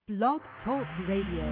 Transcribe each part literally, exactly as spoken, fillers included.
Blog Talk Radio.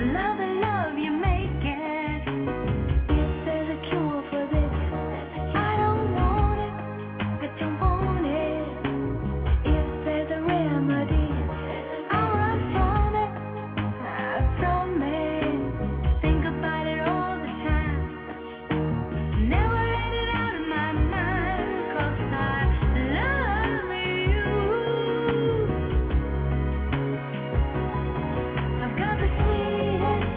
love the love you make it. If there's a cure for this, I don't want it. I don't want it. If there's a remedy, I'll run from it. I promise. Think about it all the time. Never let it out of my mind, 'cause I love you. I've got the sweetest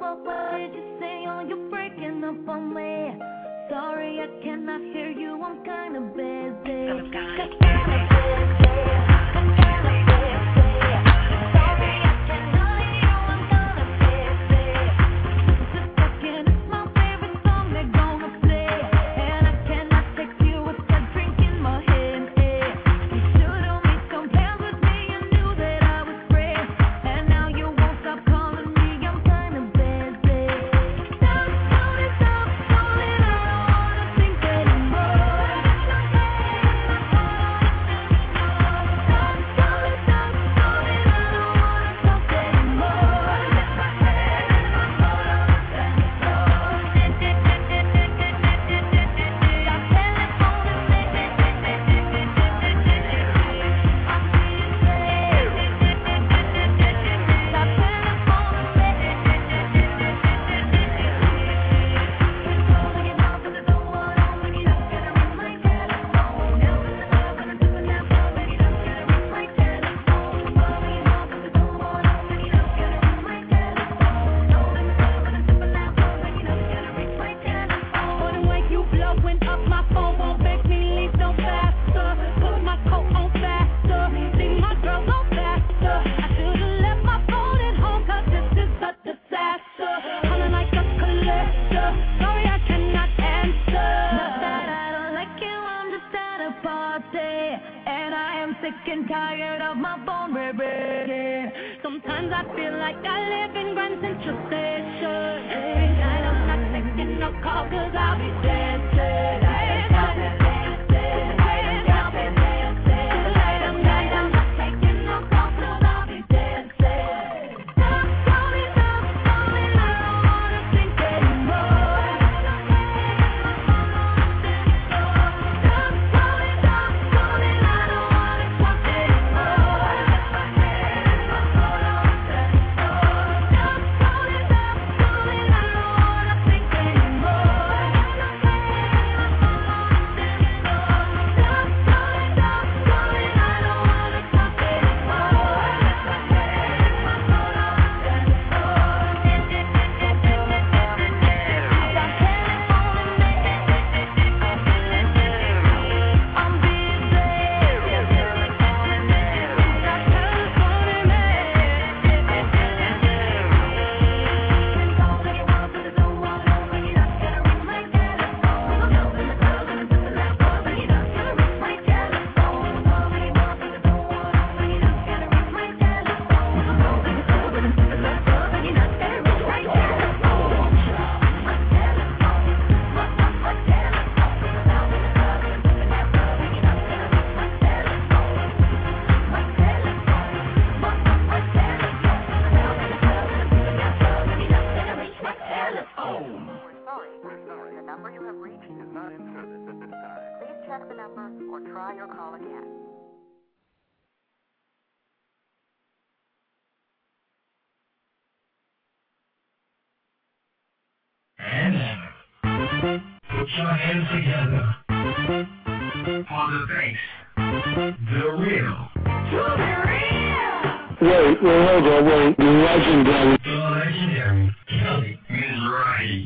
what, what did you say? Oh, you're breaking up on me. Sorry, I cannot hear you, I'm kinda busy. Kinda busy. Sometimes I feel like I live in Grand Central Station. Every night I'm not taking no call cause I'll be dancing. Put your hands together for the bass, the real. To the real. Wait, wait, hold on, wait. The legendary. The legendary Kelly Mizrahi.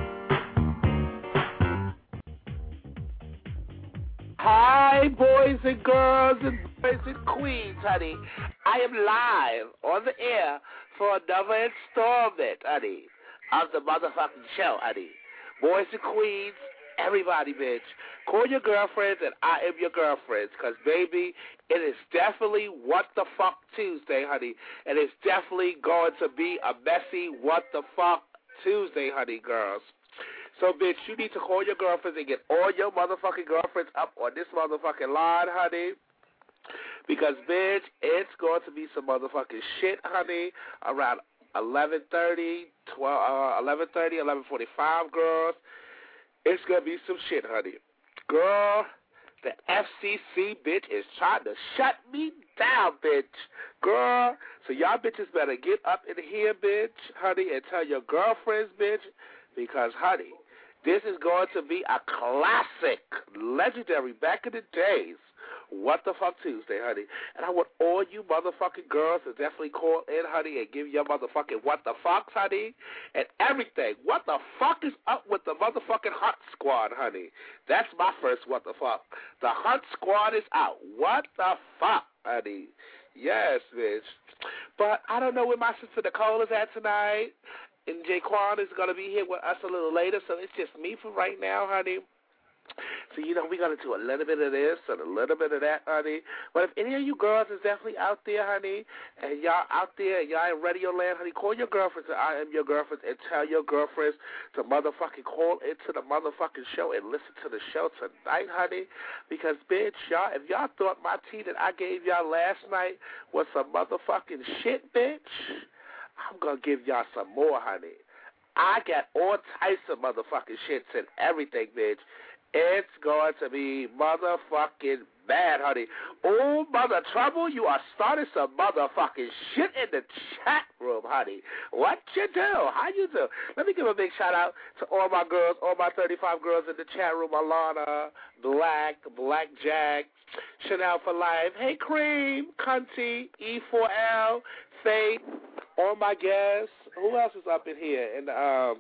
Hi, boys and girls and boys and queens, honey. I am live on the air for another installment, honey, of the motherfucking show, honey. Boys and queens, everybody, bitch. Call your girlfriends and I am your girlfriends, because, baby, it is definitely What the Fuck Tuesday, honey. And it's definitely going to be a messy What the Fuck Tuesday, honey, girls. So, bitch, you need to call your girlfriends and get all your motherfucking girlfriends up on this motherfucking line, honey. Because, bitch, it's going to be some motherfucking shit, honey, around eleven thirty, twelve, uh, eleven thirty, eleven forty-five, girls. It's going to be some shit, honey. Girl, the F C C, bitch, is trying to shut me down, bitch. Girl, so y'all bitches better get up in here, bitch, honey, and tell your girlfriends, bitch, because, honey, this is going to be a classic, legendary, back in the days, What the Fuck Tuesday, honey. And I want all you motherfucking girls to definitely call in, honey, and give your motherfucking what the fucks, honey, and everything. What the fuck is up with the motherfucking Hunt Squad, honey? That's my first what the fuck. The Hunt Squad is out. What the fuck, honey? Yes, bitch. But I don't know where my sister Nicole is at tonight. And Jaquan is going to be here with us a little later, so it's just me for right now, honey. So, you know, we're going to do a little bit of this and a little bit of that, honey. But if any of you girls is definitely out there, honey, and y'all out there, and y'all in radio land, honey, call your girlfriends and I am your girlfriends and tell your girlfriends to motherfucking call into the motherfucking show and listen to the show tonight, honey. Because, bitch, y'all, if y'all thought my tea that I gave y'all last night was some motherfucking shit, bitch, I'm going to give y'all some more, honey. I got all types of motherfucking shits and everything, bitch. It's going to be motherfucking bad, honey. Oh, Mother Trouble, you are starting some motherfucking shit in the chat room, honey. What you do? How you do? Let me give a big shout-out to all my girls, all my thirty-five girls in the chat room, Alana, Black, Black Jack, Chanel for Life, Hey Cream, Cunty, E four L, Faith, all my guests. Who else is up in here? And, um...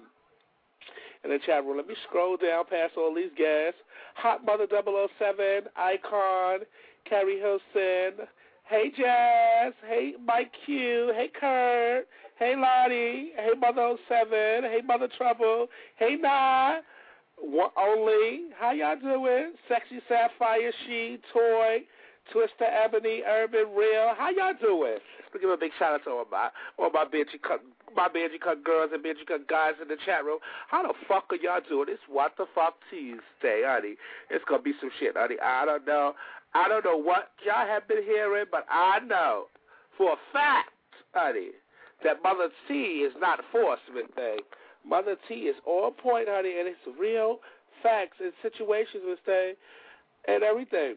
in the chat room. Let me scroll down past all these guests. Hot Mother double oh seven, Icon, Carrie Hilson, hey Jazz, hey Mike Q, hey Kurt, hey Lottie, hey Mother oh seven, hey Mother Trouble, hey Nah, One Only, how y'all doing? Sexy Sapphire, She, Toy, Twister Ebony, Urban, Real, how y'all doing? Let's give a big shout out to all my, all my bitchy cut. My Benji Cut girls and Benji Cut guys in the chat room. How the fuck are y'all doing? It's What the Fuck Tuesday, honey. It's going to be some shit, honey. I don't know. I don't know what y'all have been hearing, but I know for a fact, honey, that Mother T is not forced with thing. Mother T is on point, honey, and it's real facts and situations with thing and everything.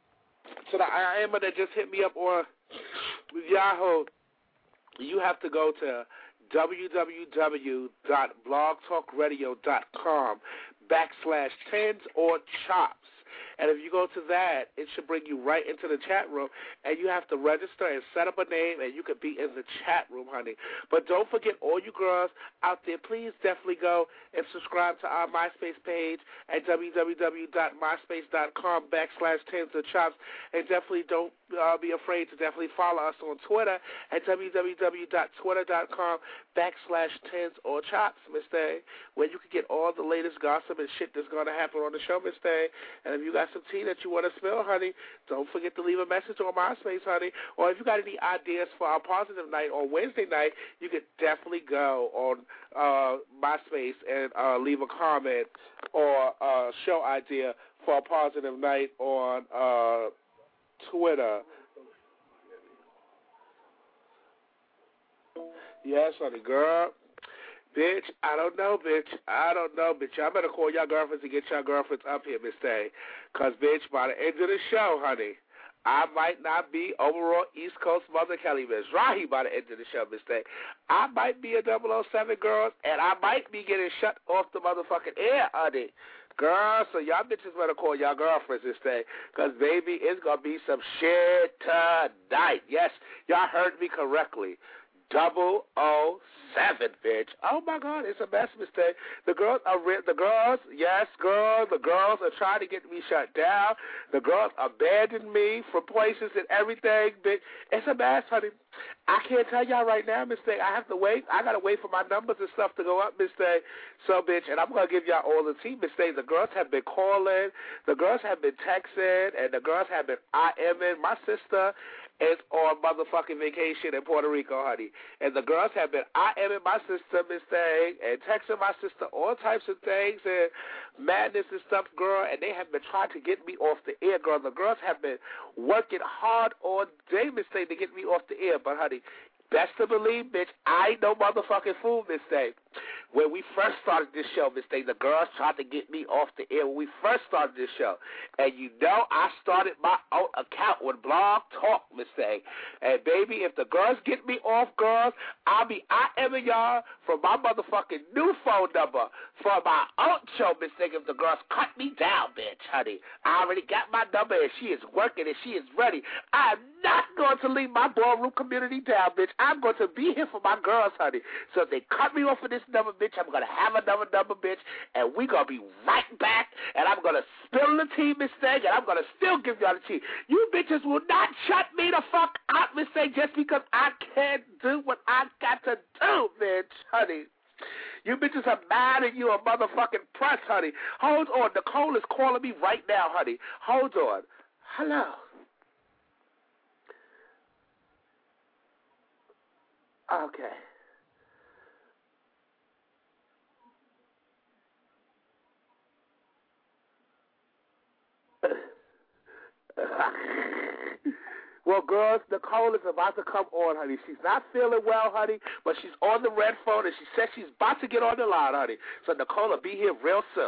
So the I am that just hit me up on Yahoo. You have to go to w w w dot blog talk radio dot com backslash tens or chops. And if you go to that, it should bring you right into the chat room, and you have to register and set up a name, and you can be in the chat room, honey. But don't forget, all you girls out there, please definitely go and subscribe to our MySpace page at w w w dot myspace dot com backslash tens or chops, and definitely don't uh, be afraid to definitely follow us on Twitter at w w w dot twitter dot com backslash tens or chops, Miss Day, where you can get all the latest gossip and shit that's going to happen on the show, Miss Day. And if you got some tea that you want to spill, honey, don't forget to leave a message on MySpace, honey. Or if you got any ideas for our positive night on Wednesday night, you can definitely go on uh, MySpace and uh, leave a comment or a show idea for a positive night on uh, Twitter. Yes, honey, girl. Bitch, I don't know, bitch. I don't know, bitch. Y'all better call y'all girlfriends and get y'all girlfriends up here, Miss Day. Because, bitch, by the end of the show, honey, I might not be overall East Coast Mother Kelly Mizrahi by the end of the show, Miss Day. I might be a double oh seven girl, and I might be getting shut off the motherfucking air, honey. Girl, so y'all bitches better call y'all girlfriends this day, because, baby, it's going to be some shit tonight. Yes, y'all heard me correctly. Double O seven, bitch. Oh my God, it's a mess, mistake. The girls are re- the girls, yes, girls. The girls are trying to get me shut down. The girls abandoned me from places and everything, bitch. It's a mess, honey. I can't tell y'all right now, mistake. I have to wait. I gotta wait for my numbers and stuff to go up, mistake. So, bitch, and I'm gonna give y'all all the tea, mistake. The girls have been calling. The girls have been texting, and the girls have been IMing. My sister is on motherfucking vacation in Puerto Rico, honey. And the girls have been IMing my sister, Miss Thing, and texting my sister all types of things and madness and stuff, girl, and they have been trying to get me off the air, girl. The girls have been working hard all day, Miss Thing, to get me off the air. But, honey, best to believe, bitch, I ain't no motherfucking fool, Miss Thing. when we first started this show, Miss Thing, the girls tried to get me off the air when we first started this show. And you know I started my own account with Blog Talk, Miss Thing. And, baby, if the girls get me off, girls, I'll be IMing y'all from my motherfucking new phone number for my own show, Miss Thing, if the girls cut me down, bitch, honey. I already got my number, and she is working, and she is ready. I am not going to leave my ballroom community down, bitch. I'm going to be here for my girls, honey. So if they cut me off of this number, bitch, I'm going to have another number, bitch, and we're going to be right back, and I'm going to spill the tea, Miss Thing, and I'm going to still give y'all the tea. You bitches will not shut me the fuck up, Miss Thing, just because I can't do what I got to do, bitch, honey. You bitches are mad at you a motherfucking press, honey. Hold on. Nicole is calling me right now, honey. Hold on. Hello. Okay. Well, girls, Nicole is about to come on, honey. She's not feeling well, honey, but she's on the red phone, and she said she's about to get on the line, honey. So Nicole will be here real soon.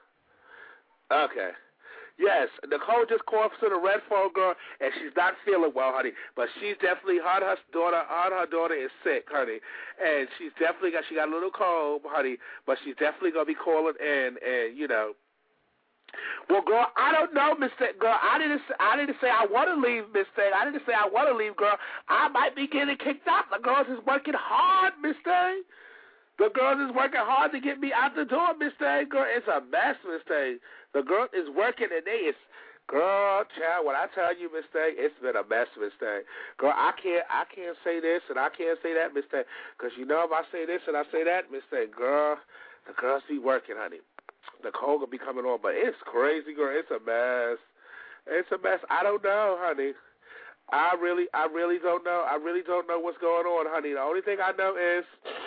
Okay. Yes, Nicole just called to the red phone, girl, and she's not feeling well, honey. But she's definitely, her, her daughter, her, her daughter is sick, honey. And she's definitely got, she got a little cold, honey, but she's definitely going to be calling in, and, you know. Well, girl, I don't know, Miss Thing. Girl, I didn't. I didn't say I want to leave, Miss Thing. I didn't say I want to leave, girl. I might be getting kicked out. The girls is working hard, Miss Thing. The girls is working hard to get me out the door, Miss Thing. Girl, it's a mess, Miss Thing. The girl is working, and they is, girl, child. When I tell you, Miss Thing, it's been a mess, Miss Thing. Girl, I can't. I can't say this and I can't say that, Miss Thing, because you know if I say this and I say that, Miss Thing, girl, the girls be working, honey. Nicole will be coming on, but it's crazy, girl. It's a mess. It's a mess. I don't know, honey. I really, I really don't know. I really don't know what's going on, honey. The only thing I know is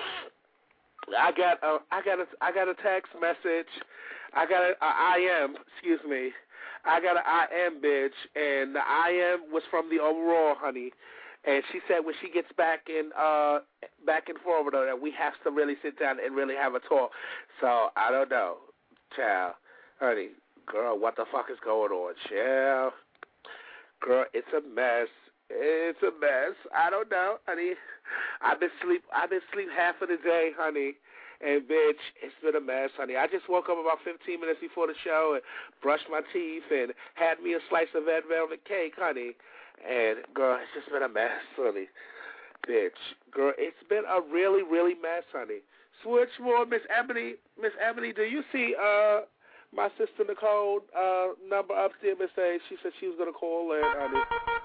I got a, I got a, I got a text message. I got a, a I M, excuse me. I got an I M, bitch, and the I M was from the overall, honey. And she said when she gets back in uh, back in Florida that we have to really sit down and really have a talk. So I don't know, child, honey, girl, what the fuck is going on, child? Girl, it's a mess. It's a mess. I don't know, honey. I've been sleep. I've been sleep half of the day, honey. And, bitch, it's been a mess, honey. I just woke up about fifteen minutes before the show and brushed my teeth and had me a slice of red velvet cake, honey. And, girl, it's just been a mess, honey. Bitch, girl, it's been a really, really mess, honey. Switchboard, Miss Ebony. Miss Ebony, do you see uh my sister Nicole uh, number upstairs, Miss A? She said she was going to call in, honey.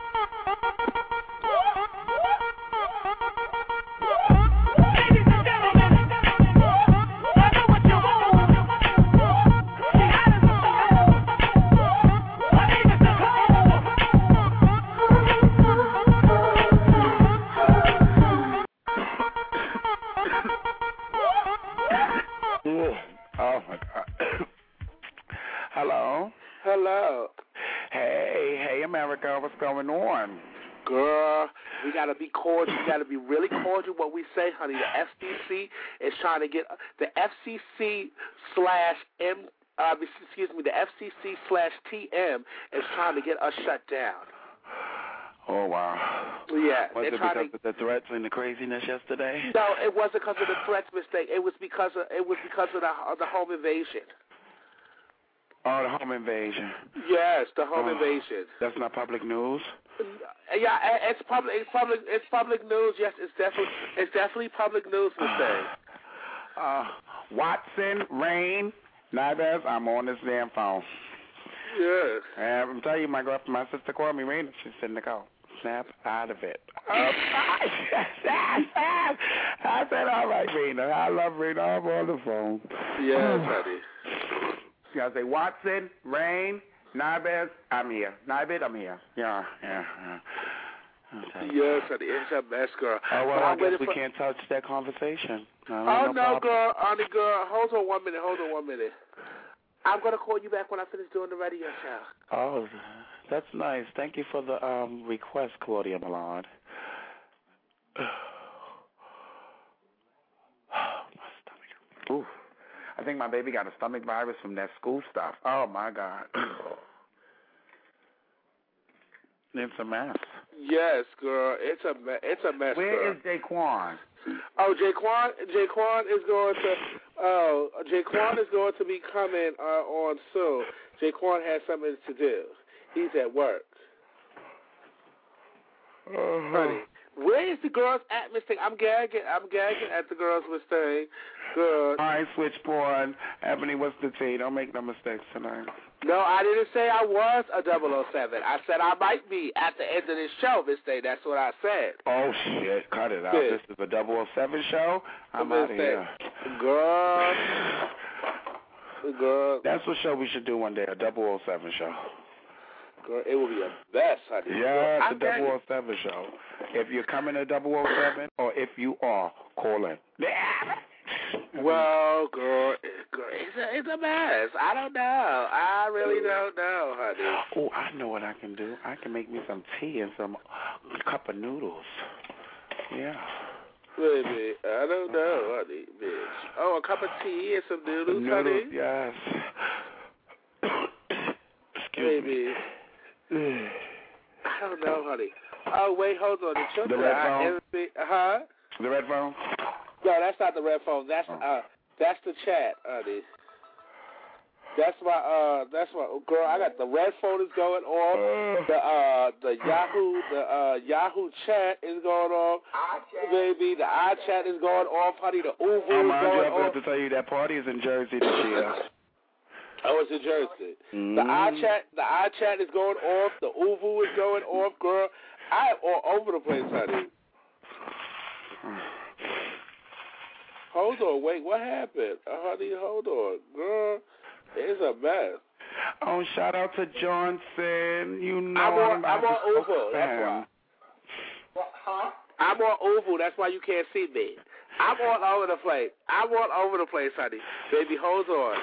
Oh, my God. Hello? Hello. Hey, hey, America, what's going on? Girl, we got to be cordial. We got to be really cordial what we say, honey. The F C C is trying to get, the F C C slash M, uh, excuse me, the F C C slash T M is trying to get us shut down. Oh, wow. Yeah. Was it because to, of the threats and the craziness yesterday? No, it wasn't because of the threats, mistake. It was because of, it was because of the, of the home invasion. Oh, the home invasion. Yes, the home oh, invasion. That's not public news? Yeah, it's public. It's public. It's public news. Yes, it's definitely. It's definitely public news. Mistake. Uh, Watson, Rain, Nibez, I'm on this damn phone. Yes. And I'm telling you, my girl, my sister called me, Rain. She said, Nicole, snap out of it. Um, I said, all right, Rena. I love Rena. I'm on the phone. Yes, honey. I say, Watson, Rain, Nibez, I'm here. Nibez, I'm here. Yeah, yeah, yeah. Yes, honey. It's a mess, girl. Oh, well, but I guess we for... can't touch that conversation. Oh, no, no girl. Honey, girl. Hold on one minute. Hold on one minute. I'm going to call you back when I finish doing the radio show. Oh, that's nice. Thank you for the um, request, Claudia Millard. My stomach Ooh. I think my baby got a stomach virus from that school stuff. Oh, my God. It's a mess. Yes, girl. It's a me- it's a mess. Where girl. is Jaquan? Oh, Jaquan. Jaquan is going to. Oh, Jaquan is going to be coming uh, on soon. Jaquan has something to do. He's at work. Uh-huh. Honey, where is the girls at, Mister I'm gagging. I'm gagging at the girls with thing. Good. All right, switchboard. Ebony, what's the tea? Don't make no mistakes tonight. No, I didn't say I was a double oh seven. I said I might be at the end of this show, Miss Day. That's what I said. Oh, shit. Cut it out. Shit. This is a double oh seven show? I'm out of here. Girl. Girl. That's what show we should do one day, a double oh seven show. Girl, it will be a best, honey. Yeah, it's a double oh seven show. If you're coming to double oh seven, or if you are, call in. Well, girl, girl it's, a, it's a mess. I don't know. I really don't know, honey. Oh, I know what I can do. I can make me some tea and some cup of noodles. Yeah. Baby, I don't know, honey, bitch. Oh, a cup of tea and some noodles, Noodles, honey? yes. Excuse Baby. me. I don't know, honey. Oh, wait, hold on. The children The red are phone? envy- Huh? The red phone? No, that's not the red phone. That's Oh. uh, that's the chat, honey. That's my uh, that's my girl. I got the red phone is going off. The uh, the Yahoo, the uh, Yahoo chat is going off. Baby, the iChat is going off, honey. The Uvu Oh, is mind you, going I forgot off. to tell you that party is in Jersey this year. Oh, it's in Jersey. Mm. The iChat, the iChat is going off. The Uvu is going off, girl. I am all over the place, honey. Hold on, wait, what happened? Uh, honey, hold on. Girl, it's a mess. Oh, shout out to Johnson. You know I'm on, I'm about on to Uvu, spoke that's to why. him. Huh? I'm on Uvu, that's why you can't see me. I'm all over the place. I'm all over the place, honey. Baby, hold on.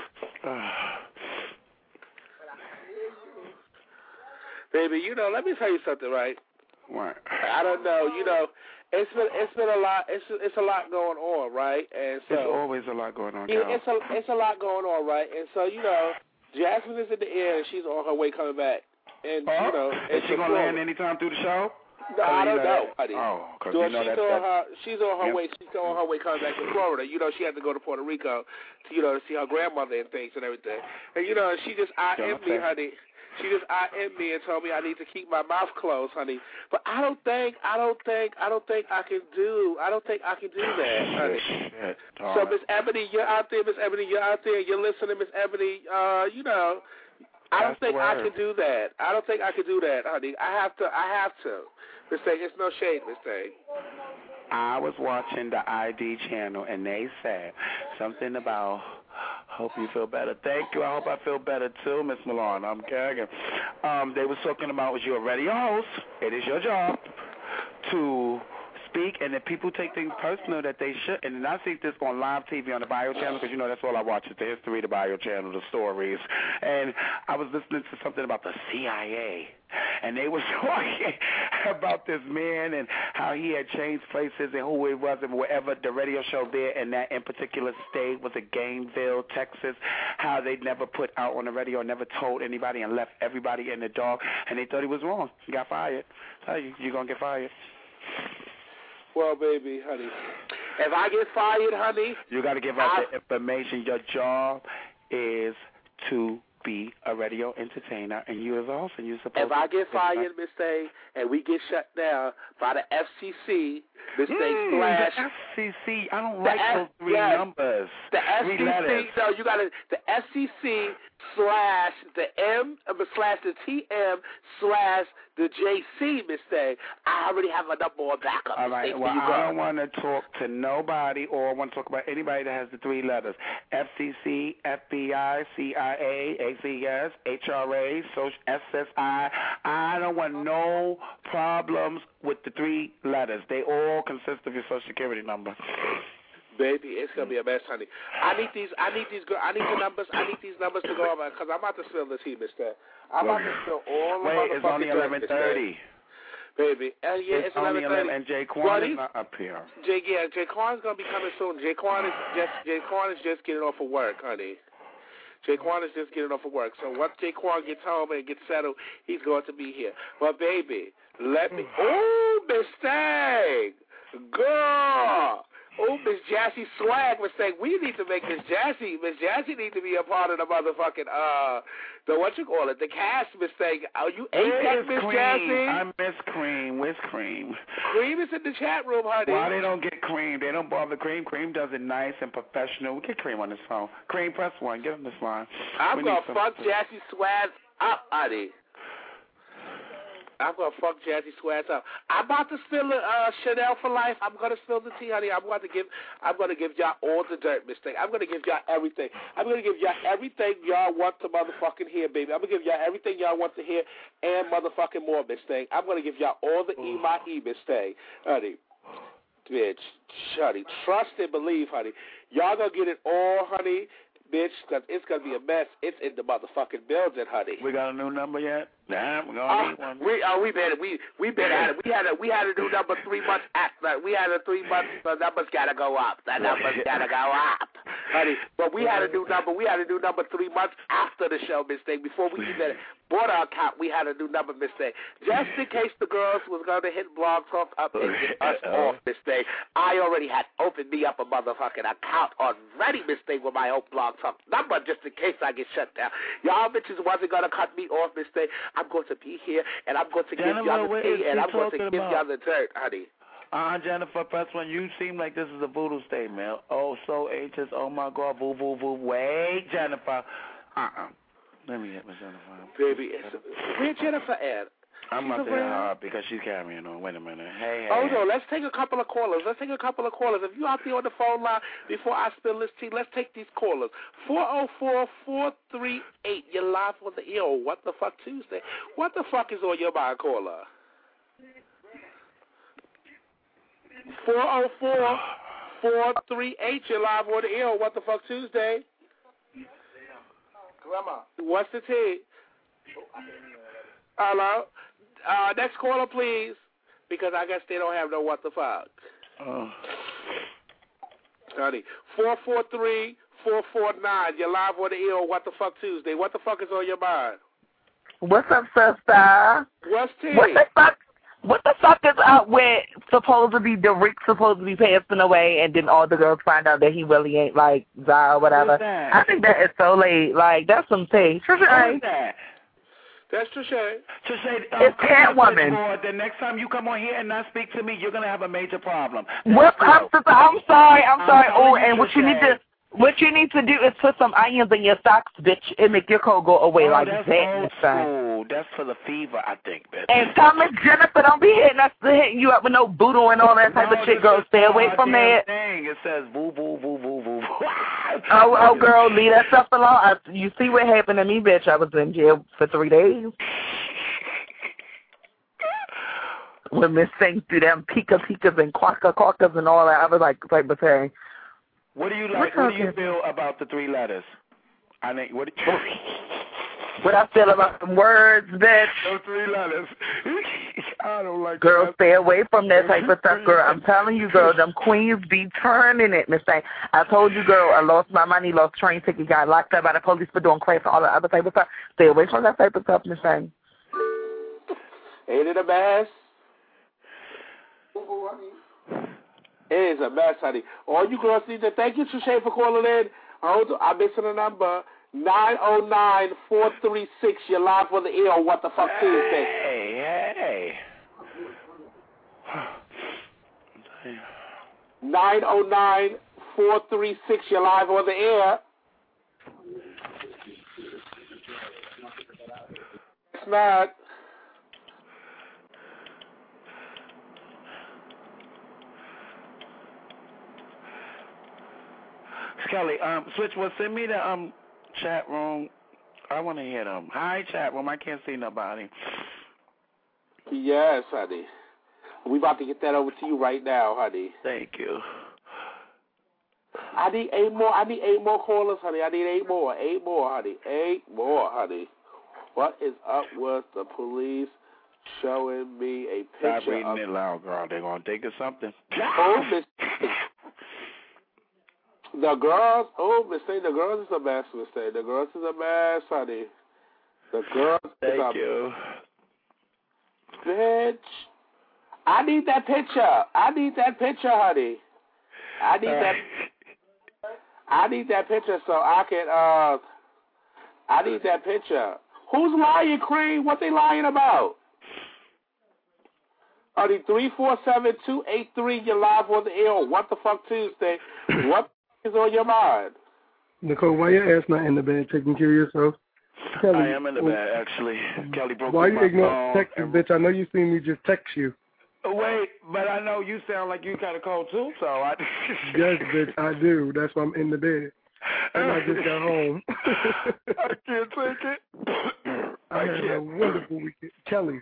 Baby, you know, let me tell you something, right? What? I don't know, you know, it's been it's been a lot it's it's a lot going on, right? And so There's always a lot going on, Yeah, Cal. it's a it's a lot going on, right? And so you know, Jasmine is in the air and she's on her way coming back. And Oh? you know, Is it's she a going to program. land anytime through the show? No, Oh, I you don't know know, that? honey. Oh, because So you know she's that. on that her she's on her Yeah. way she's on her way coming back to Florida. You know, she had to go to Puerto Rico to you know to see her grandmother and things and everything. And you know, she just I M me, Okay. honey. She just I M me and told me I need to keep my mouth closed, honey. But I don't think, I don't think, I don't think I can do, I don't think I can do that, honey. Shit. So Miss Ebony, you're out there, Miss Ebony, you're out there, you're listening, Miss Ebony. Uh, you know, I don't That's the think I word. can do that. I don't think I can do that, honey. I have to, I have to. Miss Thing, it's no shade, Miss Thing. I was watching the I D channel, and they said something about, hope you feel better. Thank you. I hope I feel better, too, Miss Milan. I'm gagging. Um, they was talking about, was you a radio host? It is your job to speak, and if people take things personal that they should, and I see this on live T V on the Bio channel, because, you know, that's all I watch is the history, the Bio channel, the stories. And I was listening to something about the C I A, and they was talking about this man and how he had changed places and who it was and wherever the radio show there in that in particular state was at Gainesville, Texas, how they never put out on the radio, never told anybody and left everybody in the dark, and they thought he was wrong. He got fired. Tell you, you're going to get fired. Well, baby, honey, if I get fired, honey, You got to give out I- the information. Your job is to be a radio entertainer, and you as a host, and you're supposed if I to... get fired, Miss Thing, and we get shut down by the F C C, Miss Thing Mm, slash the F C C. I don't The like F- those three yes. numbers. the F Three C C. letters. No, you got to the F C C slash the M uh, slash the T M slash the J C, Miss Thing. I already have a number on backup. All Miss right. Thing, Well, so you I go. don't want to talk to nobody or want to talk about anybody that has the three letters: F C C, F B I, C I A, A C S, H R A, Social S S I. I don't want no problems with the three letters. They all consist of your Social Security number. Baby, it's gonna be a mess, honey. I need these. I need these. Girl, I need the numbers. I need these numbers to go on because I'm about to spill the tea, Mister. I'm about to spill all the Wait, it's motherfucking only drink, eleven Mister. thirty. baby. Uh, yeah, it's, it's only eleven thirty. And Jaquan is not up here. Jay, yeah, Jaquan's gonna be coming soon. Jaquan is just Jaquan is just getting off of work, honey. Jaquan is just getting off of work. So once Jaquan gets home and gets settled, he's going to be here. But baby, let me. Oh, Miss Thang, girl. Oh, Miss Jassy Swag was saying we need to make Miss Jassy. Miss Jassy need to be a part of the motherfucking uh, the what you call it, the cast. Miss Thang, are you ain't Miss Jassy? I miss Cream. Where's Cream? Cream is in the chat room, honey. Why they don't get Cream? They don't bother Cream. Cream does it nice and professional. Get Cream on this phone. Cream, press one. Get on this line. I'm we gonna fuck Jassy Swag up, honey. I'm gonna fuck Jazzy Swag up. I'm about to spill the uh, Chanel for life. I'm gonna spill the tea, honey. I'm going to give. I'm gonna give y'all all the dirt, Miss Thing. I'm gonna give y'all everything. I'm gonna give y'all everything y'all want to motherfucking hear, baby. I'm gonna give y'all everything y'all want to hear and motherfucking more, Miss Thing. I'm gonna give y'all all the E my E, Miss Thing, honey. Bitch, honey, trust and believe, honey. Y'all gonna get it all, honey. Bitch, because it's going to be a mess. It's in the motherfucking building, honey. We got a new number yet? Nah, we're going to uh, need one. We, uh, we been, we, we been at it. We had a, we had a new number three months after. We had a three months, the number's got to go up. That number's got to go up, honey. But we had a new number. We had a new number three months after the show, Miss Thing. Before we even bought our account, we had a new number, Miss Thing. Just in case the girls was going to hit Blog Talk up and get us off, Miss Thing, I already had opened me up a motherfucking account already, Miss Thing, with my own Blog Talk number, just in case I get shut down. Y'all bitches wasn't going to cut me off, Miss Thing. I'm going to be here, and I'm going to give y'all the tea, and I'm going to give y'all the dirt, honey. Uh, Jennifer Pressman, you seem like this is a voodoo statement. Oh, so H's, oh my God, voo, voo, voo. Wait, Jennifer. Uh-uh. Let me get Miss Jennifer. Baby, it's, where Jennifer at? I'm She's up there hard because she's carrying on. Wait a minute. Hey, hey. Oh, hey. no, let's take a couple of callers. Let's take a couple of callers. If you out there on the phone line, before I spill this tea, let's take these callers. four oh four, four three eight. You're live on the air. What the fuck Tuesday? What the fuck is on your mind, caller? four oh four, four three eight. You're live on the air. What the fuck Tuesday? Grandma. What's the tea? Hello? Uh, next caller, please, because I guess they don't have no what the fuck. Oh. Honey, four four three, four four nine. You're live on the air on What the Fuck Tuesday. What the fuck is on your mind? What's up, sister? What's tea? What the fuck? What the fuck is up with supposed to be the Rick supposed to be passing away, and then all the girls find out that he really ain't like Zah or whatever? I think that is so late. Like, that's some tea. Sure, sure. that? That's Trisha. Trisha, um, it's Catwoman. The next time you come on here and not speak to me, you're gonna have a major problem. What? I'm, I'm sorry. I'm, I'm sorry. Oh, and what you need to. What you need to do is put some onions in your socks, bitch, and make your cold go away oh, like that's that. Oh, that's for the fever, I think, bitch. And tell Miss Jennifer, don't be hitting us, hitting you up with no voodoo and all that type no, of shit, girl. Stay away from that. Thing. It says voo, voo, voo, voo, voo. oh, oh, girl, leave that stuff alone. I, you see what happened to me, bitch. I was in jail for three days. When Miss Thing through them pika pikas and quacka quackas and all that, I was like, like, but saying. What do you like? What do you feel about the three letters? I think what. Do you, what I feel about them words, bitch. Those three letters. I don't like. Girl, that. stay away from that type of stuff, girl. I'm telling you, girl, them queens be turning it, Miss Thing. I told you, girl, I lost my money, lost train ticket, got locked up by the police for doing crack and all that other type of stuff. Stay away from that type of stuff, Miss Thing. Ain't it a mess? It is a mess, honey. All you girls need to thank you, Trisha, for calling in. Hold on, I'm missing a number. nine oh nine, four three six. You're live on the air on What the Fuck Tuesday. Hey, hey. nine oh nine, four three six. You're live on the air. It's not. Kelly, um, Switch, well, send me the um chat room. I want to hear them. Hi, chat room. I can't see nobody. Yes, honey. We about to get that over to you right now, honey. Thank you. I need eight more. I need eight more callers, honey. I need eight more. Eight more, honey. Eight more, honey. What is up with the police showing me a Stop picture reading of it loud, girl. They're going to think it's something. oh, Miss the girls. Oh, Miss Thing, the girls is a mess, Miss Thing. The girls is a mess, honey. The girls Thank is a you. bitch. I need that picture. I need that picture, honey. I need that. I need that picture so I can. Uh, I need that picture. Who's lying, Cream? What they lying about? Are they three four seven two eight three? You're live on the air on What the Fuck Tuesday. What is on your mind? Nicole, why your ass not in the bed taking care of yourself? Kelly, I am in the bed, actually. Kelly broke why through you my ignore phone. text, and- bitch? I know you seen me just text you. Wait, but I know you sound like you kind of cold too, so I. Yes, bitch, I do. That's why I'm in the bed. And I just got home. I can't take it. I, I had can't. a wonderful weekend. Kelly.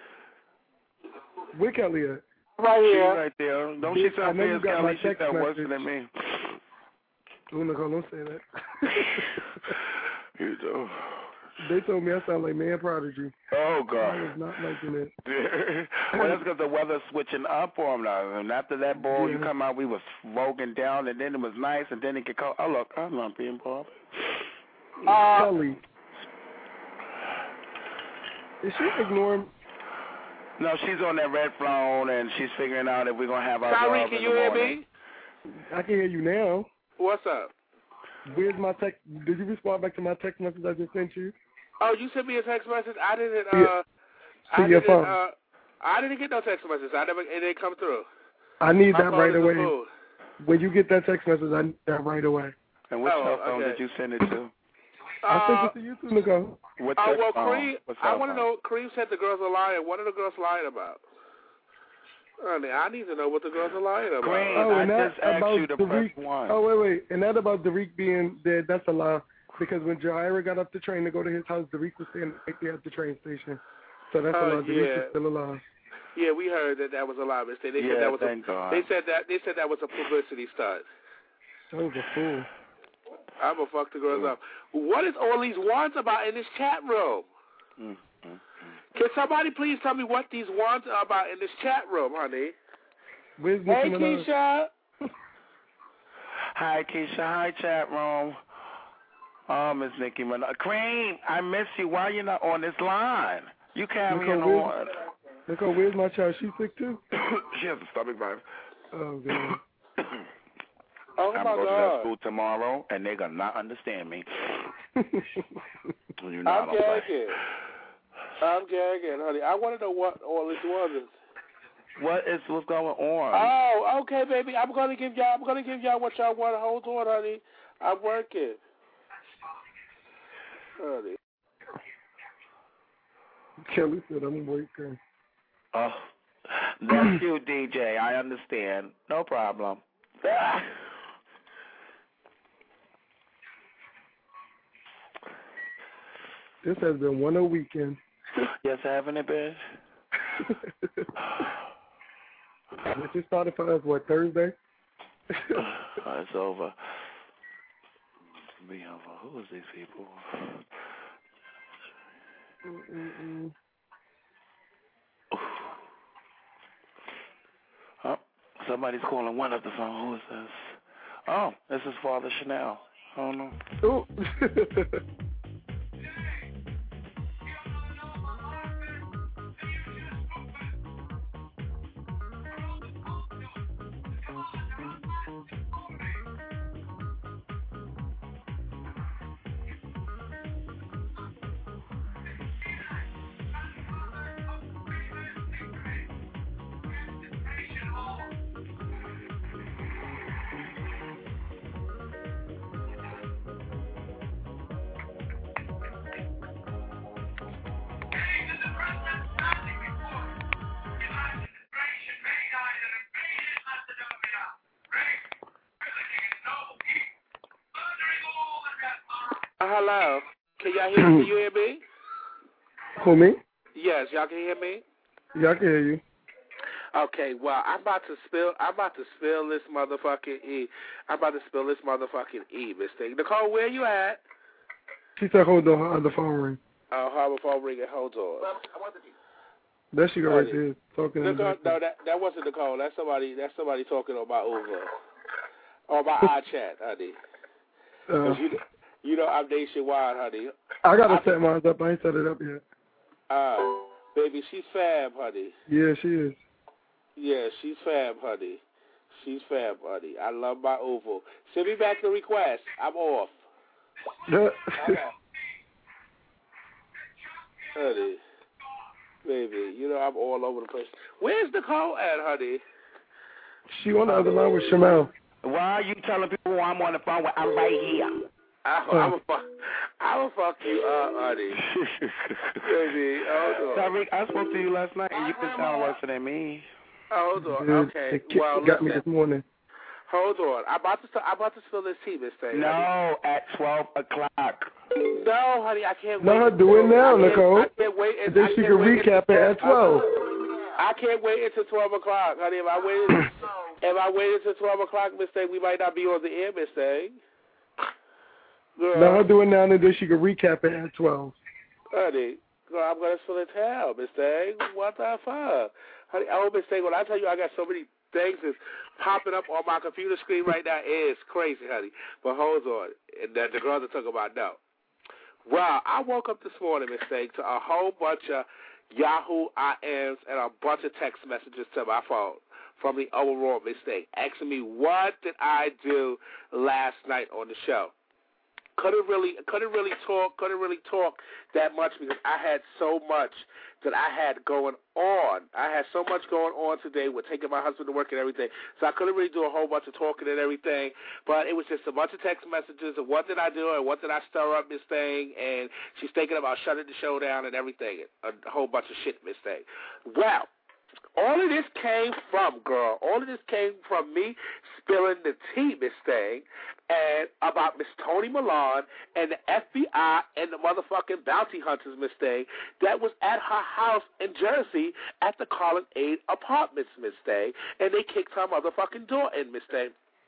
Where Kelly at? Right She's here. right there. Don't Bitch, she I sound know you fierce, got my Kelly? She text sound worse message. than me. Oh, Nicole, don't say that. You do. They told me I sound like Man Prodigy. Oh, I God. was not liking it. Well, that's because the weather's switching up for him now. And after that ball, Yeah. you come out, we was smoking down, and then it was nice, and then it could call. Oh, look, I'm not being bothered. Uh, Kelly. Is she ignoring? No, she's on that red phone, and she's figuring out if we're going to have our Kyrie, love can in you the hear morning. me? I can hear you now. What's up? Where's my text? Did you respond back to my text message I just sent you? Oh, you sent me a text message. I didn't. Uh, Yeah. I To your didn't. phone. Uh, I didn't get no text message. I never. It didn't come through. I need My that phone right is a away. fool. When you get that text message, I need that right away. And which Oh, cell phone okay. did you send it to? I Uh, sent it to you too, Nicole. What Oh, text well, phone? Kareem, What I cell want to phone? know, Kareem said the girls are lying. What are the girls lying about? Honey, I need to know what the girls are lying about. Kareem, Oh, I and that just asked about you to press Derek. one. Oh, wait, wait. And that about Derek being dead, that's a lie. Because when Jaira got up the train to go to his house, Derek was standing right there at the train station. So that's Oh, a lie. Derek yeah. is still alive. Yeah, we heard that that was a lie. They said Yeah, that was thank a, God. They said that they said that was a publicity stunt. That was a fool. I'm gonna fuck the girls up. What is all these wands about in this chat room? Mm, mm, mm. Can somebody please tell me what these wands are about in this chat room, honey? Where's Hey, Nicki Minaj? Keisha. Hi, Keisha. Hi, chat room. Oh, Miss Nicki Minaj. Cream, I miss you. Why you not on this line? You carrying Nicole, on. Nicole, where's my child? She sick too? She has a stomach virus. Oh, God. Oh I'm my going to that God. school tomorrow, and they're going to not understand me. You know I'm I don't play. gagging. I'm gagging, honey. I want to know what all this was. What is what's going on? Oh, okay, baby. I'm gonna give y'all. I'm gonna give y'all what y'all want. Hold on, honey. I'm working, honey. Kelly said I'm working. Oh, that's you, D J. I understand. No problem. This has been one a weekend. Yes, haven't it been? It just started for us, what, Thursday? Oh, it's over. Be over. Who is these people? Mm-mm-mm. Oh, somebody's calling one up the phone. Who is this? Oh, this is Father Chanel. Oh, no. Oh. Uh, hello. Can y'all hear me? Can you hear me? Who, me? Yes, y'all can hear me. Yeah, I can hear you. Okay, well, I'm about to spill. I'm about to spill this motherfucking E. I'm about to spill this motherfucking E, Miss Thing. Nicole, where you at? She said hold on, her other phone ring. Oh, uh, her phone ringing. Hold on. That she right there talking. Nicole, no, that that wasn't Nicole. That's somebody. That's somebody talking on my over, on my iChat, honey. Uh, you, you know I'm nationwide, honey. I gotta I, set mine up. I ain't set it up yet. Uh, baby, she's fab, honey. Yeah, she is. Yeah, she's fab, honey. She's fab, honey. I love my oval. Send me back the request. I'm off. Honey. Baby, you know I'm all over the place. Where's Nicole at, honey? She on the other line with Shamel. Why are you telling people I'm on the phone with? I'm right here. I, I'm a fuck. I'm a fuck you up, honey. Baby, hold on. Tariq, I spoke to you last night, and you can sound worse than me. Hold on. Dude, Okay. it Well, got listen. me this morning. Hold on. I'm about to. I'm about to spill this tea, Miss Thing. No, at twelve o'clock. No, honey, I can't No, wait. do it now, I can't, Nicole. I can't wait. And then I she can't can wait recap it at twelve. I can't wait until twelve o'clock, honey. If I waited, if I waited until twelve o'clock, Miss Thing, we might not be on the air, Miss Thing. Girl. No, do it now, and then she can recap it at twelve. Honey, girl, I'm gonna spill it down, Miss Thing. What the fuck, honey? Oh, Miss Thing, when I tell you I got so many things that's popping up on my computer screen right now, it's crazy, honey. But hold on, and that the girls are talking about no. Well, I woke up this morning, Miss Thing, to a whole bunch of Yahoo I Ms and a bunch of text messages to my phone from the overall Miss Thing, asking me what did I do last night on the show. Couldn't really, couldn't really talk, couldn't really talk that much because I had so much that I had going on. I had so much going on today with taking my husband to work and everything, so I couldn't really do a whole bunch of talking and everything. But it was just a bunch of text messages of what did I do and what did I stir up, Miss Thing, and she's thinking about shutting the show down and everything, a whole bunch of shit, Miss Thing. Well, all of this came from, girl, all of this came from me spilling the tea, Miss Thing, and about Miss Tony Milan and the F B I and the motherfucking bounty hunters, Miss Thing, that was at her house in Jersey at the Colin Aid Apartments, Miss Thing, and they kicked her motherfucking door in, Miss Thing.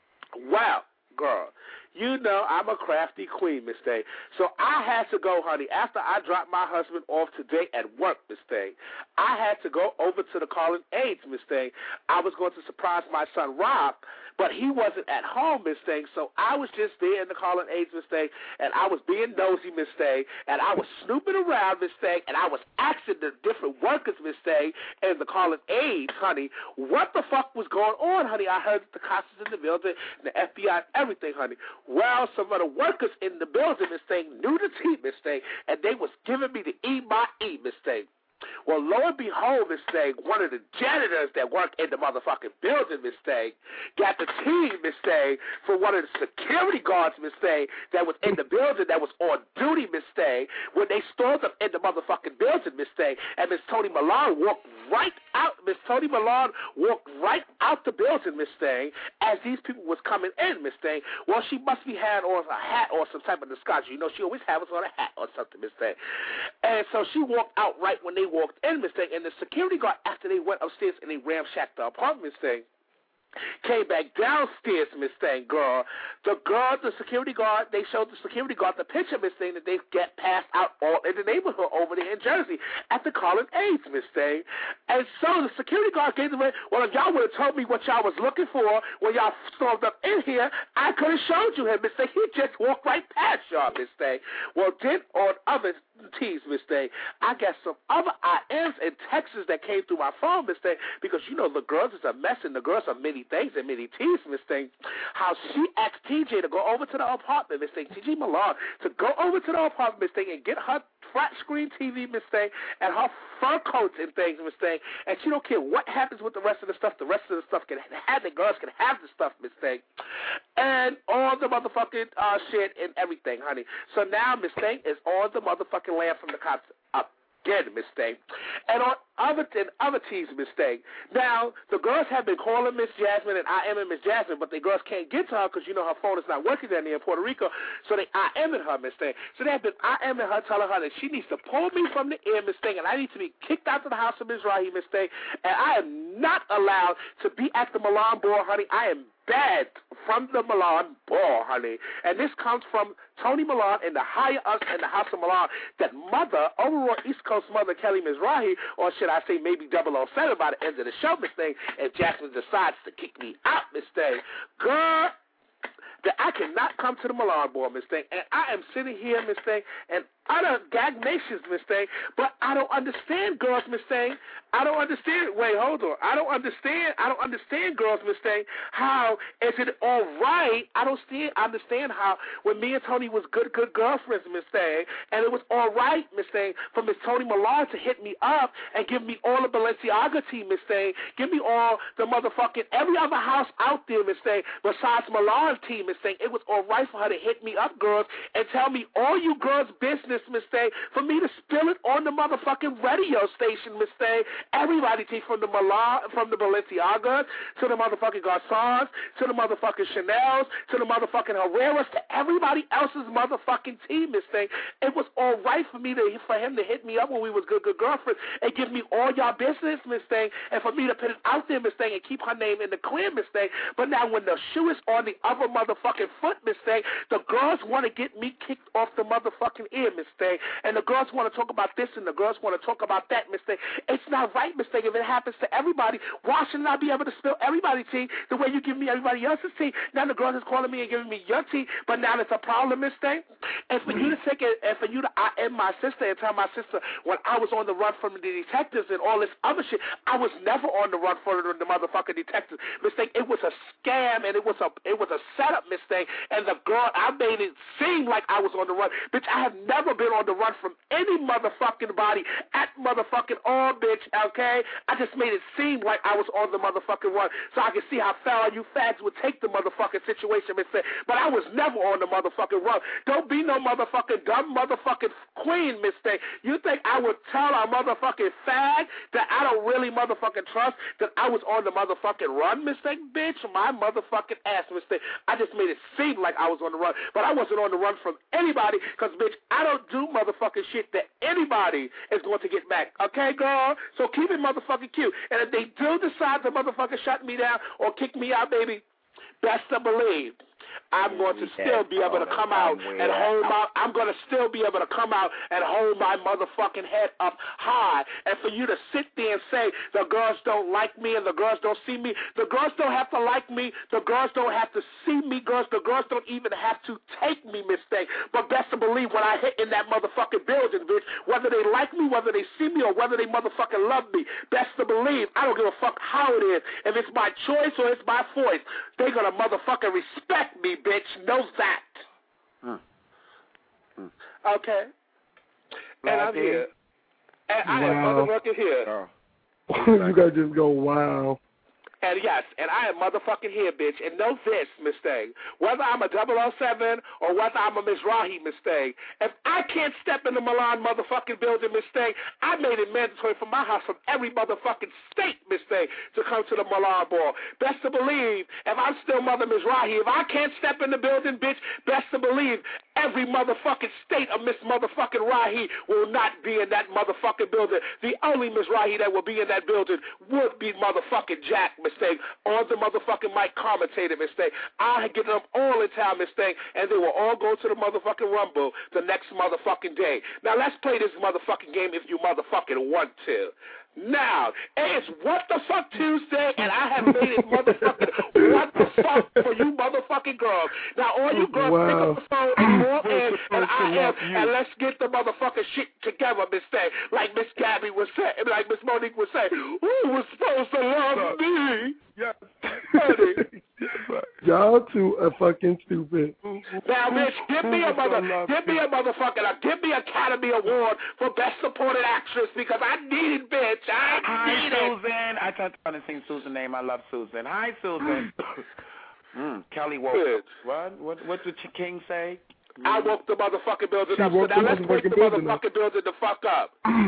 Wow. Girl, you know I'm a crafty queen, Miss Thing. So I had to go, honey, after I dropped my husband off today at work, Miss Thing, I had to go over to the Colin Aids, Miss Thing. I was going to surprise my son, Rob, but he wasn't at home, Miss Thing, so I was just there in the Colin Aids, Miss Thing, and I was being nosy, Miss Thing, and I was snooping around, Miss Thing, and I was asking the different workers, Miss Thing, and the Colin Aids, honey, what the fuck was going on, honey? I heard that the cops was in the building, and the F B I, everything, honey. Well, some of the workers in the building, Miss Thing, knew the tea, Miss Thing, and they was giving me the E by E, Miss Thing. Well, lo and behold, Miss Thing, one of the janitors that work in the motherfucking building, Miss Thing, got the tea, Miss Thing, for one of the security guards, Miss Thing, that was in the building that was on duty, Miss Thing, when they stormed up in the motherfucking building, Miss Thing, and Miss Tony Milan walked right out, Miss Tony Milan walked right out the building, Miss Thing, as these people was coming in, Miss Thing. Well, she must be had on a hat or some type of disguise. You know, she always has on a hat or something, Miss Thing. And so she walked out right when they walked in, Miss Thing, and the security guard, after they went upstairs and they ramshacked the apartment, Miss Thing, came back downstairs, Miss Thing, girl. The girl, the security guard, they showed the security guard the picture, Miss Thing, that they get passed out all in the neighborhood over there in Jersey at the Colin Aids, Miss Thing. And so the security guard gave them, well, if y'all would have told me what y'all was looking for when y'all stormed up in here, I could have showed you him, Miss Thing. He just walked right past y'all, Miss Thing. Well, then on other teas, Miss Thing, I got some other I Ms and texts that came through my phone, Miss Thing, because, you know, the girls is a mess and the girls are many things and many teas, Miss Thing, how she asked T J to go over to the apartment, Miss Thing, T J Milan, to go over to the apartment, Miss Thing, and get her flat screen T V, Miss Thing, and her fur coats and things, Miss Thing, and she don't care what happens with the rest of the stuff. The rest of the stuff can have, the girls can have the stuff, Miss Thing, and all the motherfucking uh, shit and everything, honey. So now Miss Thing is on the motherfucking land from the cops up. Again, Miss Thing. And on other and other teams, Miss Thing. Now, the girls have been calling Miss Jasmine and I am in Miss Jasmine, but the girls can't get to her because, you know, her phone is not working down there in Puerto Rico, so they I am in her, Miss Thing. So they have been I am in her telling her that she needs to pull me from the air, Miss Thing, and I need to be kicked out to the house of Miss Rahi, Miss Thing, and I am not allowed to be at the Milan board, honey. I am bad from the Milan ball, honey. And this comes from Tony Milan and the higher us in the House of Milan, that mother, overall East Coast mother, Kelly Mizrahi, or should I say maybe double oh seven by the end of the show, Miss Thing, if Jackson decides to kick me out, Miss Thing. Girl, that I cannot come to the Milan ball, Miss Thing. And I am sitting here, Miss Thing, and utter gagnations, Miss Thing, but I don't understand, girls, Miss Thing. I don't understand. Wait, hold on. I don't understand. I don't understand, girls, Miss Thing. How is it all right? I don't see, I understand how when me and Tony was good, good girlfriends, Miss Thing, and it was all right, Miss Thing, for Miss Tony Milan to hit me up and give me all the Balenciaga team, Miss Thing, give me all the motherfucking every other house out there, Miss Thing, besides Milan team, Miss Thing. It was all right for her to hit me up, girls, and tell me all you girls' business, Miss Thing, for me to spill it on the motherfucking radio station, Miss Thing. Everybody take from the Milan, from the Balenciagas to the motherfucking Garçons, to the motherfucking Chanels, to the motherfucking Herreras, to everybody else's motherfucking team, Miss Thing. It was all right for me to for him to hit me up when we was good, good girlfriends and give me all y'all business, Miss Thing, and for me to put it out there, Miss Thing, and keep her name in the clear, Miss Thing. But now when the shoe is on the other motherfucking foot, Miss Thing, the girls want to get me kicked off the motherfucking ear, Miss Thing, and the girls want to talk about this and the girls want to talk about that, Miss Thing. It's not right, Miss Thing. If it happens to everybody, why shouldn't I be able to spill everybody's tea the way you give me everybody else's tea? Now the girls is calling me and giving me your tea, but now it's a problem, Miss Thing. And for you to take it, and for you to I am my sister and tell my sister when I was on the run from the detectives and all this other shit, I was never on the run from the motherfucking detectives, Miss Thing. It was a scam and it was a it was a setup, Miss Thing. And the girl, I made it seem like I was on the run. Bitch, I have never been on the run from any motherfucking body at motherfucking all, bitch, okay? I just made it seem like I was on the motherfucking run so I could see how foul you fags would take the motherfucking situation, Miss Thing. But I was never on the motherfucking run. Don't be no motherfucking dumb motherfucking queen, Miss Thing. You think I would tell a motherfucking fag that I don't really motherfucking trust that I was on the motherfucking run, Miss Thing? Bitch, my motherfucking ass, Miss Thing. I just made it seem like I was on the run, but I wasn't on the run from anybody because, bitch, I don't do motherfucking shit that anybody is going to get back. Okay, girl? So keep it motherfucking cute. And if they do decide to motherfucking shut me down or kick me out, baby, best to believe I'm going to still be able to come out and hold my, I'm going to still be able to come out and hold my motherfucking head up high. And for you to sit there and say the girls don't like me and the girls don't see me, the girls don't have to like me, the girls don't have to see me, girls, the girls don't even have to take me, Miss Thing. But best to believe when I hit in that motherfucking building, bitch, whether they like me, whether they see me, or whether they motherfucking love me, best to believe I don't give a fuck how it is. If it's my choice or it's my voice, they're going to motherfucking respect me, bitch. Know that. Hmm. Hmm. Okay. And I'm here. And I am Wow. motherfucking here. Oh. You gotta just go, wow. And yes, and I am motherfucking here, bitch. And know this, Miss Thing. Whether I'm a double oh seven or whether I'm a Mizrahi, Miss Thing, if I can't step in the Milan motherfucking building, Miss Thing, I made it mandatory for my house from every motherfucking state, Miss Thing, to come to the Milan ball. Best to believe, if I'm still Mother Mizrahi, if I can't step in the building, bitch, best to believe every motherfucking state of Miss motherfucking Rahi will not be in that motherfucking building. The only Miss Rahi that will be in that building would be motherfucking Jack, Miss Thing, or the motherfucking Mike commentator, Miss Thing. I get them all in town, Miss Thing, and they will all go to the motherfucking Rumble the next motherfucking day. Now let's play this motherfucking game if you motherfucking want to. Now, it's What the Fuck Tuesday, and I have made it motherfucking What the Fuck for you motherfucking girls. Now, all you girls Wow. pick up the phone and call in, and I am, and let's get the motherfucking shit together, Miss Thing. Like Miss Gabby was saying, like Miss Monique was saying, who was supposed to love me? Yes. Honey. Y'all two are fucking stupid. Now, bitch, give me a mother, give me a motherfucking, uh, give me Academy Award for Best Supporting Actress because I need it, bitch. I Hi, need it. Susan. I tried to sing Susan's name. I love Susan. Hi, Susan. mm, Kelly woke Good. up. What? What? What did the King say? I woke the motherfucking building She up. So woke now the let's wake the motherfucking building motherfucking building the fuck up.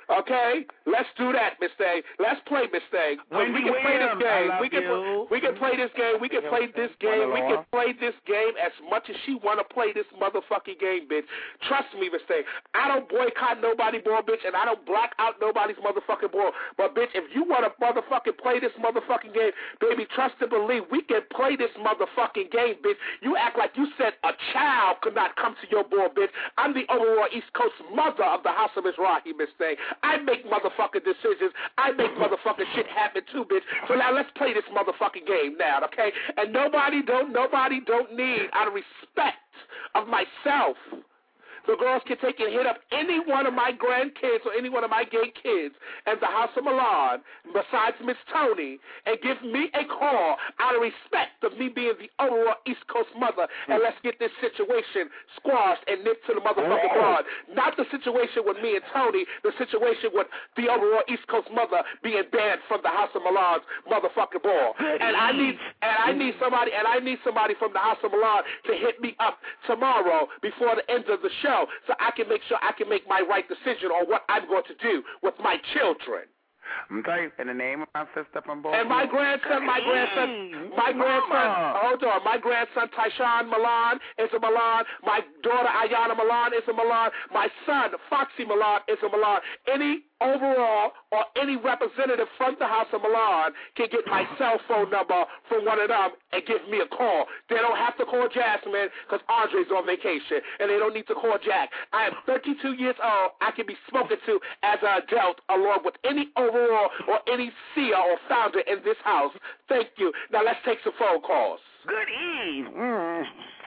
Okay, let's do that, Miss Thing. Let's play, Miss Thing. We can play this game. We can you. we can play this game. We can play this game. We can play this game as much as she want to play this motherfucking game, bitch. Trust me, Miss Thing. I don't boycott nobody, boy, bitch, and I don't black out nobody's motherfucking boy. But bitch, if you want to motherfucking play this motherfucking game, baby, trust and believe we can play this motherfucking game, bitch. You act like you said a child could not come to your boy, bitch. I'm the overall East Coast mother of the House of Mizrahi, Miss Thing. I make motherfucking decisions. I make motherfucking shit happen too, bitch. So now let's play this motherfucking game now, okay? And nobody don't, nobody don't need, out of respect of myself, the girls can take and hit up any one of my grandkids or any one of my gay kids at the House of Milan, besides Miss Tony, and give me a call out of respect of me being the overall East Coast mother, and let's get this situation squashed and nipped to the motherfucking bud. Not the situation with me and Tony, the situation with the overall East Coast mother being banned from the House of Milan's motherfucking ball. And I need and I need somebody and I need somebody from the House of Milan to hit me up tomorrow before the end of the show, so I can make sure I can make my right decision on what I'm going to do with my children. Okay, in the name of my sister from Baltimore. And my grandson, my grandson, my grandson, hold on, my grandson Tyshawn Milan is a Milan. My daughter Ayana Milan is a Milan. My son Foxy Milan is a Milan. Any overall or any representative from the House of Milan can get my cell phone number from one of them and give me a call. They don't have to call Jasmine because Andre's on vacation, and they don't need to call Jack. I am thirty-two years old. I can be spoken to as an adult along with any overall or any C E O or founder in this house. Thank you. Now let's take some phone calls. Good eve. Mm.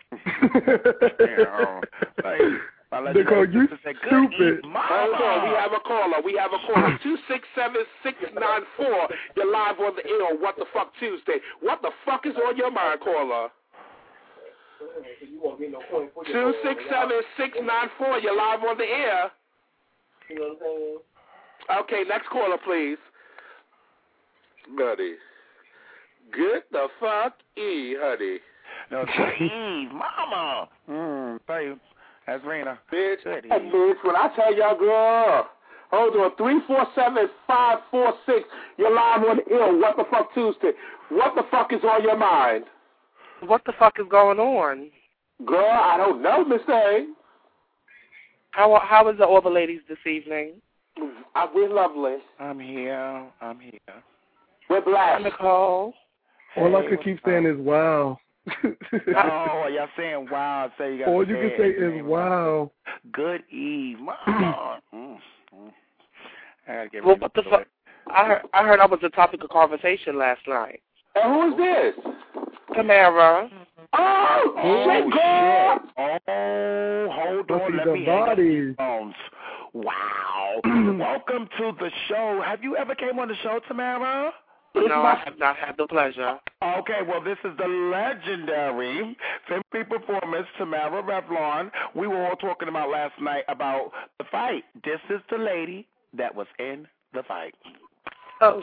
yeah, like, Nicole, you stupid. Hold on, we have a caller. We have a caller. two six seven, six nine four. You're live on the air on What the Fuck Tuesday. What the fuck is on your mind, caller? two six seven, six nine four. You're live on the air. Okay, next caller, please. Buddy. Get the fuck E, honey. No, Eve, mama. Mm, thank you. That's Rena. Bitch, hey, bitch, when I tell y'all, girl, hold on, three four seven, five four six, you're live on the air, What the Fuck Tuesday. What the fuck is on your mind? What the fuck is going on? Girl, I don't know, Miss A. How how is all the ladies this evening? Uh, we're lovely. I'm here. I'm here. We're blessed. Nicole. All I could keep saying is wow. Oh, y'all saying wow? Say you got All you can say is wow. Good eve, mama. mm, mm. I gotta get well, what the fuck? I heard I heard I was the topic of conversation last night. And who is this? Tamara. Oh, oh shit, girl. Oh, hold on. Let the me bodies. hang up Wow. Welcome to the show. Have you ever came on the show, Tamara? No, I have not had the pleasure. Okay, well, this is the legendary Femme performance, Tamara Revlon. We were all talking about last night about the fight. This is the lady that was in the fight. Oh.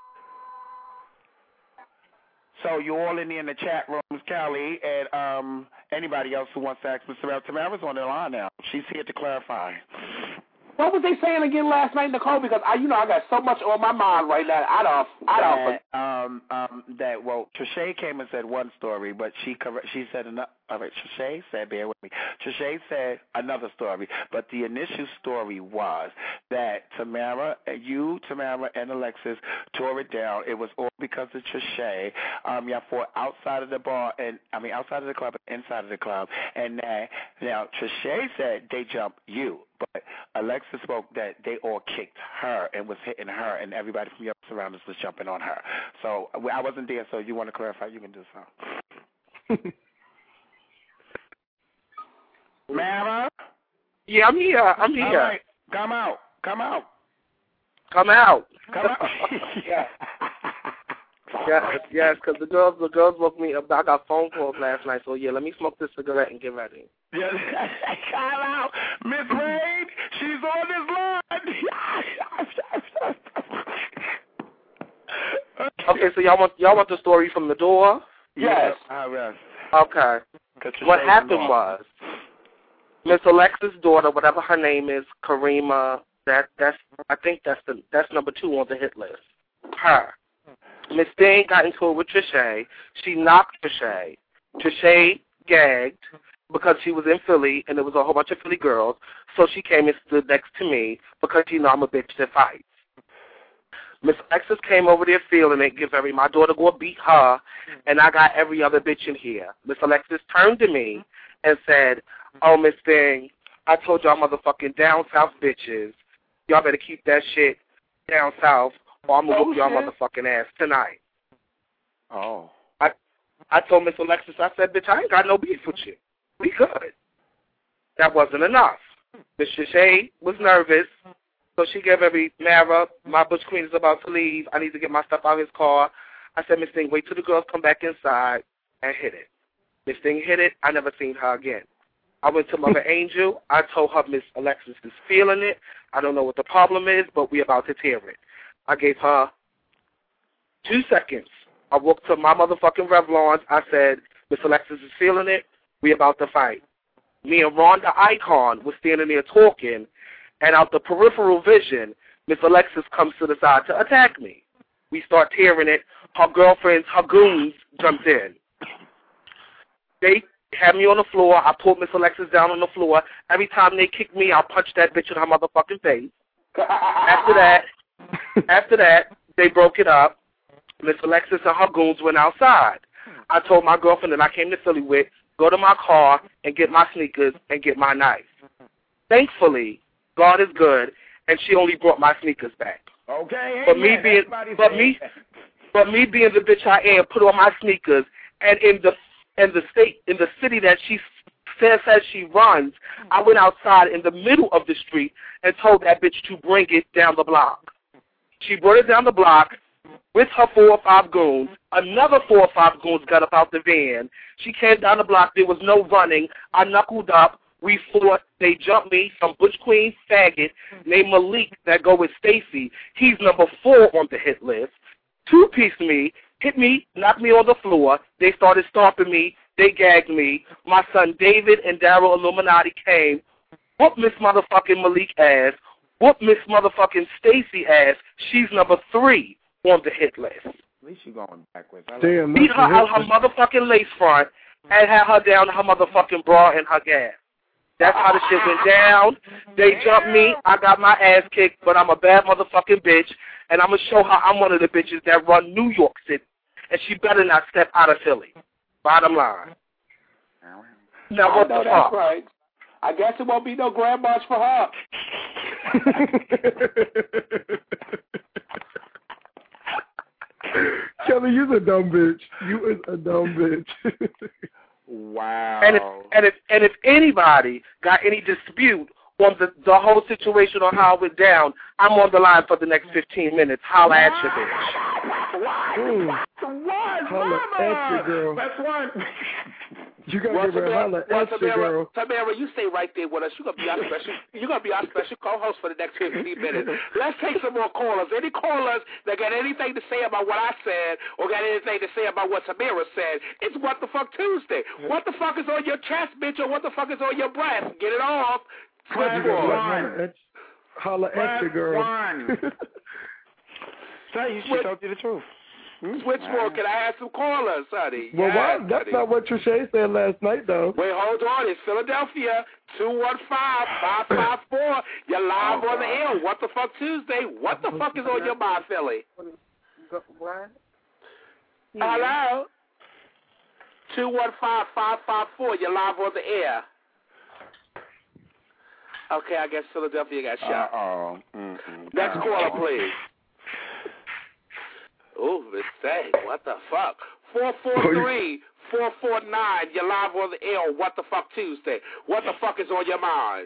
So you're all in the, in the chat rooms, Callie, and um, anybody else who wants to ask Mister Tamara's on the line now. She's here to clarify. What was they saying again last night, Nicole? Because I, you know, I got so much on my mind right now. I don't, I don't. That, um, um, that well, Trishay came and said one story, but she correct. She said another. All right, Trishay said, bear with me. Trishay said another story, but the initial story was that Tamara, you, Tamara, and Alexis tore it down. It was all because of Trishay. Um, y'all fought outside of the bar, and I mean outside of the club, and inside of the club, and uh, now Trishay said they jumped you. But Alexis spoke that they all kicked her and was hitting her, and everybody from your surroundings was jumping on her. So I wasn't there, so you want to clarify, you can do so. Mara? Yeah, I'm here. I'm here. All right. Come out. Come out. Come out. Come out. yeah. Yes, yes, because the girls, the girls woke me up. I got phone calls last night, so yeah, let me smoke this cigarette and get ready. Yeah, come out, Miss Wade. She's on this line. Okay, so y'all want y'all want the story from the door? Yes. Uh, yes. Okay. What happened was Miss Alexis' daughter, whatever her name is, Karima That that's I think that's the that's number two on the hit list. Her. Miss Thing got into it with Trisha. She knocked Trisha. Trisha gagged because she was in Philly and there was a whole bunch of Philly girls. So she came and stood next to me because you know I'm a bitch that fights. Miss Alexis came over there feeling it, give every my daughter go beat her, and I got every other bitch in here. Miss Alexis turned to me and said, "Oh, Miss Thing, I told y'all motherfucking down south bitches, y'all better keep that shit down south, or I'm gonna Oh, whoop y'all shit. motherfucking ass tonight." Oh. I I told Miss Alexis, I said, "Bitch, I ain't got no beef with you. We good." That wasn't enough. Miss Shay was nervous. So she gave every Mara, my Butch Queen is about to leave. I need to get my stuff out of his car. I said, Miss Thing, wait till the girls come back inside and hit it. Miss Thing hit it. I never seen her again. I went to Mother Angel. I told her Miss Alexis is feeling it. I don't know what the problem is, but we about to tear it. I gave her two seconds. I walked to my motherfucking Revlons. I said, Miss Alexis is feeling it. We about to fight. Me and Rhonda Icon was standing there talking. And out the peripheral vision, Miss Alexis comes to the side to attack me. We start tearing it. Her girlfriends, her goons, jumped in. They had me on the floor. I pulled Miss Alexis down on the floor. Every time they kick me, I'll punch that bitch in her motherfucking face. After that, after that, they broke it up. Miss Alexis and her goons went outside. I told my girlfriend that I came to Philly with, go to my car and get my sneakers and get my knife. Thankfully, God is good, and she only brought my sneakers back. Okay. But me being, but me, but me being the bitch I am, put on my sneakers, and in the in the state, in the city that she says says she runs, I went outside in the middle of the street and told that bitch to bring it down the block. She brought it down the block with her four or five goons. Another four or five goons got up out the van. She came down the block. There was no running. I knuckled up. We fought. They jumped me. Some Butch Queen faggot named Malik that go with Stacy. He's number four on the hit list. Two-piece me, hit me, knocked me on the floor. They started stomping me. They gagged me. My son David and Daryl Illuminati came. Whoop Miss motherfucking Malik ass. Whoop Miss motherfucking Stacy ass. She's number three on the hit list. At least you're going backwards. I like Damn, Beat that's her the out hit her motherfucking lace front and had her down to her motherfucking bra and her gas. That's how the shit went down. They jumped me. I got my ass kicked, but I'm a bad motherfucking bitch, and I'm going to show her I'm one of the bitches that run New York City, and she better not step out of Philly. Bottom line. Now, I what know the that's fuck? right. I guess it won't be no grand march for her. Kelly, you's a dumb bitch. You is a dumb bitch. Wow. And if, and if and if anybody got any dispute on the, the whole situation on how it went down, I'm on the line for the next fifteen minutes. Holla at you, bitch. Mm. One, Holla at you, girl. That's one. You gotta Well, give her a Tamara, holla well, at you, Tamara, girl. Tamara, you stay right there with us. You're gonna be our special. You're gonna be our special co-host for the next fifteen minutes. Let's take some more callers. Any callers that got anything to say about what I said, or got anything to say about what Tamara said? It's What the Fuck Tuesday. What the fuck is on your chest, bitch, or what the fuck is on your breast? Get it off. Press You gotta one. holla at, holla at Press you, girl. one. So you she told you the truth. Switchboard, can I have some callers, honey? Well, yes, wow, that's honey. not what Trisha said last night, though. Wait, hold on. It's Philadelphia, two one five, five five four. You're live Oh, on the God. air. What the fuck Tuesday? What the fuck is on your mind, Philly? What? Hello? two one five, five five four. You're live on the air. Okay, I guess Philadelphia got shot. Uh-oh. Mm-mm. Next Uh-oh. caller, please. Ooh, Miss Thing, what the fuck? four four three, four four nine, you're live on the air on What the Fuck Tuesday. What the fuck is on your mind?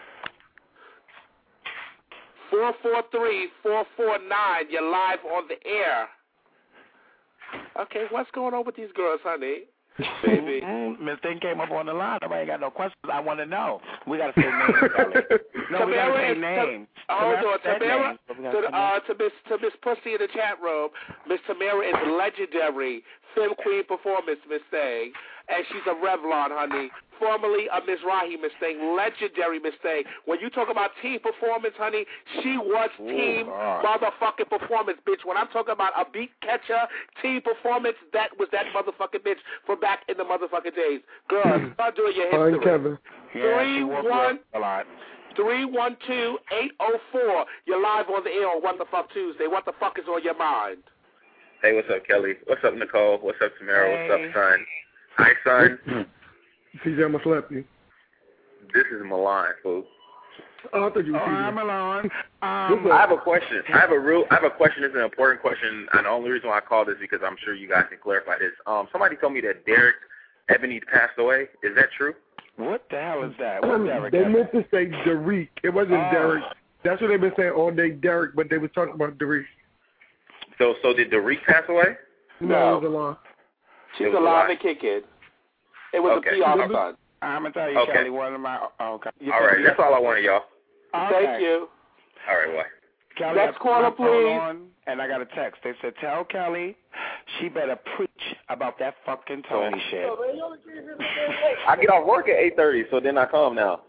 four four three, four four nine, you're live on the air. Okay, what's going on with these girls, honey? Baby. Mm-hmm. Miss Thing came up on the line. Nobody got no questions. I want to know. We got to say names, Kelly. No, we got to say names. Hold on, Tamara, names, but we to, gotta say uh, names. to Miss to Miss Pussy in the chat room, Miss Tamara is legendary film queen performance, Miss Thing, and she's a Revlon, honey. Formerly a Miss Raheem Mustang, legendary Mustang. When you talk about team performance, honey, she was team God. motherfucking performance, bitch. When I'm talking about a beat catcher, team performance, that was that motherfucking bitch from back in the motherfucking days. Girl, start doing your Fine, history. Kevin. Three one a lot. three one two eight zero four. You're live on the air on What the Fuck Tuesday. What the fuck is on your mind? Hey, what's up, Kelly? What's up, Nicole? What's up, Tamara? Hey. What's up, son? Hi, son. C J, I'ma slap you. This is Milan, fool. Oh, I thought you were Oh, C J. I'm alone. Um, I have a question. I have a real. I have a question. It's an important question, and the only reason why I called is because I'm sure you guys can clarify this. Um, somebody told me that Derek Ebony passed away. Is that true? what the hell is that? What Derek? They Evans? meant to say Derek. It wasn't Oh. Derek. That's what they've been saying all day, Derek, but they was talking about Derek. So, so did Derek pass away? No, it was a lie. She's It was a alive lie. and kicking. It was Okay. a P R stunt. I'm gonna tell you, Okay. Kelly. One of my. Oh, okay. You All said right, you that's got- all I wanted, y'all. Okay. Thank you. All right, bye. Kelly, Next I put caller, my phone please. on, and I got a text. They said, "Tell Kelly she better preach about that fucking Tony shit." I get off work at eight thirty, so then I come now.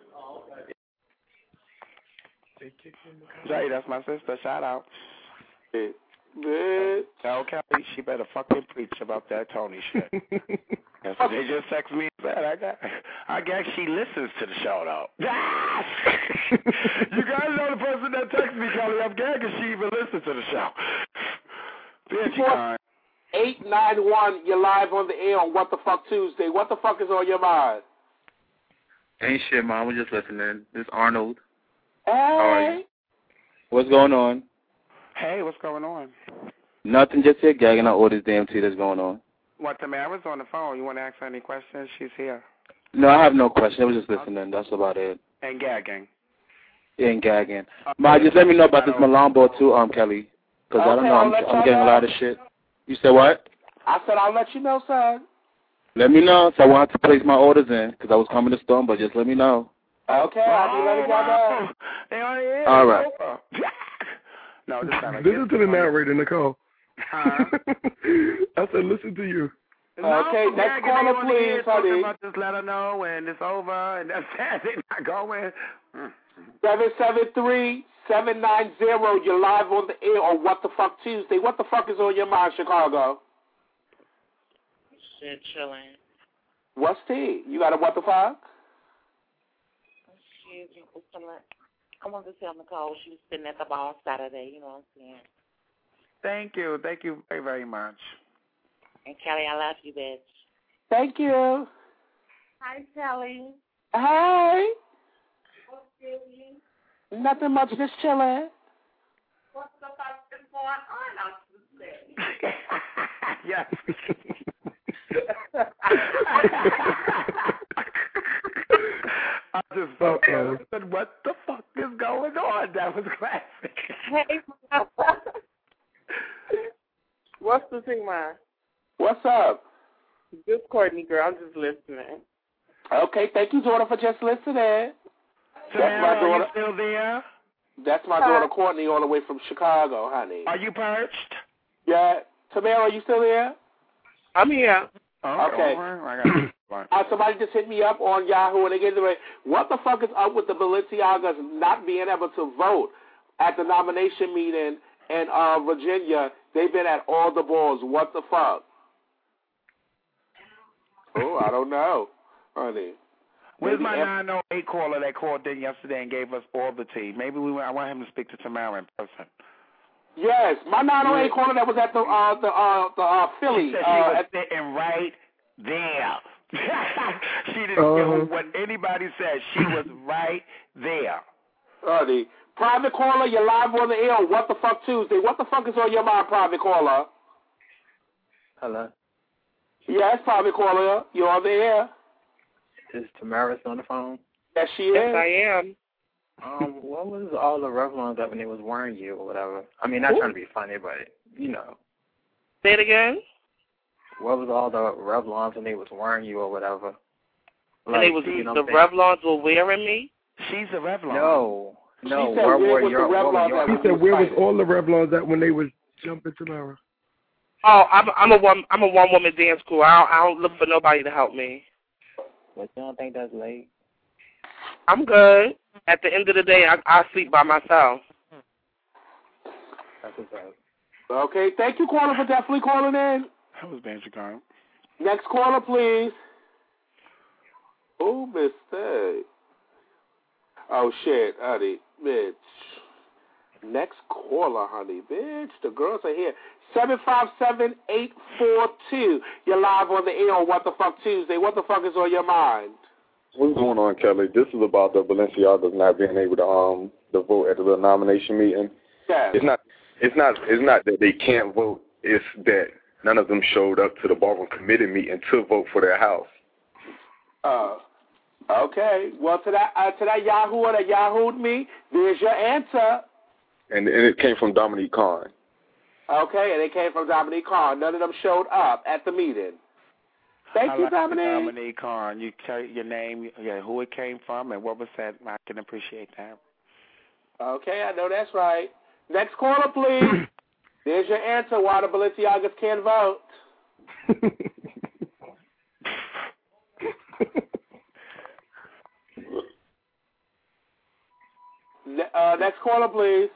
Jay, that's my sister. Shout out. Bitch. Tell Kelly she better fucking preach about that Tony shit. That's what they just text me and said. I got, I guess she listens to the show though. You guys know the person that texted me, Kelly. I'm gagging. She even listens to the show. Bitch, you kind. eight nine one, you're live on the air on What the Fuck Tuesday. What the fuck is on your mind? Ain't shit, Mom. We're just listening. This is Arnold. Hey. are you? What's going on? Hey, what's going on? Nothing, just here gagging on all this damn tea that's going on. What, Tamara's on the phone. You want to ask her any questions? She's here. No, I have no question. I was just listening. That's about it. And gagging. And gagging. Uh, Ma, just let me know about this Milan ball too, um, Kelly. Because I don't Okay, know. I'll I'm, let I'm y'all getting a know. lot of shit. You said what? I said I'll let you know, son. Let me know. So I wanted to place my orders in because I was coming to Storm, but just let me know. Okay, I'll be letting y'all know. They are here. All right. No, this time I Listen get to the narrator, Nicole. Huh? I said, listen to you. Okay, no, next gagging, caller, they on the air please, talking honey. about just let her know when it's over and that's that. They're not going. Mm. seven seven three, seven nine zero, you're live on the air on What the Fuck Tuesday. What the fuck is on your mind, Chicago? Shit, chilling. What's tea? You got a what the fuck? Shit, chilling. I wanted to tell Nicole she was sitting at the bar Saturday, you know what I'm saying? Thank you. Thank you very, very much. And Kelly, I love you, bitch. Thank you. Hi, Kelly. Hey. What's doing? Nothing much, just chilling. What's the fuck is going on out there? Yes. I just thought, what the fuck is going on? That was classic. Hey, what's the thing, man? What's up? Just Courtney, girl. I'm just listening. Okay, thank you, daughter, for just listening. That's my Tamara, are you daughter. still there? That's my daughter, Courtney, all the way from Chicago, honey. Are you perched? Yeah. Tamara, are you still there? I'm here. Oh, Okay. over. I got Uh, somebody just hit me up on Yahoo and they gave away. What the fuck is up with the Balenciagas not being able to vote at the nomination meeting in uh, Virginia? They've been at all the balls. What the fuck? Oh, I don't know, honey. Where's Maybe my F- nine oh eight caller that called in yesterday and gave us all the tea? Maybe we. I want him to speak to Tamara in person. Yes, my nine oh eight caller that was at the uh, the uh, the uh, Philly. She said uh, she was at, sitting right there. She didn't Uh-huh. care what anybody said. She was right there. honey. Private caller, you're live on the air on What the Fuck Tuesday. What the fuck is on your mind, private caller? Hello. Yes, private caller, you're on the air. Is Tamaris on the phone? Yes, she Yes, is. I am. Um, what was all the Revlons that when they was wearing you or whatever? I mean, not Ooh. trying to be funny, but, you know. Say it again. What was all the Revlons when they was wearing you or whatever? And they was, you know the what I'm saying? Revlons were wearing me? She's a Revlon. No. No, She said, where where were was your, the where were Revlon your at? He said, where was all the Revlons at when they was jumping Tamara? Oh, I'm I'm a one I'm a one woman dance crew. I don't, I don't look for nobody to help me. But you don't think that's late? I'm good. At the end of the day, I I sleep by myself. That's what's up. Okay, thank you, caller, for definitely calling in. That was Ben Chicago. Next caller, please. Oh, mistake. Oh, shit, honey, bitch. Next caller, honey, bitch. The girls are here. seven five seven, eight four two. You're live on the air on What the Fuck Tuesday. What the fuck is on your mind? What's going on, Kelly? This is about the Balenciagas not being able to um to vote at the nomination meeting. Yeah. It's not it's not it's not that they can't vote, it's that none of them showed up to the ballroom committee meeting to vote for their house. Uh okay. Well, to that uh, to that Yahoo that Yahoo'd me, there's your answer. And and it came from Dominique Kahn. Okay, and it came from Dominique Kahn. None of them showed up at the meeting. Thank I you, like Dominique. Dominique Kahn. You tell your name, yeah, who it came from, and what was said. I can appreciate that. Okay, I know that's right. Next caller, please. There's your answer why the Balenciagas can't vote. ne- uh, next caller, please.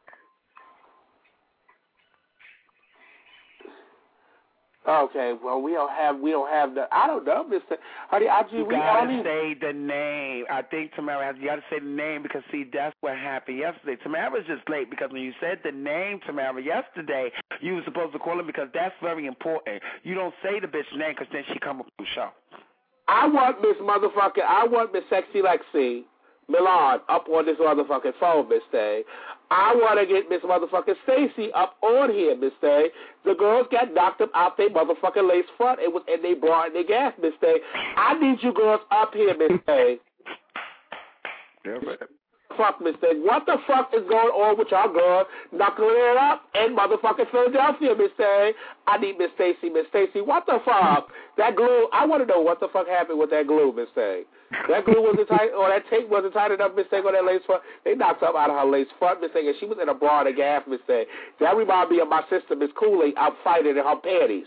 Okay, well we don't have we don't have the I don't know, Mister Honey, I just You we gotta only say the name. I think Tamara has. You gotta say the name because see, that's what happened yesterday. Tamara was just late because when you said the name Tamara yesterday, you were supposed to call her because that's very important. You don't say the bitch name because then she come up with the show. I want Miss Motherfucker I want Miss Sexy Lexi Milan up on this motherfucking phone, Miss Day. I want to get Miss Motherfucking Stacy up on here, Miss Day. The girls got knocked up out their motherfucking lace front and, was, and they brought in their gas, Miss Day. I need you girls up here, Miss Day. Yeah, Fuck, Miss Day. What the fuck is going on with y'all girls knuckling it up in motherfucking Philadelphia, Miss Day? I need Miss Stacy, Miss Stacy. What the fuck? That glue, I want to know what the fuck happened with that glue, Miss Day. That glue wasn't tight, or that tape wasn't tight enough, Miss Day, on that lace front. They knocked up out of her lace front, Miss Day, and she was in a bra and a gaff, Miss Day. That reminded me of my sister, Miss Cooley, out fighting in her panties.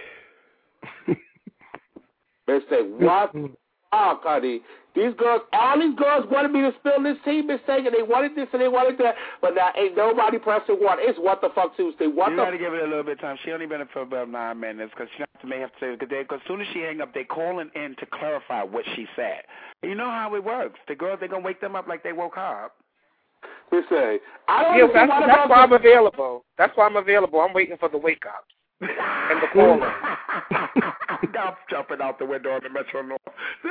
Miss Day, what the fuck, honey? These girls, all these girls wanted me to spill this tea, Miss Day, and they wanted this and they wanted that, but now ain't nobody pressing one. It's What the Fuck Tuesday. What you the got to give it a little bit of time. She only been in for about nine minutes because she may have to say, because as soon as she hang up, they calling in to clarify what she said. You know how it works. The girls, they're going to wake them up like they woke her up. Miss Day, I don't Yeah, know that's, why that's why I'm available. That's why I'm available. I'm waiting for the wake up and the caller. I'm jumping out the window on the Metro North.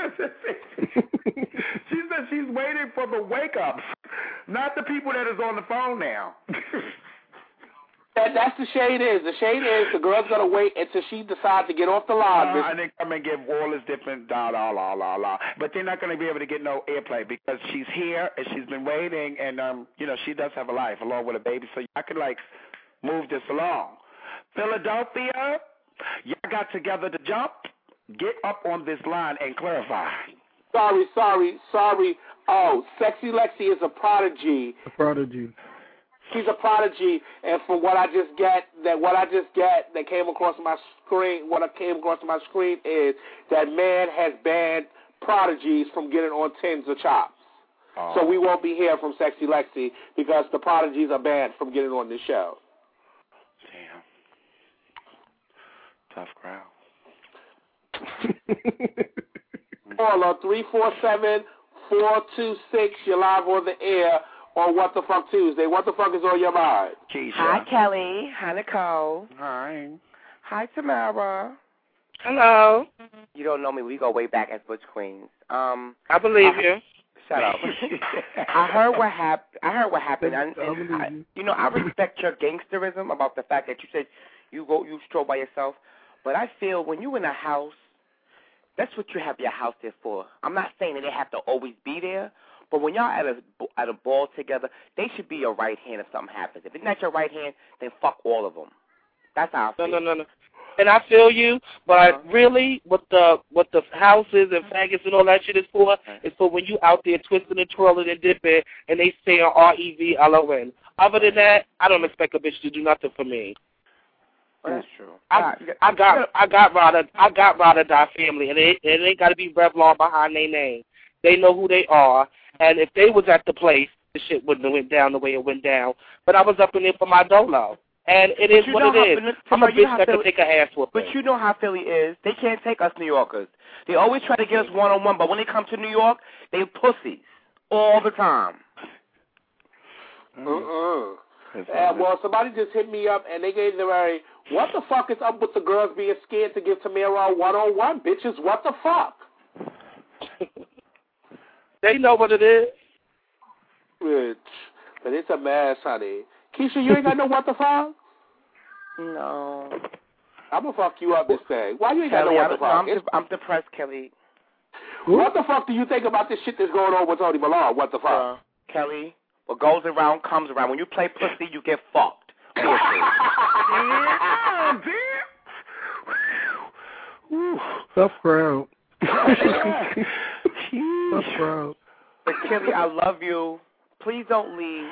She said she's waiting for the wake-ups, not the people that is on the phone now. That, that's the shade is. The shade is the girl's going to wait until she decides to get off the line. Uh, and they come and give all this different da la la la la. But they're not going to be able to get no airplay because she's here and she's been waiting and, um, you know, she does have a life along with a baby. So I could, like, move this along. Philadelphia, y'all got together to jump. Get up on this line and clarify. Sorry, sorry, sorry. Oh, Sexy Lexi is a prodigy. A prodigy. She's a prodigy, and from what I just get, that what I just get that came across my screen, what I came across my screen is that man has banned prodigies from getting on tins of chops. Oh. So we won't be hearing from Sexy Lexi because the prodigies are banned from getting on this show. Damn. Tough crowd. Caller three four seven, four two six. You're live on the air on What the Fuck Tuesday. What the fuck is on your mind? Keisha. Hi, Kelly. Hi, Nicole. Hi. Hi, Tamara. Hello. You don't know me. We go way back as Butch Queens. Um, I believe I, you. Shut up. I heard what happened. I heard what happened. And, and I, you know, I respect your gangsterism about the fact that you said you go, you stroll by yourself. But I feel when you in a house, that's what you have your house there for. I'm not saying that they have to always be there, but when y'all at a at a ball together, they should be your right hand if something happens. If it's not your right hand, then fuck all of them. That's how I feel. No, no, no, no. And I feel you, but uh-huh. really, what the what the houses and faggots and all that shit is for, is for when you out there twisting and twirling and dipping, and they say on R E V L O N. Other than that, I don't expect a bitch to do nothing for me. Well, that's true. I, I got I got Rada I got Rada Die family, and it, it ain't got to be Revlon behind their name. They know who they are, and if they was at the place, the shit wouldn't have went down the way it went down. But I was up in there for my dolo, and it is what it is. Philly, I'm a bitch that Philly, can take an ass whooping. But you know how Philly is. They can't take us New Yorkers. They always try to get us one on one, but when they come to New York, they pussies all the time. Uh-uh. Uh, well, somebody just hit me up, and they gave the very, what the fuck is up with the girls being scared to give Tamara a one-on-one? Bitches, what the fuck? They know what it is. Bitch. But it's a mess, honey. Keisha, you ain't got no what the fuck? No. I'm going to fuck you up this thing. Why you ain't Kelly, got no what the fuck? I'm, de- I'm depressed, Kelly. What the fuck do you think about this shit that's going on with Tony Malone? What the fuck? Uh, Kelly, what goes around comes around. When you play pussy, you get fucked. Damn, tough crowd. Tough crowd. But Kelly, I love you. Please don't leave.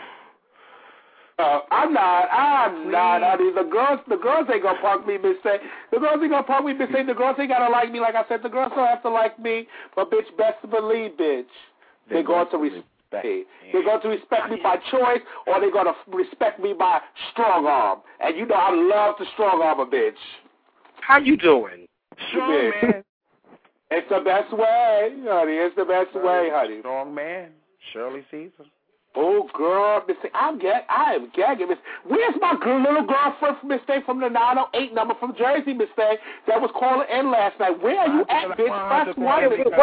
Uh, I'm not. I'm Please. not. I mean, the girls, the girls ain't gonna punk me, Miss Say. The girls ain't gonna punk me, Miss Say. The girls ain't gotta like me. Like I said, the girls don't have to like me. But bitch, best to believe, bitch, they're going to respect me. They're going to respect me by choice, or they're gonna respect me by strong arm. And you know, I love to strong arm a bitch. How you doing? Strong man. It's the best way, honey. It's the best way, honey. Strong man. Shirley Caesar. Oh, girl, Mister I'm gag- I am gagging, Miss. Where's my girl, little girlfriend from Miss Day from the nine oh eight number from Jersey, Miss Day, that was calling in last night? Where are you at, bitch? Press one.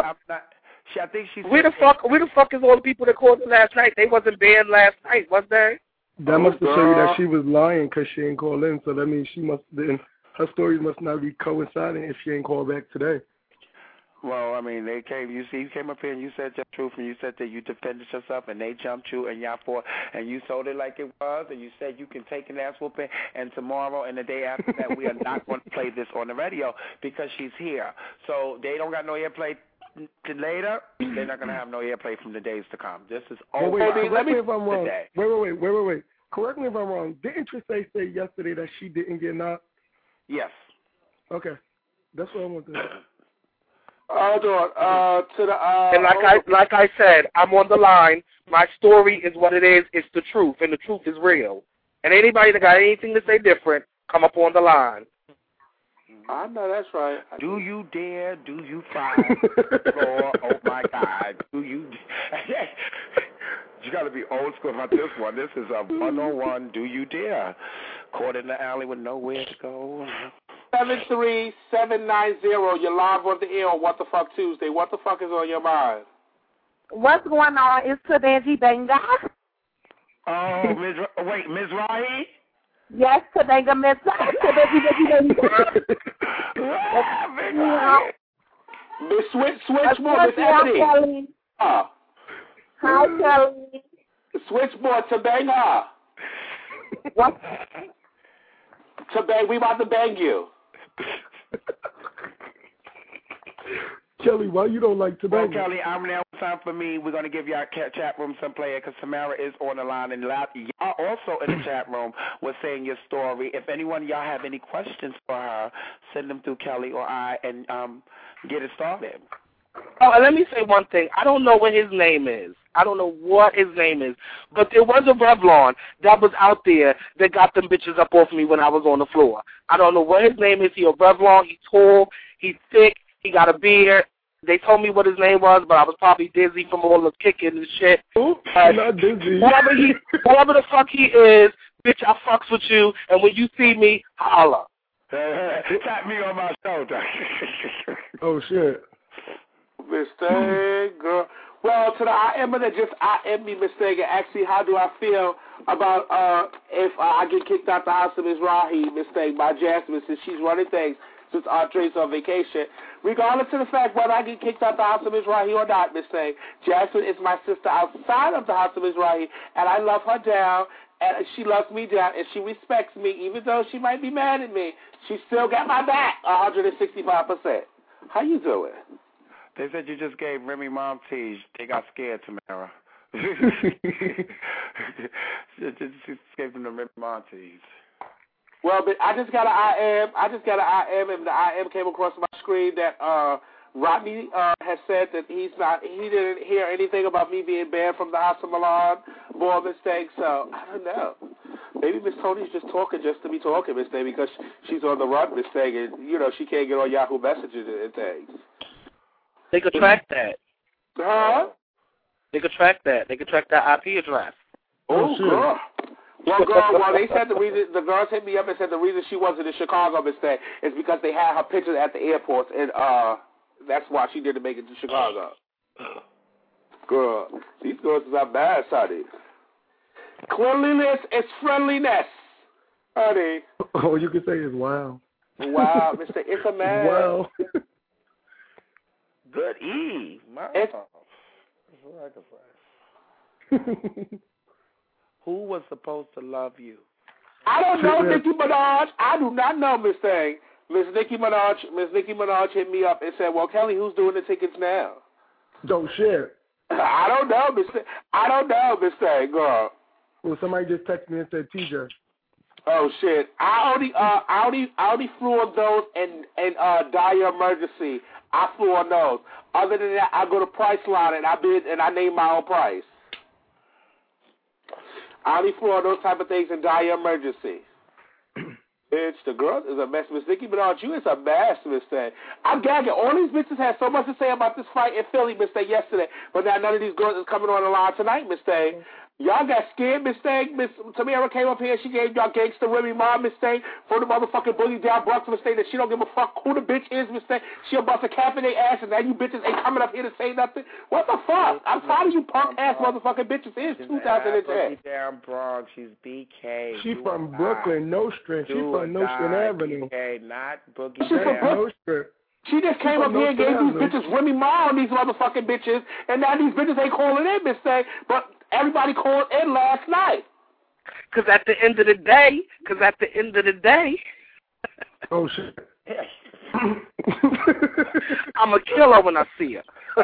I think she's. Where the fuck? Where the fuck is all the people that called in last night? They wasn't banned last night, was they? That oh, must have girl. shown you that she was lying because she ain't called in. So that means she must then her stories must not be coinciding if she ain't called back today. Well, I mean, they came. You see, you came up here and you said your truth, and you said that you defended yourself, and they jumped you, and y'all fought, and you sold it like it was, and you said you can take an ass whooping, and tomorrow and the day after that, we are not going to play this on the radio because she's here. So they don't got no airplay to later. They're not going to have no airplay from the days to come. This is over. Wait, wait, correct me if I'm wrong. Today. Wait, wait, wait, wait, wait, wait. Correct me if I'm wrong. Didn't Trissay say yesterday that she didn't get knocked? Yes. Okay, that's what I want to know. Hold on. Uh, to the uh, and like I like I said, I'm on the line. My story is what it is. It's the truth, and the truth is real. And anybody that got anything to say different, come up on the line. I know that's right. Do you dare? Do you fight? Lord, oh my God! Do you? You got to be old school about this one. This is a one-on-one. Do you dare? Caught in the alley with nowhere to go. Seven three seven nine zero. You're live on the air on What the Fuck Tuesday. What the fuck is on your mind? What's going on? It's Kabenji Benga. Oh, Miz wait, Miz Rahi? Yes, Kabenga Miz Kabenji Benga. Miss Switch, switchboard, Miss Ebony. Uh, Hi, Kelly. Switchboard to bang her. What? To bang, we about to bang you. Kelly, why you don't like to bang? Well, Kelly, I'm now time for me. We're going to give y'all chat room some player because Tamara is on the line. And y'all also in the chat room was saying your story. If anyone of y'all have any questions for her, send them through Kelly or I and um, get it started. Oh, and let me say one thing. I don't know what his name is. I don't know what his name is. But there was a Revlon that was out there that got them bitches up off me when I was on the floor. I don't know what his name is. He a Revlon. He's tall. He's thick. He got a beard. They told me what his name was, but I was probably dizzy from all the kicking and shit. Ooh, not dizzy. Whatever, he, whatever the fuck he is, bitch, I fucks with you. And when you see me, holla. Tap me on my shoulder. Oh, shit. Mistake, girl. Well, to the I am that just I am me mistake. Actually, how do I feel about uh, if uh, I get kicked out the house of Miz Rahi mistake by Jasmine since she's running things since Andre's on vacation. Regardless of the fact whether I get kicked out the house of Miz Rahi or not, mistake, Jasmine is my sister outside of the house of Miz Rahi, and I love her down, and she loves me down, and she respects me, even though she might be mad at me. She still got my back, one hundred sixty-five percent. How you doing? They said you just gave Remy Montage. They got scared, Tamara. She just gave them the Remy Montage. Well, but I just got an I M. I just got an I M, and the I M came across my screen that uh, Rodney uh, has said that he's not. He didn't hear anything about me being banned from the House of Milan. More mistake. So I don't know. Maybe Miss Tony's just talking just to be talking, Miss Day, because she's on the run, Miss Day, and you know she can't get on Yahoo Messages and things. They could track that. Huh? They could track that. They could track that I P address. Oh, girl. Well, girl, well, they said the reason, the girls hit me up and said the reason she wasn't in Chicago, Miss Day, is because they had her pictures at the airport, and uh, that's why she didn't make it to Chicago. Girl, these girls are bad, honey. Cleanliness is friendliness, honey. Oh, you could say it's wow. Wow, Mister It's a man. Wow. Good Eve. My It's, Who was supposed to love you? I don't know, Nicki Minaj. I do not know, Miss Thing. Miss Nicki Minaj, Miss Nicki Minaj hit me up and said, "Well, Kelly, who's doing the tickets now?" Don't share. I don't know, Miss. I don't know, Miss Thing, girl. Well, somebody just texted me and said T J. Oh shit! I only, uh, I only, I only flew on those and and uh, dire emergency. I flew on those. Other than that, I go to Priceline and I bid and I name my own price. I only flew on those type of things in dire emergency. Bitch, the girl is a mess. Miss Nicki Minaj, you is a mess, Miss Thing. I'm gagging. All these bitches had so much to say about this fight in Philly, Miss Thing, yesterday, but now none of these girls is coming on the line tonight, Miss Thing. Y'all got scared, Miss Thing. Miss Tamara came up here. She gave y'all gangster Remy Ma, Miss Thing, for the motherfucking bully down Bronx, Miss Thing, that she don't give a fuck who the bitch is, Miss Thing. She'll bust a cap in their ass, and now you bitches ain't coming up here to say nothing. What the fuck? I'm tired of you punk ass motherfucking bitches. It's two thousand ten. Down Bronx. She's B K. She from Brooklyn, Nostrand. She from Nostrand Avenue. B K, not Boogie She from Nostrand. She just came up here and gave these bitches Remy Ma on these motherfucking bitches, and now these bitches ain't calling in, Miss Thing, but everybody called in last night. Because at the end of the day, because at the end of the day, oh shit, I'm a killer when I see her.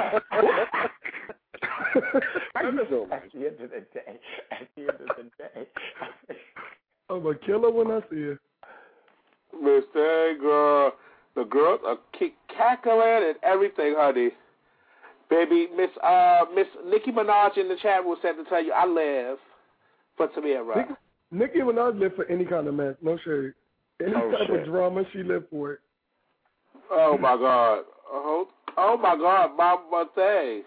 At the end of the day, at the end of the day, I'm a killer when I see her. Miss Thing, girl, the girls are kick cackling and everything, honey. Baby, Miss uh Miss Nicki Minaj in the chat room said to tell you I live for Tamira. Nicki, Nicki Minaj live for any kind of mess, no shade. Any oh, type shit. of drama, she live for it. Oh my God! Oh, oh my God, my my thing.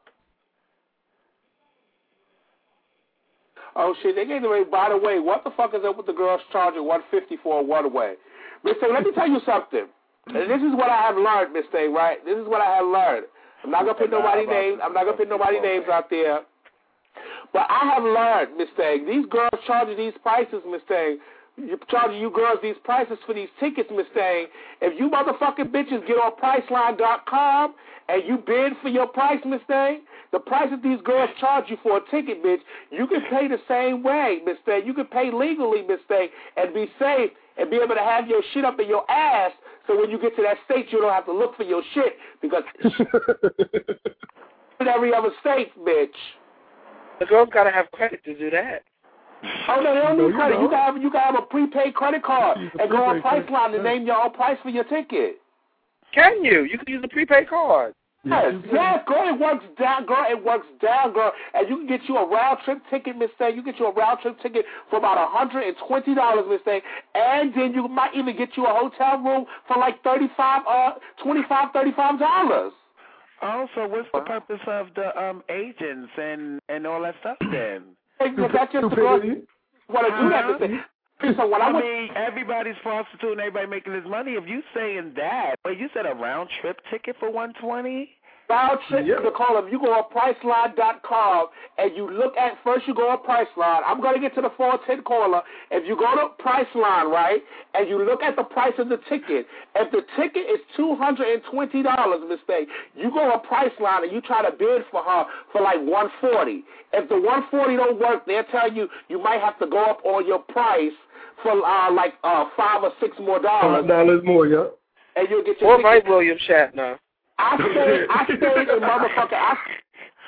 Oh shit! They gave away. By the way, what the fuck is up with the girls charging one fifty for a one way? Miss Thing, let me tell you something. And this is what I have learned, Miss Thing. Right? This is what I have learned. I'm not gonna put nobody names. I'm not gonna put nobody names out there. But I have learned, Miss Thing, these girls charging these prices, Miss Thing. You charging you girls these prices for these tickets, Miss Thing. If you motherfucking bitches get on Priceline dot com and you bid for your price, Miss Thing, the prices these girls charge you for a ticket, bitch, you can pay the same way, Miss Thing. You can pay legally, Miss Thing, and be safe and be able to have your shit up in your ass. So when you get to that state, you don't have to look for your shit because in every other state, bitch. The girls gotta have credit to do that. Oh no, they don't need No, credit. you, You can have you can have a prepaid credit card and go on prepaid Priceline and credit. name your own price for your ticket. Can you? You can use a prepaid card. Yes, yes, girl, it works down, girl, it works down, girl, and you can get you a round trip ticket, Miss Thing. You get you a round trip ticket for about a hundred and twenty dollars, Miss Thing, and then you might even get you a hotel room for like thirty-five, uh, twenty-five, thirty-five dollars. Also, what's the purpose of the um agents and and all that stuff then? Because that's just the girl want to do that, Miss Thing. So when I, I was, mean, everybody's prostituting, everybody making his money. If you saying that, but you said a round trip ticket for one twenty. round trip yeah. to call them. You go on Priceline dot com and you look at first. You go on Priceline. I'm gonna get to the four ten caller. If you go to Priceline, right, and you look at the price of the ticket, if the ticket is two hundred and twenty dollars, Miss Thing, you go on Priceline and you try to bid for her for like one forty. If the one forty don't work, they'll tell you you might have to go up on your price for uh, like uh, five or six more dollars. Five dollars more, yeah. And you'll get your Or ticket. Mike William Shatner. I stayed, I stayed in motherfucker. I,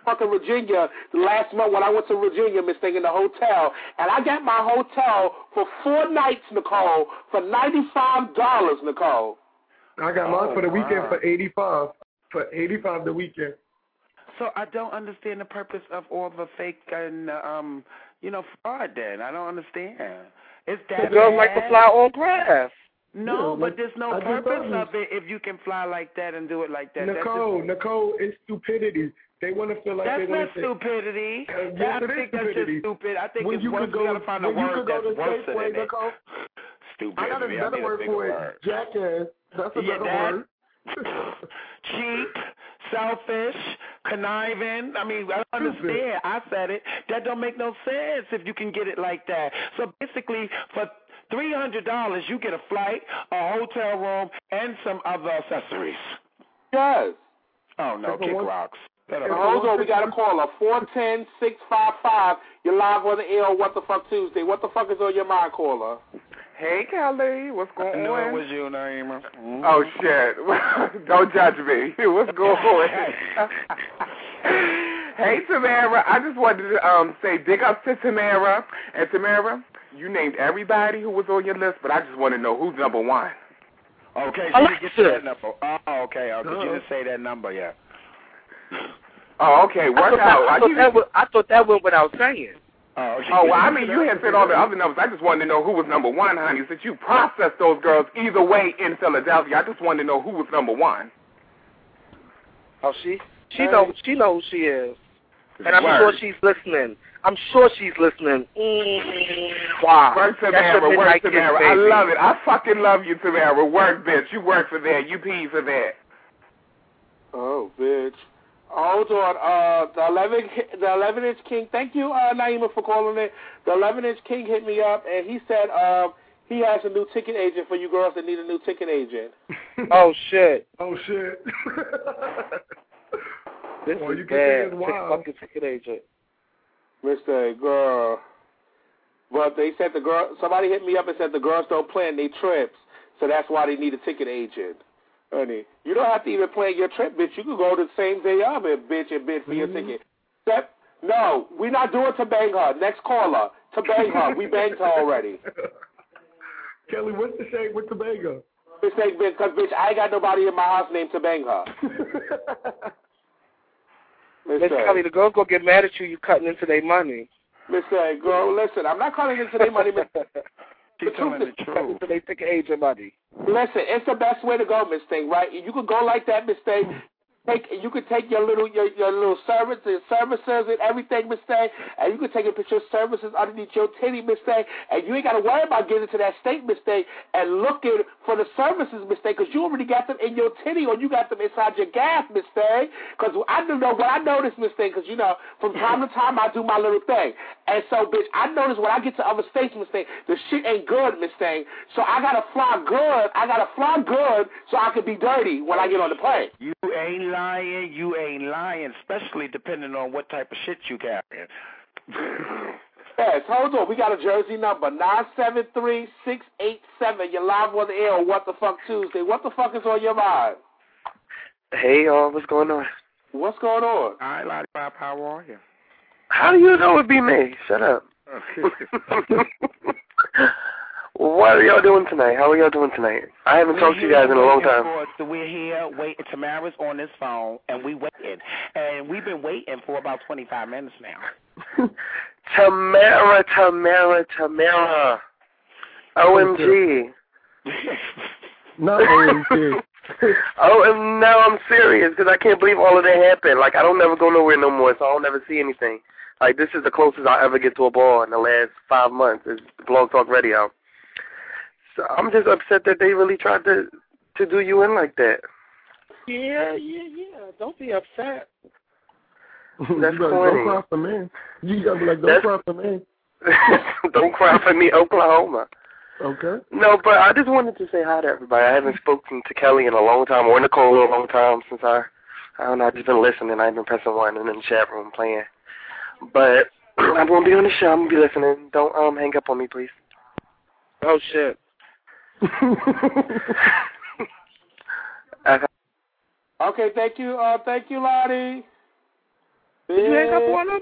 fucking Virginia last month when I went to Virginia, Miss Thing, in the hotel, and I got my hotel for four nights, Nicole, for ninety-five dollars, Nicole. I got mine Oh, for the weekend wow. for eighty-five. For eighty-five the weekend. So I don't understand the purpose of all the fake and um, you know, fraud. Then I don't understand. It's that The girls bad? like to fly on grass. No, Yeah, but there's no I just purpose told you. of it if you can fly like that and do it like that. Nicole, that's just, Nicole, it's stupidity. They want to feel like that's they want not to stupidity. Uh, yes, I it is think that's stupidity. just stupid. I think When it's you worse. could go, We gotta find a when you word could go that's to worse Safeway, than it. Nicole. Stupid. I got another word for it. Jackass. That's Yeah, another that- word. Cheap, selfish, conniving. I mean, I don't understand. I said it. That don't make no sense if you can get it like that. So basically, for three hundred dollars, you get a flight, a hotel room, and some other accessories. Yes. Oh, no, kick rocks. Shut up. Hold on, we got a caller. four one zero, six five five. You're live on the air on What the Fuck Tuesday. What the fuck is on your mind, caller? Hey, Kelly, what's going I knew on? it was you, Naima. Mm-hmm. Oh, shit. Don't judge me. What's going on? Hey, Tamara, I just wanted to um say big ups to Tamara. And Tamara, you named everybody who was on your list, but I just want to know who's number one. Okay, so you get to that number. Oh, okay, okay. You didn't say that number yet. Oh, okay, work I thought, out. that, I, thought that was, I thought that went without saying. Oh, okay. Oh, well, I mean, you had said all the other numbers. I just wanted to know who was number one, honey. Since you processed those girls either way in Philadelphia, I just wanted to know who was number one. Oh, she she knows she knows who she is, and I'm sure she's listening. I'm sure she's listening. Mm, wow, Work, That's Tamara. a Work, midnight kiss, Tamara. I baby. love it. I fucking love you, Tamara. Work, bitch. You work for that. You pee for that. Oh, bitch. Hold on. Uh, the eleven, the eleven inch king. Thank you, uh, Naima, for calling it. The eleven inch king hit me up, and he said um, he has a new ticket agent for you girls that need a new ticket agent. Oh shit. Oh shit. This Well, is you can say bad. it's wild. Fucking ticket agent. Mister Girl. But they said the girl. Somebody hit me up and said the girls don't plan their trips, so that's why they need a ticket agent. Honey, you don't have to even plan your trip, bitch. You can go the same day of it, bitch, and bid for Mm-hmm. your ticket. Except, no, we're not doing to bang her. Next caller, to bang her. We banged her already. Kelly, what's the shade with Tobago? Mistake, bitch, because, bitch, I ain't got nobody in my house named to bang her. Miss Kelly, the girls gonna get mad at you. You cutting into their money. Mister Girl, listen, I'm not calling into their money, Mister She's telling the Cutting truth. into their ticket agent money. Listen, it's the best way to go, Miss Thing, right? You could go like that, Miss Thing. Take, you could take your little your, your little services, services and everything, Miss Thing, and you could take a picture of services underneath your titty, Miss Thing, and you ain't got to worry about getting to that state, Miss Thing, and looking for the services, Miss Thing, because you already got them in your titty or you got them inside your gas, Miss Thing. Because I do know what I noticed, Miss Thing, because, you know, from time to time I do my little thing. And so, bitch, I notice when I get to other states, Miss Thing, the shit ain't good, Miss Thing. So I got to fly good. I got to fly good so I can be dirty when I get on the plane. You ain't lying. You ain't lying, especially depending on what type of shit you carrying. Yes, hold on. We got a Jersey number, nine seven three, six eight seven. You're live on the air on What the Fuck Tuesday. What the fuck is on your mind? Hey, y'all, what's going on? What's going on? All right, Lollipop, how are you? How do you know it'd be me? Shut up. What are y'all doing tonight? How are y'all doing tonight? I haven't talked to you guys in a long time. For, so we're here waiting. Tamara's on this phone, and we waiting. And we've been waiting for about twenty-five minutes now. Tamara, Tamara, Tamara. O M G. Not O M G. Oh, and now I'm serious because I can't believe all of that happened. Like, I don't never go nowhere no more, so I don't never see anything. Like, this is the closest I'll ever get to a ball in the last five months is Blog Talk Radio. So I'm just upset that they really tried to to do you in like that. Yeah, yeah, yeah. Don't be upset. That's you gotta, corny. Don't cry for me. You gotta be like, don't That's- cry for me. Don't cry for me, Oklahoma. Okay. No, but I just wanted to say hi to everybody. I haven't spoken to Kelly in a long time, or Nicole in a long time since I, I don't know, I've just been listening. I've been pressing one and in the chat room playing. But I'm going to be on the show. I'm going to be listening. Don't um hang up on me, please. Oh, shit. Okay. Okay, thank you. Uh, thank you, Lottie. Did you hang up on him?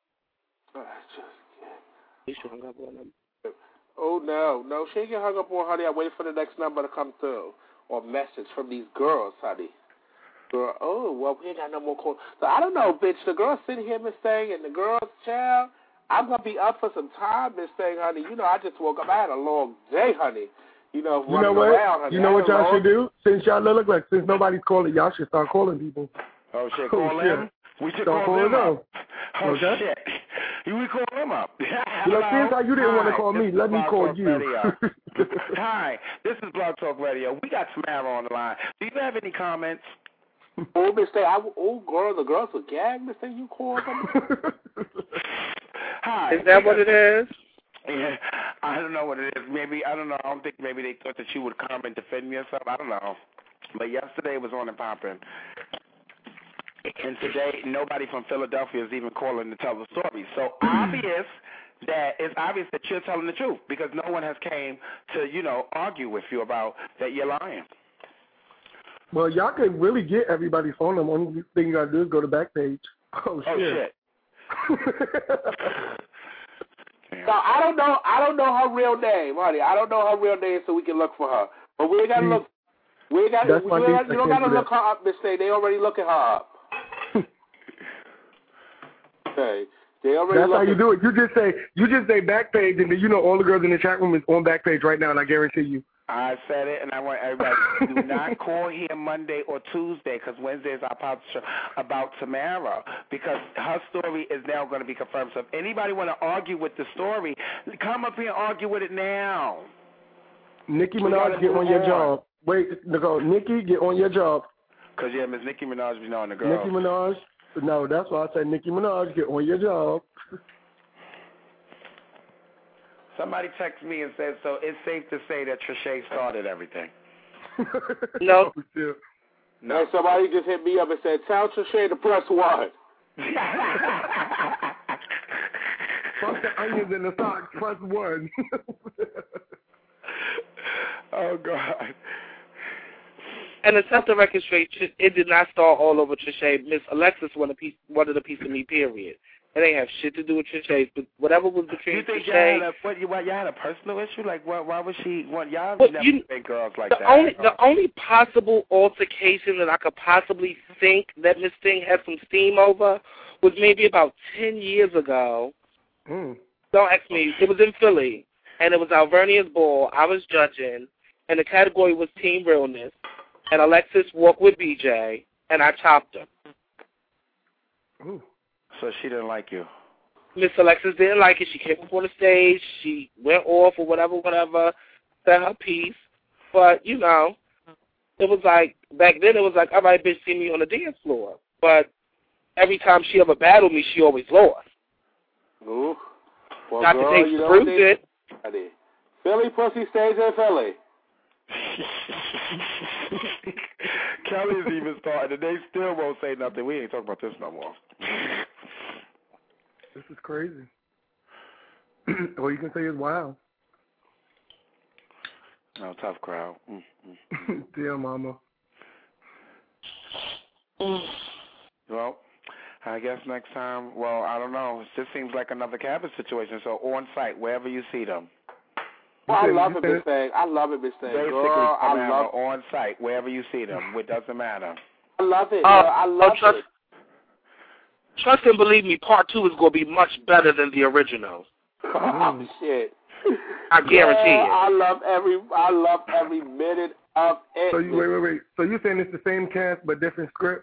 He should hang up on him. Oh, no. No, she ain't get hung up on, honey. I waited for the next number to come through. Or message from these girls, honey. Girl, oh, well, we ain't got no more calls. So I don't know, bitch. The girls sitting here, Miss Thing, and the girls, child, I'm going to be up for some time, Miss Thing, honey. You know, I just woke up. I had a long day, honey. You know, you know what? Around, honey. You know what y'all long... should do? Since y'all look like, since nobody's calling, y'all should start calling people. Oh, shit, call oh, them? We should start call them them. up. Oh, okay. Shit. We call them up. You know, since how you didn't Hi, want to call me, let me call you. Hi, this is Blog Talk Radio. We got Tamara on the line. Do you have any comments? Oh, Miss Thing, I, oh, girl, the girls were gagged, Miss Thing, you called them? Hi. Is that what it is? Yeah, I don't know what it is. Maybe, I don't know. I don't think maybe they thought that you would come and defend me or something. I don't know. But yesterday was on and popping. And today, nobody from Philadelphia is even calling to tell the story. So obvious that it's obvious that you're telling the truth because no one has came to, you know, argue with you about that you're lying. Well, y'all can really get everybody's phone number. Only thing you gotta do is go to Backpage. Oh, oh shit. So I don't know. I don't know her real name, honey. I don't know her real name, so we can look for her. But we ain't gotta look. We ain't gotta. We ain't gotta you don't gotta do look her up, Miss Thing. They already looking her up. Okay. They already. That's how you at... do it. You just say you just say Backpage, and then you know all the girls in the chat room is on Backpage right now, and I guarantee you. I said it, and I want everybody to do not call here Monday or Tuesday because Wednesday is our podcast show about Tamara because her story is now going to be confirmed. So if anybody want to argue with the story, come up here and argue with it now. Nicki Minaj, get on your job. Wait, Nicole, Nicki, get on your job. Because, yeah, Miss Nicki Minaj be knowing the girl. Nicki Minaj. No, that's why I said Nicki Minaj, get on your job. Somebody texted me and said, so it's safe to say that Trisha started everything. No. No. And somebody just hit me up and said, tell Trisha to press one. Fuck the onions in the socks, press one. Oh, God. And to set the record straight, it did not start all over Trisha. Miss Alexis wanted a piece, wanted a piece of me, period. It ain't have shit to do with Trisha, but whatever was between you think Trisha. You had a, what, you, what, you had a personal issue? Like, why, why was she, what, y'all well, never you, been girls like the that. Only, the only possible altercation that I could possibly think that Miss Thing had some steam over was maybe about ten years ago. Mm. Don't ask me. It was in Philly, and it was Alvernia's ball. I was judging, and the category was Team Realness, and Alexis walked with B J, and I chopped her. Ooh. So she didn't like you. Miss Alexis didn't like it. She came up on the stage. She went off or whatever, whatever, said her piece. But, you know, it was like, back then it was like, all right, bitch, see me on the dance floor. But every time she ever battled me, she always lost. Ooh. Well, Not girl, to say she proved it. Philly pussy stays in Philly. Kelly's even started, and they still won't say nothing. We ain't talking about this no more. This is crazy. All you can say is wow. Oh, tough crowd. Mm, mm. Dear mama. Well, I guess next time, well, I don't know. This seems like another cabin situation, so on site, wherever you see them. Well, I love it, Miss Thing. I love it, Miss Thing. Basically, girl, I love on site, wherever you see them. It doesn't matter. I love it. Uh, girl. I love oh, trust, it. Trust and believe me, part two is going to be much better than the original. Oh, shit. I guarantee girl, it. I love every. I love every minute of it. So you wait, wait, wait. So you're saying it's the same cast but different script?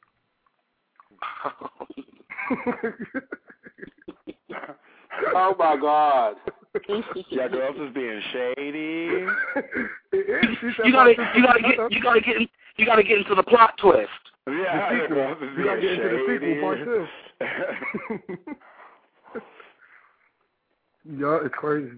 Oh my God. Yeah, girls is being shady. You gotta, you gotta get, you gotta get, in, you gotta get into the plot twist. Yeah, the girls is you gotta get shady. into the sequel part two. Yeah, it's crazy.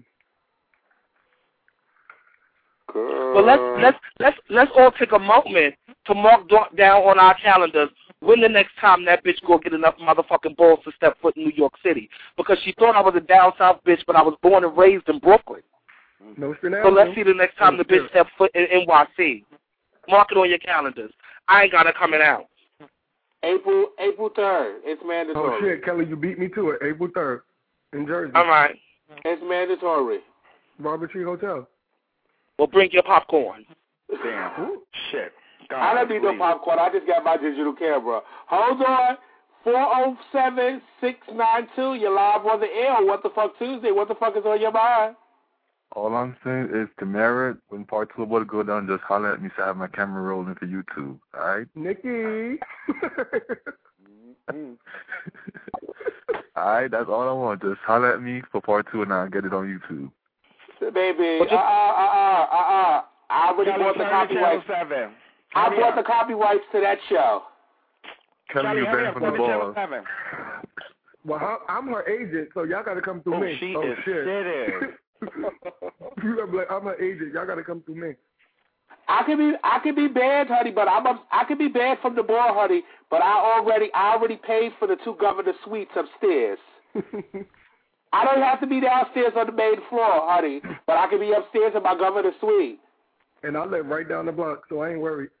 Girl. Well, let's let's let's let's all take a moment to mark down on our calendars when the next time that bitch go get enough motherfucking balls to step foot in New York City, because she thought I was a down south bitch, but I was born and raised in Brooklyn. No, so let's see the next time the bitch step foot in N Y C. Mark it on your calendars. I ain't got her coming out. April April third. It's mandatory. Oh shit, Kelly, you beat me to it. April third in Jersey. All right. It's mandatory. Robert Tree Hotel. Well, bring your popcorn. Damn. Ooh. Shit. God, I don't need no popcorn. I just got my digital camera. Hold on. four oh seven, six nine two. You're live on the air. What the fuck Tuesday? What the fuck is on your mind? All I'm saying is, Tamara, when part two about to go down, just holler at me so I have my camera rolling for YouTube. All right? Nikki. All right, that's all I want. Just holler at me for part two and I'll get it on YouTube. Baby, uh, uh, uh, uh, uh. I already Kelly, bought the turn to Channel copyrights. seven. I Hurry bought up. the copyrights to that show. Kelly, Kelly, you're hurry banned up. from Go the to Channel ball. seven. Well, I- I'm her agent, so y'all got to come through Oh, me. she oh, is shit. sitting. You gotta be like, I'm her agent. Y'all got to come through me. I can be, I can be banned, honey, but I'm, up, I can be banned from the bar, honey. But I already, I already paid for the two governor suites upstairs. I don't have to be downstairs on the main floor, honey, but I can be upstairs in my governor suite. And I live right down the block, so I ain't worried.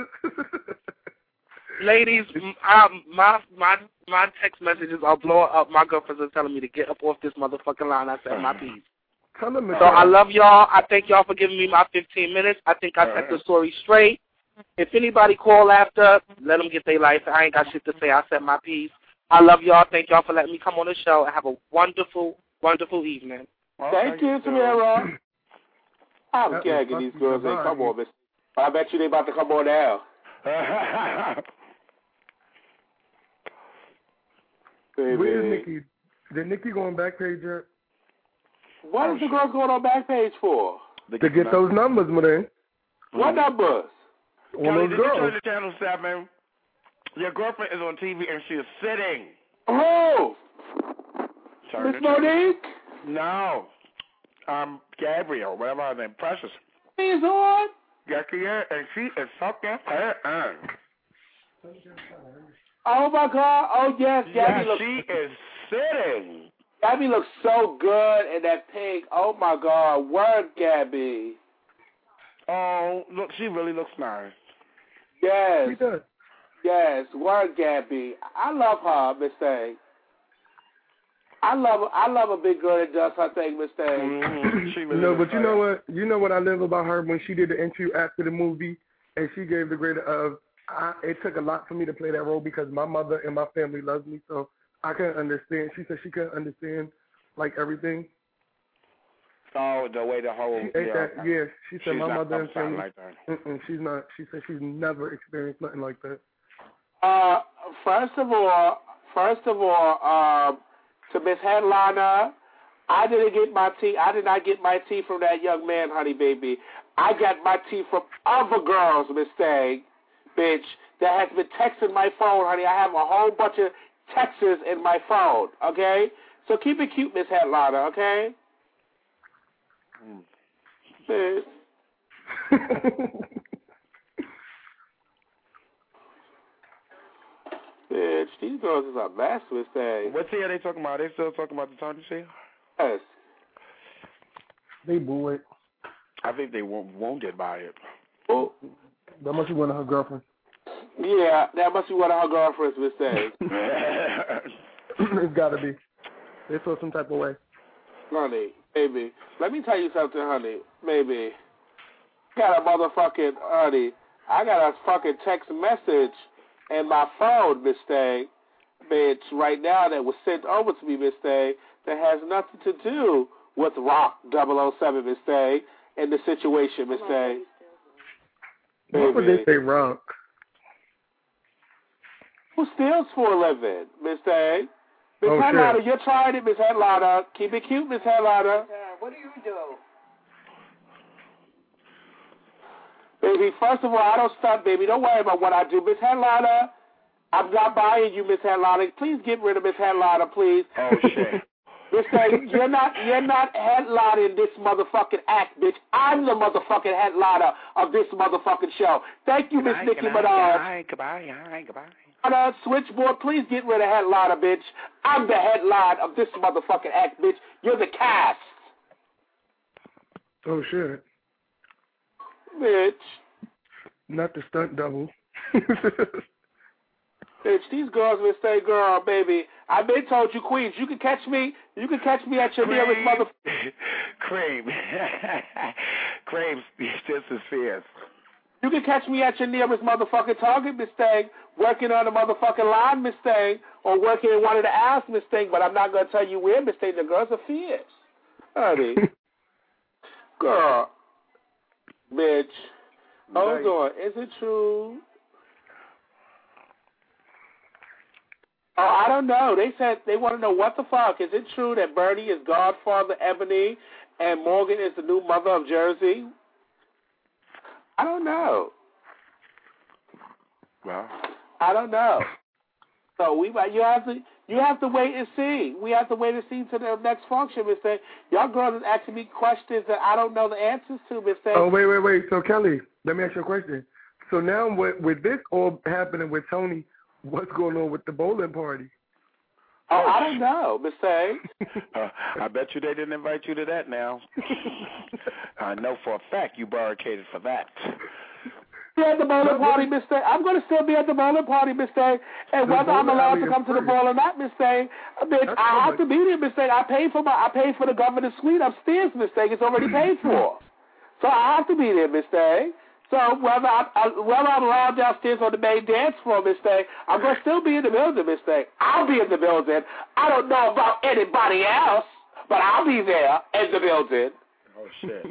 Ladies, m- um, my my my text messages are blowing up. My girlfriends are telling me to get up off this motherfucking line. I said my piece. Tell them So I love y'all. I thank y'all for giving me my fifteen minutes. I think I set the story straight. If anybody call after, let them get their life. I ain't got shit to say. I said my piece. I love y'all. Thank y'all for letting me come on the show. Have a wonderful, wonderful evening. Well, Thank you, Tamara. I'm That gagging was these girls. They fucking come divine. on, miss. I bet you they about to come on now. Baby. Where's Nikki? Did Nikki go on Backpage yet? What is the girl going on Backpage for? To get those numbers, man. What numbers? On Kelly, those did you girls. turn to Channel seven? Your girlfriend is on T V and she is sitting. Oh! Turn Miss to Channel- Monique? No. Um, Gabriel, whatever her name, Precious. She's on? Yes, she is, and she is sucking her ass. Oh, my God. Oh, yes. Gabby Yeah, looks, she is sitting. Gabby looks so good in that pink. Oh, my God. Word, Gabby. Oh, look, she really looks nice. Yes. She does. Yes. Word, Gabby. I love her, Miss Thing. I love I love a big girl that does her thing, Miss Thing. Mm-hmm. She really No, looks but you nice. know what? You know what I love about her when she did the interview after the movie, and she gave the greater of. I, it took a lot for me to play that role because my mother and my family loves me, so I couldn't understand. She said she couldn't understand like everything. Oh, the way the whole She ate yeah. that. Yeah, she said She's my not mother and something family. like that. Mm-mm, she's not. She said she's never experienced nothing like that. Uh, first of all, first of all, um, to Miss Headliner, I didn't get my tea. I did not get my tea from that young man, honey, baby. I got my tea from other girls, Miss Thing, bitch, that has been texting my phone, honey. I have a whole bunch of texts in my phone, okay? So keep it cute, Miss Headliner, okay? Mm. Bitch. Bitch, these girls is a mess, Miss Thing. What tea are they talking about? Are they still talking about the Tony tea? Yes. They boo it. I think they won't, won't get by it. Oh. That must be one of her girlfriends. Yeah, that must be one of her girlfriends, Miss Thing. It's got to be. They feel some type of way. Honey, baby, let me tell you something, honey. Baby, I got a motherfucking, honey, I got a fucking text message in my phone, Miss Thing, bitch, right now that was sent over to me, Miss Thing, that has nothing to do with Rock double oh seven, Miss Thing, and the situation, Miss Thing. Why would they say rock? Who steals for a living, Miss Thing? Miss Oh, Headliner, shit. you're trying it, Miss Headliner. Keep it cute, Miss Headliner. What do you do? Baby, first of all, I don't stunt, baby. Don't worry about what I do. Miss Headliner, I'm not buying you, Miss Headliner. Please get rid of Miss Headliner, please. Oh, shit. Miss Thing, you're not, you're not headlining this motherfucking act, bitch. I'm the motherfucking headliner of this motherfucking show. Thank you, Miss Nicki Minaj. Goodbye, goodbye, goodbye, goodbye. Headliner, Switchboard, please get rid of headliner, bitch. I'm the headline of this motherfucking act, bitch. You're the cast. Oh, shit. Bitch. Not the stunt double. Bitch, these girls will say, girl, baby, I've been told you, Queens, you can catch me, you can catch me at your nearest mother... Cream. Cream, this is fierce. You can catch me at your nearest motherfucking Target, Miss Thing, working on the motherfucking line, Miss Thing, or working in one of the aisles, Miss Thing, but I'm not going to tell you where, Miss Thing. The girls are fierce. Honey. Girl. Bitch. Hold on. Is it true? Oh, I don't know. They said they want to know what the fuck. Is it true that Bernie is Godfather Ebony and Morgan is the new mother of Jersey? I don't know. Well, I don't know. So we, you have to, you have to wait and see. We have to wait and see to the next function, Mister Y'all girls are asking me questions that I don't know the answers to, Mister Oh wait, wait, wait. So Kelly, let me ask you a question. So now with with this all happening with Tony, what's going on with the bowling party? Oh, I don't know, Mister uh, I bet you they didn't invite you to that now. I know for a fact you barricaded for that. Be at the bowling party, Mister I'm going to still be at the bowling party, Mister And whether I'm allowed to come to the ball or not, Mister Bitch, I have to be there, Mister I paid for my, I paid for the governor's suite upstairs, Mister It's already paid for. So I have to be there, Mister So whether I'm, uh, whether I'm allowed downstairs on the main dance floor, Mister I'm going to still be in the building, Mister I'll be in the building. I don't know about anybody else, but I'll be there in the building. Oh, shit.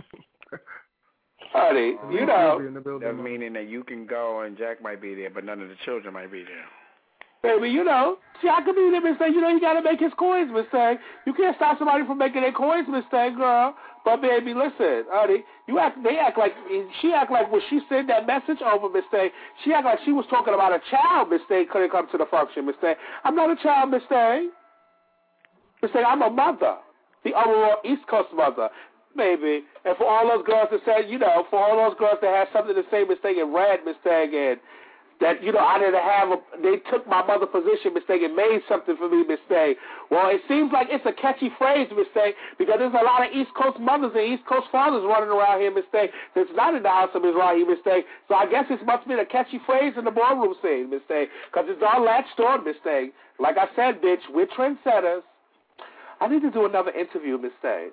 Honey, oh, you know. That meaning that you can go and Jack might be there, but none of the children might be there. Baby, you know, Jack could be there, Mister You know, you got to make his coins, Mister You can't stop somebody from making their coins, Mister Girl. But, baby, listen, honey, you act, they act like, she act like when she sent that message over, Mister she act like she was talking about a child, Mister couldn't come to the function, Mister I'm not a child, Mister Mister I'm a mother, the overall East Coast mother. Baby, and for all those girls that said, you know, for all those girls that had something to say, Mister and read, Mister and that, you know, I didn't have a, they took my mother position, Mister and made something for me, Mister Well, it seems like it's a catchy phrase, Mister because there's a lot of East Coast mothers and East Coast fathers running around here, Mister That's not in the house of Mizrahi, Mister So I guess it must be a catchy phrase in the ballroom scene, Mister because it's all latched on, Mister Like I said, bitch, we're trendsetters. I need to do another interview, Mister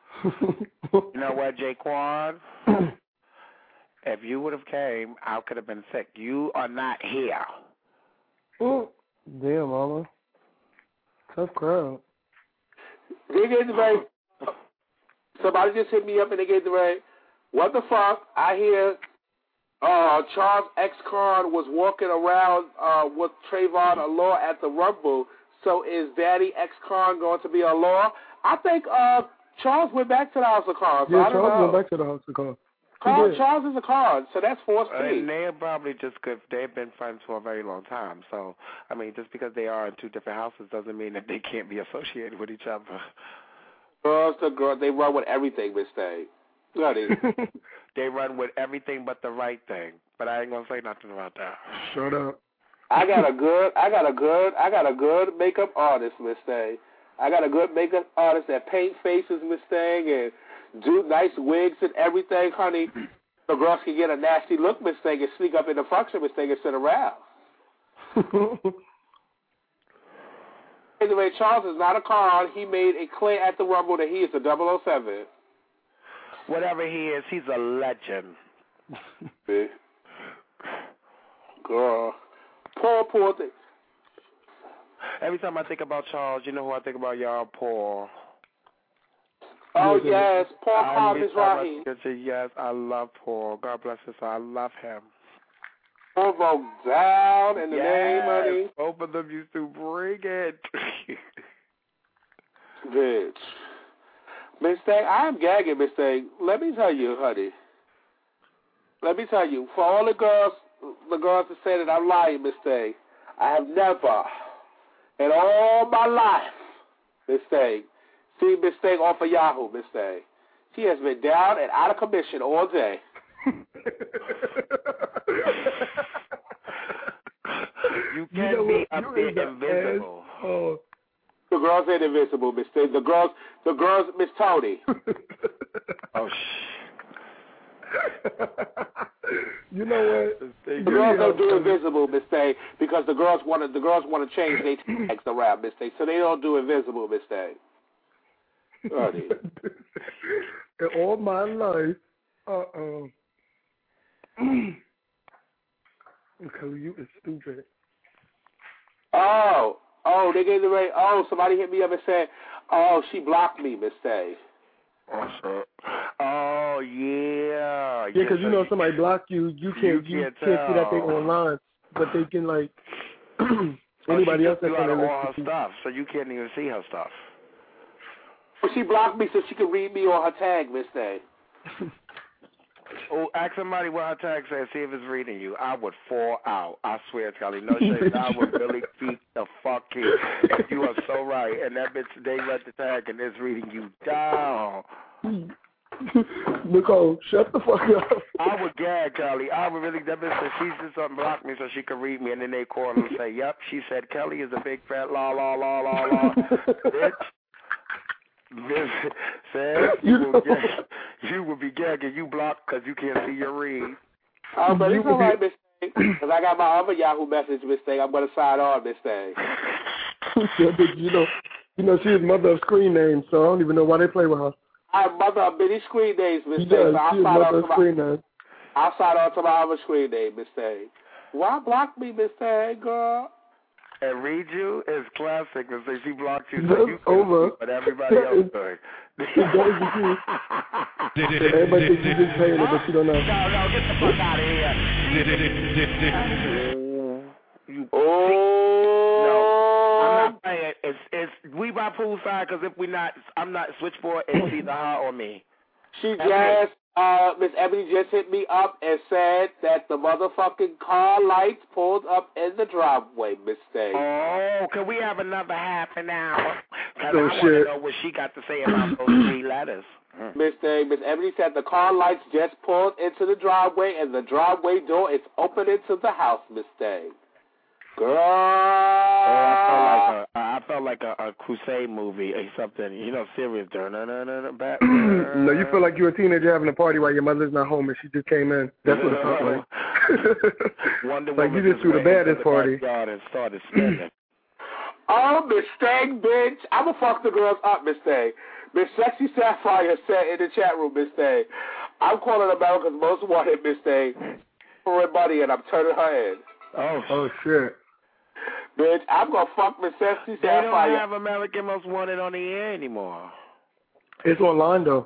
You know what, Jaquan? If you would have came, I could have been sick. You are not here. Oh, damn, mama. Tough crowd. They gave the right. Somebody just hit me up and they gave the right. What the fuck? I hear uh, Charles X. Khan was walking around uh, with Trayvon Law at the Rumble. So is Daddy X. Khan going to be a law? I think uh, Charles went back to the House of Cards. So yeah, I don't Charles know. went back to the House of Cards. Carl, Charles is a card, so that's four speed. And they're probably just good. They've been friends for a very long time. So, I mean, just because they are in two different houses doesn't mean that they can't be associated with each other. Girls to girls, they run with everything, Miss Day. They run with everything but the right thing. But I ain't gonna say nothing about that. Shut up. I got a good, I got a good, I got a good makeup artist, Miss Day. I got a good makeup artist that paint faces, Miss Day, and do nice wigs and everything, honey. The girls can get a nasty look, Miss Thing, and sneak up in the function, Miss Thing, and sit around. Anyway, Charles is not a card. He made a claim at the Rumble that he is a double oh seven. Whatever he is, he's a legend. Girl. Poor, poor thing. Every time I think about Charles, you know who I think about, y'all? Paul. Oh, yes, Paul Cobb is right. Yes, I love Paul. God bless his soul. I love him. Paul broke down in the yes, name, honey. Both of them used to bring it. Bitch. Miss Thing, I'm gagging, Miss Thing. Let me tell you, honey. Let me tell you, for all the girls, the girls that say that I'm lying, Miss Thing, I have never, in all my life, Miss Thing, see Miss Thing off of Yahoo, Miss Thing. She has been down and out of commission all day. You can't you know be a bit invisible. Oh. The girls ain't invisible, Miss Thing. The girls, the girls, Miss Tony. Oh, shh. You know what? The girls don't do invisible, Miss Day, because the girls want to. The girls want to change their tags around, Miss Day, so they don't do invisible, Miss Day. In all my life, uh uh because you is stupid. Oh, oh, they gave the rate. Oh, somebody hit me up and said, "Oh, she blocked me, Miss Day." Oh, oh yeah. Yeah, because you know somebody blocked you, you can't you, you can't, can't see that they online, but they can like anybody oh, else that's you out on of the all her list. stuff, so you can't even see her stuff. She blocked me so she could read me on her tag, Miss Day. Oh, ask somebody what her tag says, see if it's reading you. I would fall out. I swear, Charlie. No shit. I would really beat the fuck you. You are so right. And that bitch, they read the tag and it's reading you down. Nicole, shut the fuck up. I would gag, Kelly. I would really, that bitch said she just unblocked me so she could read me, and then they call and say, yep, she said Kelly is a big fat la la la la la. Bitch. Bitch said you will, gag, you will be gagging. You blocked because you can't see your read. Oh, but it's all right, Miss Thing, because I got my other Yahoo message, Miss Thing. I'm going to sign on, Miss Thing. you know, you know, she is mother of screen names, so I don't even know why they play with her. I'm mother of many screen names, Miss Yeah, Thing. So I'll she is sign mother on of to my, screen names. I'll sign on to my other screen name, Miss Thing. Why block me, Miss Thing, girl? And read you is classic. And say she blocked you, so That's you over. but everybody else doing. Everybody thinks you just paying it, but you don't know. No, no, get the fuck out of here. You, oh. No, I'm not paying. It's, it's, we by poolside because if we not, I'm not switchboard, it's either her or me. She just, uh, Miss Ebony just hit me up and said that the motherfucking car lights pulled up in the driveway, Miss Day. Oh, can we have another half an hour? Because Oh, I want shit. to know what she got to say about those three letters. Miss Day, Miss Ebony said the car lights just pulled into the driveway and the driveway door is open into the house, Miss Day. Girl. Oh, I felt like a, I felt like a, a crusade movie or something. You know, serious. No, no, no, no, back. No, you feel like you're a teenager having a party while your mother's not home and she just came in. That's what it felt like. Wonder like you Woman just threw the baddest party. And started spinning. Oh, Miss Stang, bitch. I'ma fuck the girls up, Miss Stang. Miss Sexy Sapphire said in the chat room, Miss Stang, I'm calling America's Most Wanted, Miss Stang, for her money, and I'm turning her in. Oh, oh shit. Bitch, I'm gonna fuck Miss Sexy They Sapphire. don't have American Most Wanted on the air anymore. It's online, though.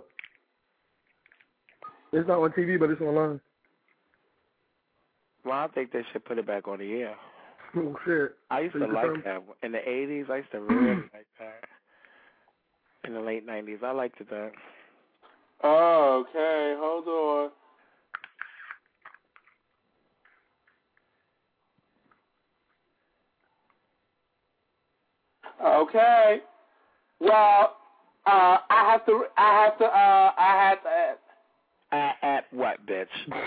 It's not on T V, but it's online. Well, I think they should put it back on the air. Oh, shit. I used So to you like confirm? that. In the eighties, I used to really like that. In the late nineties, I liked it that. Oh, okay, hold on. Okay. Well, uh, I have to. I have to. Uh, I have to. At, at what, bitch?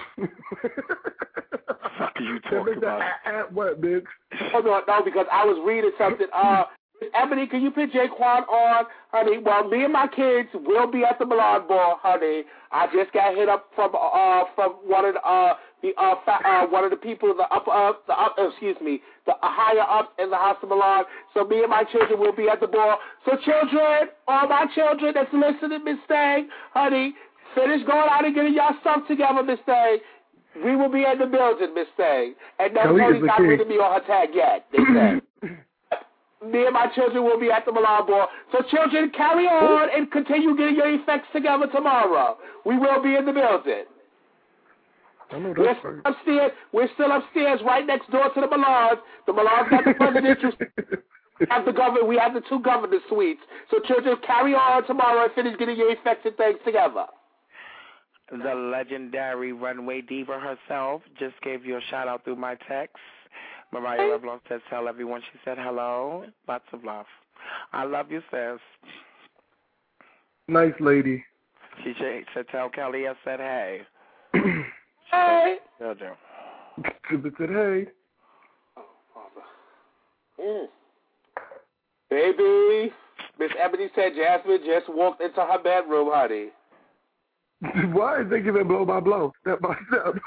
What are you talking about? At, at what, bitch? Hold on, no, because I was reading something. Uh, Ebony, can you put Jaquan on, honey? Well, me and my kids will be at the Milan Ball, honey. I just got hit up from uh from one of the uh the uh, fa- uh one of the people the up uh the up uh, excuse me the uh, higher up in the house of Milan. So me and my children will be at the ball. So children, all my children that's listening, Miss Stang, honey, finish going out and getting y'all stuff together, Miss Stang. We will be in the building, Miss Stang. And no, Tony's not reading me on her tag yet. They said. Me and my children will be at the Milan Ball. So children, carry on and continue getting your effects together tomorrow. We will be in the building. I know We're that's still right. upstairs. We're still upstairs, right next door to the Milans. The Milans got the presidential. We have the governor. We have the two governor suites. So children, carry on tomorrow and finish getting your effects and things together. The legendary runway diva herself just gave you a shout out through my text. Mariah Revlon said, tell everyone she said hello. Lots of love. I love you, sis. Nice lady. She said, tell Kelly I said hey. Hey. Children. Tribute said hey. Mm. Baby, Miss Ebony said Jasmine just walked into her bedroom, honey. Why is they giving blow by blow, step by step?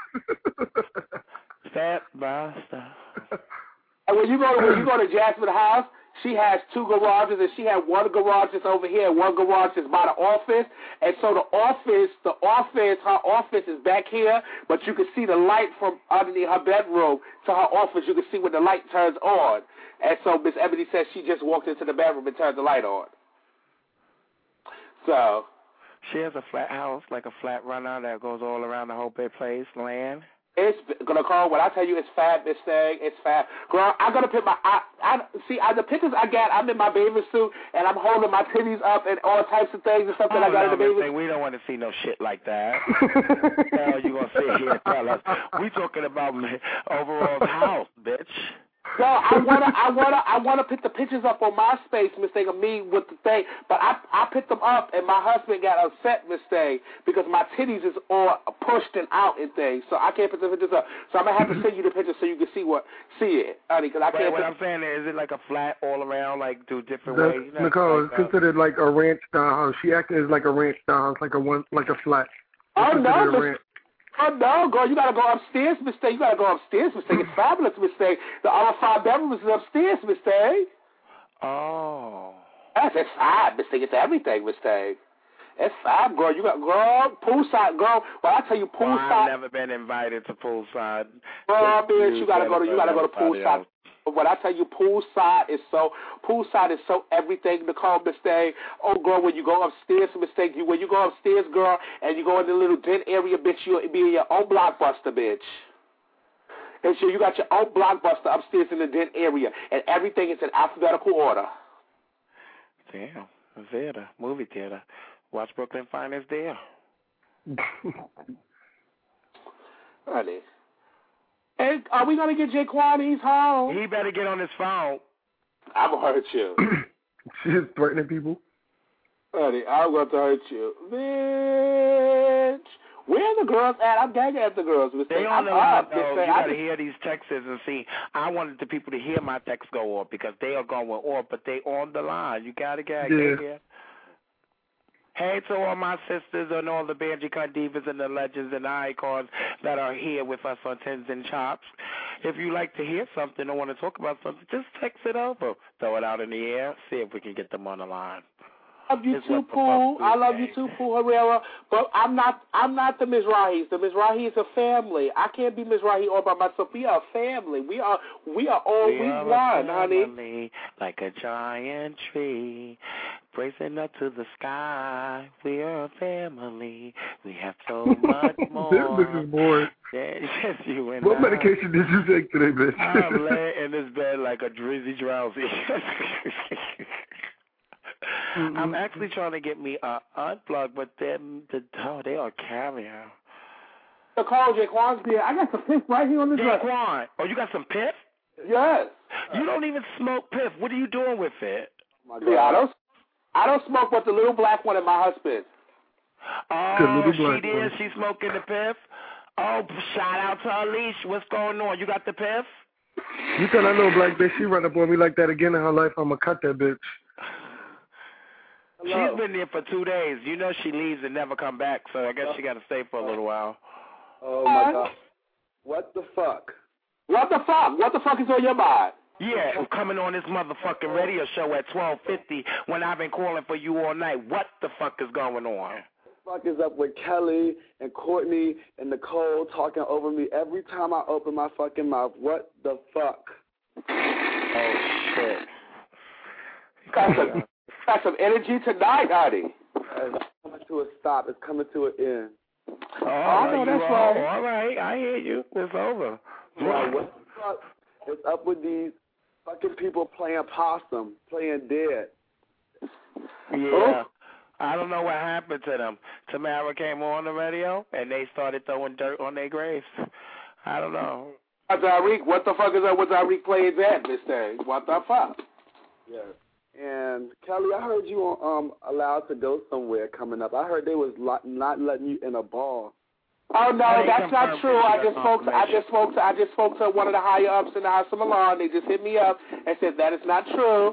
Step by step. And when you go to when you go to Jasmine's house, she has two garages, and she had one garage that's over here, and one garage that's by the office. And so the office, the office, her office is back here, but you can see the light from underneath her bedroom to her office. You can see when the light turns on. And so Miss Ebony says she just walked into the bedroom and turned the light on. So she has a flat house, like a flat runner that goes all around the whole big place, land. It's gonna call. When I tell you it's fab, this thing, it's fab. Girl, I'm gonna put my. I, I see. I, the pictures I got. I'm in my bathing suit and I'm holding my titties up and all types of things and stuff that oh, I got no, in the bathing suit. We don't want to see no shit like that. Hell, you gonna sit here and tell us? We talking about overall the house, bitch. So I wanna, I wanna, I wanna put the pictures up on MySpace, Miss Thing, of me with the thing. But I, I picked them up, and my husband got upset, Miss Thing, because my titties is all pushed and out and things. So I can't put the pictures up. So I'm gonna have to send you the pictures so you can see what, see it, honey. Because I can't. What put I'm saying is, is it like a flat all around, like do different The, ways? You know, Nicole, like, it's considered like a ranch style house. She acting as like a ranch style house, like a one, like a flat. Oh no, Miss, oh no, girl, you gotta go upstairs, Miss Thing. You gotta go upstairs, Miss Thing. It's fabulous, Miss Thing. The other five bedrooms is upstairs, Miss Thing. Oh. That's it's fab, Miss Thing. It's everything, Miss Thing. It's fab, girl. You got girl poolside, girl. Well, I tell you, poolside. Well, I've never been invited to poolside. Girl, bitch, you gotta go to you gotta go to poolside. But when I tell you poolside is so poolside is so everything, Nicole, Miss Thing. Oh, girl, when you go upstairs, Miss Thing, you when you go upstairs, girl, and you go in the little den area, bitch, you'll be in your own blockbuster, bitch. And so you got your own blockbuster upstairs in the den area, and everything is in alphabetical order. Damn, a theater, movie theater. Watch Brooklyn Finest there. Honey. Hey, are we going to get Jaquan? He's home. He better get on his phone. I'm going to hurt you. She's threatening people. Honey, I'm going to hurt you. Bitch. Where are the girls at? I'm gagging at the girls. Miss They I'm on the line, up. though. Miss You I got to just- hear these texts and see. I wanted the people to hear my text go off because they are going off, but they on the line. You got to gag. Yeah. Hey, hey to all my sisters and all the Banjicon divas and the legends and the icons that are here with us on Tins and Chops. If you like to hear something or want to talk about something, just text it over. Throw it out in the air. See if we can get them on the line. I love you It's too, what the Pooh. fuck I we love say. you too, Pooh Herrera. But I'm not. I'm not the Mizrahis. The Mizrahis are family. I can't be Mizrahi all by myself. We are family. We are. We are all. We, We are one, a honey. family, like a giant tree, bracing up to the sky. We are a family. We have so much more. This is boring. than just you and What I. medication did you take today, bitch? I'm laying in this bed like a drizzy drowsy. I'm actually trying to get me uh, unplugged, but them, the, oh, they are carrier. The call Jaquan's beer. I got some piff right here on the dresser. Jaquan, oh, you got some piff? Yes. You don't even smoke piff. What are you doing with it? See, I don't. I don't smoke but the little black one and my husband. Oh, she did. She smoking the piff. Oh, shout out to Alicia. What's going on? You got the piff? You tell I know black bitch, she run up on me like that again in her life, I'm going to cut that bitch. Hello. She's been there for two days. You know she leaves and never come back, so I guess she got to stay for a little while. Oh, my God. What the fuck? What the fuck? What the fuck is on your mind? Yeah, I'm coming on this motherfucking radio show at twelve fifty when I've been calling for you all night. What the fuck is going on? What the fuck is up with Kelly and Courtney and Nicole talking over me every time I open my fucking mouth? What the fuck? Oh, shit. Got some, got some energy tonight, honey. It's coming to a stop. It's coming to an end. Oh, I know that's right. All right, I hear you. It's over. Well, what the fuck is up with these fucking people playing possum, playing dead? Yeah. I don't know what happened to them. Tamara came on the radio, and they started throwing dirt on their graves. I don't know. Tyreek, what the fuck is up with Tyreek playing that, this thing? What the fuck? Yes. And, Kelly, I heard you um allowed to go somewhere coming up. I heard they was lo- not letting you in a bar. Oh no, that's not true. I just spoke to I just spoke to I just spoke to one of the higher ups in the House of Milan. They just hit me up and said that is not true.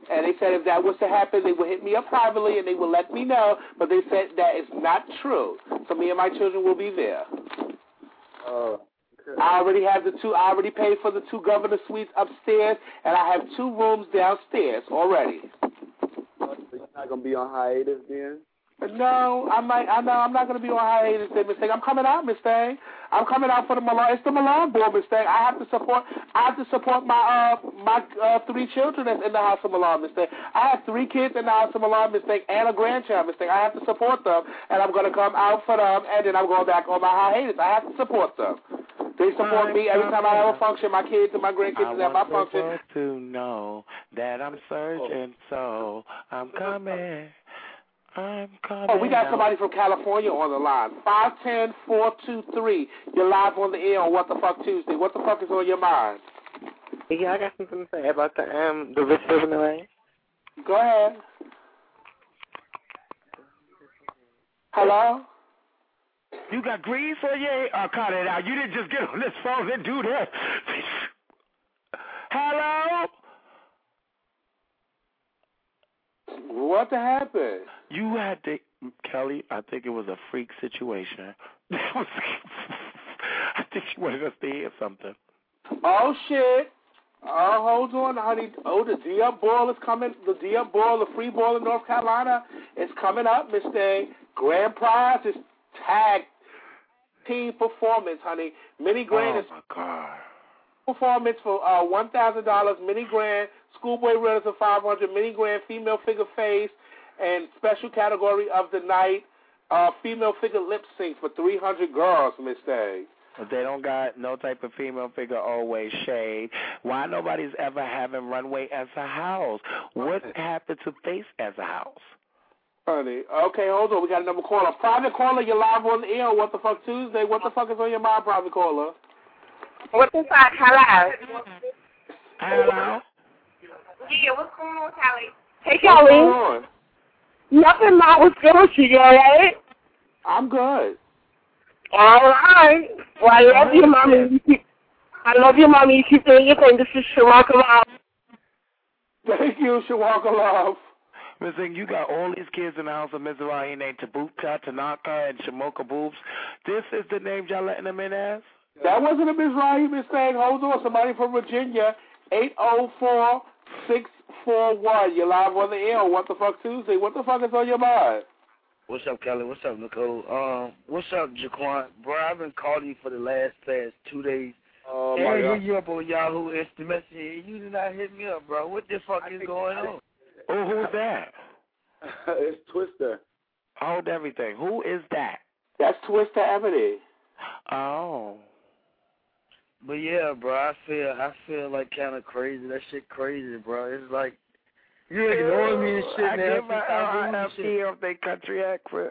And they said if that was to happen, they would hit me up privately and they would let me know. But they said that is not true. So me and my children will be there. Uh, okay. I already have the two. I already paid for the two governor suites upstairs, and I have two rooms downstairs already. So you're not gonna be on hiatus then? No, I might. I know I'm not going to be on hiatus, Miss Thing. I'm coming out, Miss Thing. I'm coming out for the Milan. It's the Milan board, Miss Thing. I have to support. I have to support my uh my uh, three children that's in the house of Milan, Miss Thing. I have three kids in the house of Milan, Miss Thing, and a grandchild, Miss Thing. I have to support them, and I'm going to come out for them, and then I'm going back on my hiatus. I have to support them. They support me every time I have a function. My kids and my grandkids at my function. I want the world to know that I'm surging, so I'm coming. I'm coming. Oh, we got somebody from California on the line. five ten, four two three. You're live on the air on What the Fuck Tuesday. What the fuck is on your mind? Yeah, I got something to say about the um the rich living away. Go ahead. Hello? You got grease on your oh, cut it out. You didn't just get on this phone and do that. Hello? What happened? You had to, Kelly, I think it was a freak situation. I think she wanted us to hear something. Oh, shit. Oh, hold on, honey. Oh, the D-Up Ball is coming. The D-Up Ball, the free ball in North Carolina is coming up, Miss Day. Grand prize is tag team performance, honey. Mini grand oh is my God. performance for uh, one thousand dollars. Mini grand, schoolboy runners of five hundred dollars. Mini grand, female figure face, and special category of the night, uh, female figure lip sync for three hundred girls, Miss Day. If they don't got no type of female figure always shade, why nobody's ever having runway as a house? What happened to face as a house? Honey, okay, hold on. We got another caller. Private caller, you're live on the air on What the Fuck Tuesday. What the fuck is on your mind, private caller? What the fuck? Hello. Hello. Yeah, what's going on, Kelly? Hey, What's Kelly. going on? Nothing, not what's good with you, all right? I'm good. All right. Well, I love you, mommy. You keep, I love you, mommy. You keep doing your thing. This is Shawaka Love. Thank you, Shawaka Love. Miss Thing, you got all these kids in the house of Mizrahi named Tabuka, Tanaka, and Shamoka Boobs. This is the names y'all letting them in as? That wasn't a Mizrahi, Miss Thing. Hold on. Somebody from Virginia, eight oh four, six four one. You're live on the air on What the Fuck Tuesday. What the fuck is on your mind? What's up, Kelly? What's up, Nicole? Um, what's up, Jaquan? Bro, I've been calling you for the last past two days. Oh, and my I God. hit you up on Yahoo Instant Messenger. You did not hit me up, bro. What the fuck is going on? Oh, who's that? It's Twister. Hold everything. Who is that? That's Twister Ebony. Oh. But yeah, bro, I feel I feel like kind of crazy. That shit crazy, bro. It's like you ignoring me and shit, I man. give my I R F P of their country accent.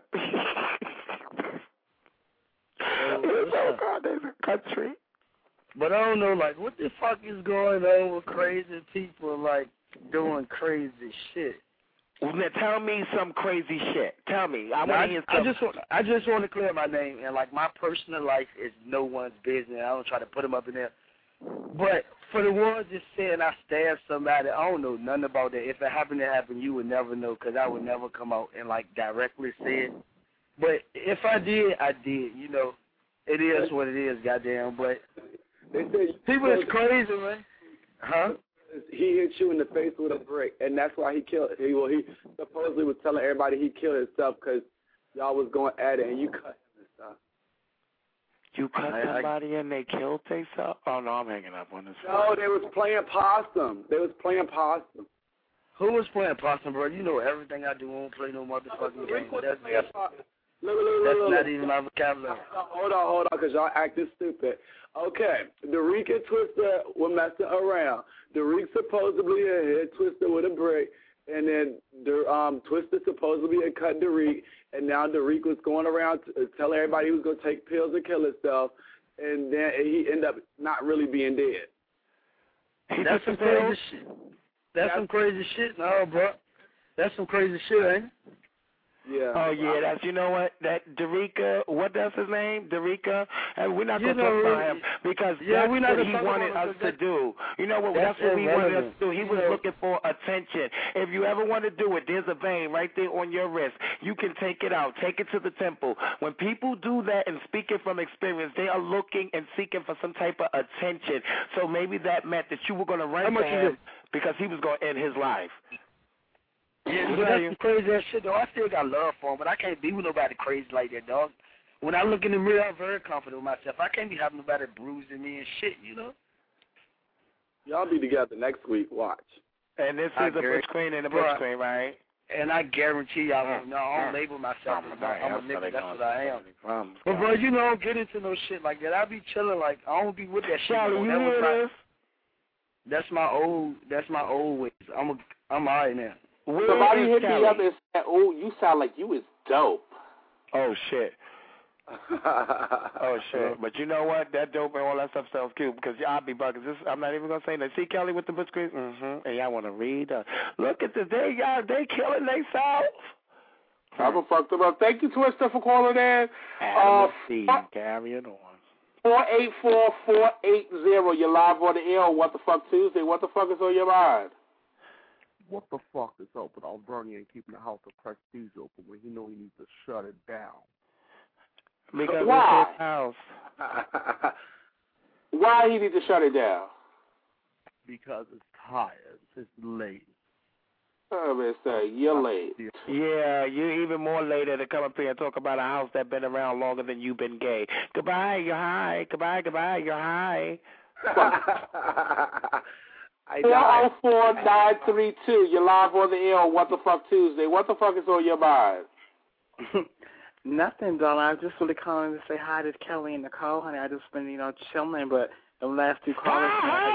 It's so God, there's a country. But I don't know, like, what the fuck is going on with crazy people, like, doing crazy shit? Well, now tell me some crazy shit. Tell me. I Now, want I, to hear I some. just want, I just want to clear my name, and like my personal life is no one's business. I don't try to put them up in there. But for the ones just saying I stabbed somebody, I don't know nothing about that. If it happened to happen, you would never know, because I would never come out and like directly say it. But if I did, I did. You know, it is what it is, goddamn. But They say people is crazy, man. Huh? He hit you in the face with a brick, and that's why he killed. He well, he supposedly was telling everybody he killed himself because y'all was going at it, and you cut him and stuff. You cut I- I- somebody and they killed themselves? Oh, no, I'm hanging up on this No, phone. they was playing possum. They was playing possum. Who was playing possum, bro? You know everything I do. I don't play no motherfucking game. That's, that's, Look, look, look, that's look, not look. even my vocabulary. Hold on, hold on, because y'all acting stupid. Okay, Derek and Twister were messing around. Derek supposedly had hit Twister with a brick, and then the um, Twister supposedly had cut Derek, and now Derek was going around to tell everybody he was going to take pills and kill himself, and then he ended up not really being dead. That's some crazy shit. That's some crazy shit, no, bro. That's some crazy shit, ain't it? Yeah. Oh yeah, that's you know what that Derica, what that's his name, Derica, and we're not You gonna know, talk about him because yeah, that's we're not what gonna he talk wanted about us him to because do. You know what? that's That's, what we wanted us irrelevant. to do. He was Yeah. looking for attention. If you ever want to do it, there's a vein right there on your wrist. You can take it out, take it to the temple. When people do that and speaking from experience, they are looking and seeking for some type of attention. So maybe that meant that you were going to run How to much is him it? because he was going to end his life. Yeah, but that's some crazy ass shit though. I still got love for him, but I can't be with nobody crazy like that, dog. When I look in the mirror, I'm very confident with myself. I can't be having nobody bruising me and shit, you know. Y'all be together next week. Watch. And this I is a guarantee- Bush Queen and a Bruh. Bush Queen, right? And I guarantee y'all, Mm, no, I don't mm. label myself. Oh, as my a- I'm God, a nigga. I'm That's sorry, what I am. Um, But bro, you know, I don't get into no shit like that. I be chilling like I don't be with that shit. Charlie, no more. you That was hear my, this? that's my old. That's my old ways. I'm a, I'm alright now. Where Somebody is hit Kelly? me up and said, "Oh, you sound like you is dope." Oh shit. Oh shit! But you know what? That dope and all that stuff sounds cute because y'all be bugging. This, I'm not even gonna say that. See Kelly with the Bush Queen, mm-hmm. And y'all want to read? Uh, look at this. They y'all they killing themselves. I am fucked them up. Thank you, Twister, for calling in. Adam Uh, C. Carrying on. Four eight four four eight zero. You're live on the air. on What the fuck Tuesday? What the fuck is on your mind? What the fuck is up with Alberni and keeping the House of Prestige open when he know he needs to shut it down? Because Why? it's his house. Why he need to shut it down? Because it's tired. It's late. Oh, man, say you're late. Yeah, you even more later to come up here and talk about a house that been around longer than you've been gay. Goodbye, you're high. Goodbye, goodbye, you're high. four oh four nine three two. You're live on the air. on What the fuck Tuesday? What the fuck is on your mind? Nothing, darling. I was just really calling to say hi to Kelly and Nicole, honey. I just been, you know, chilling, but the last two callers,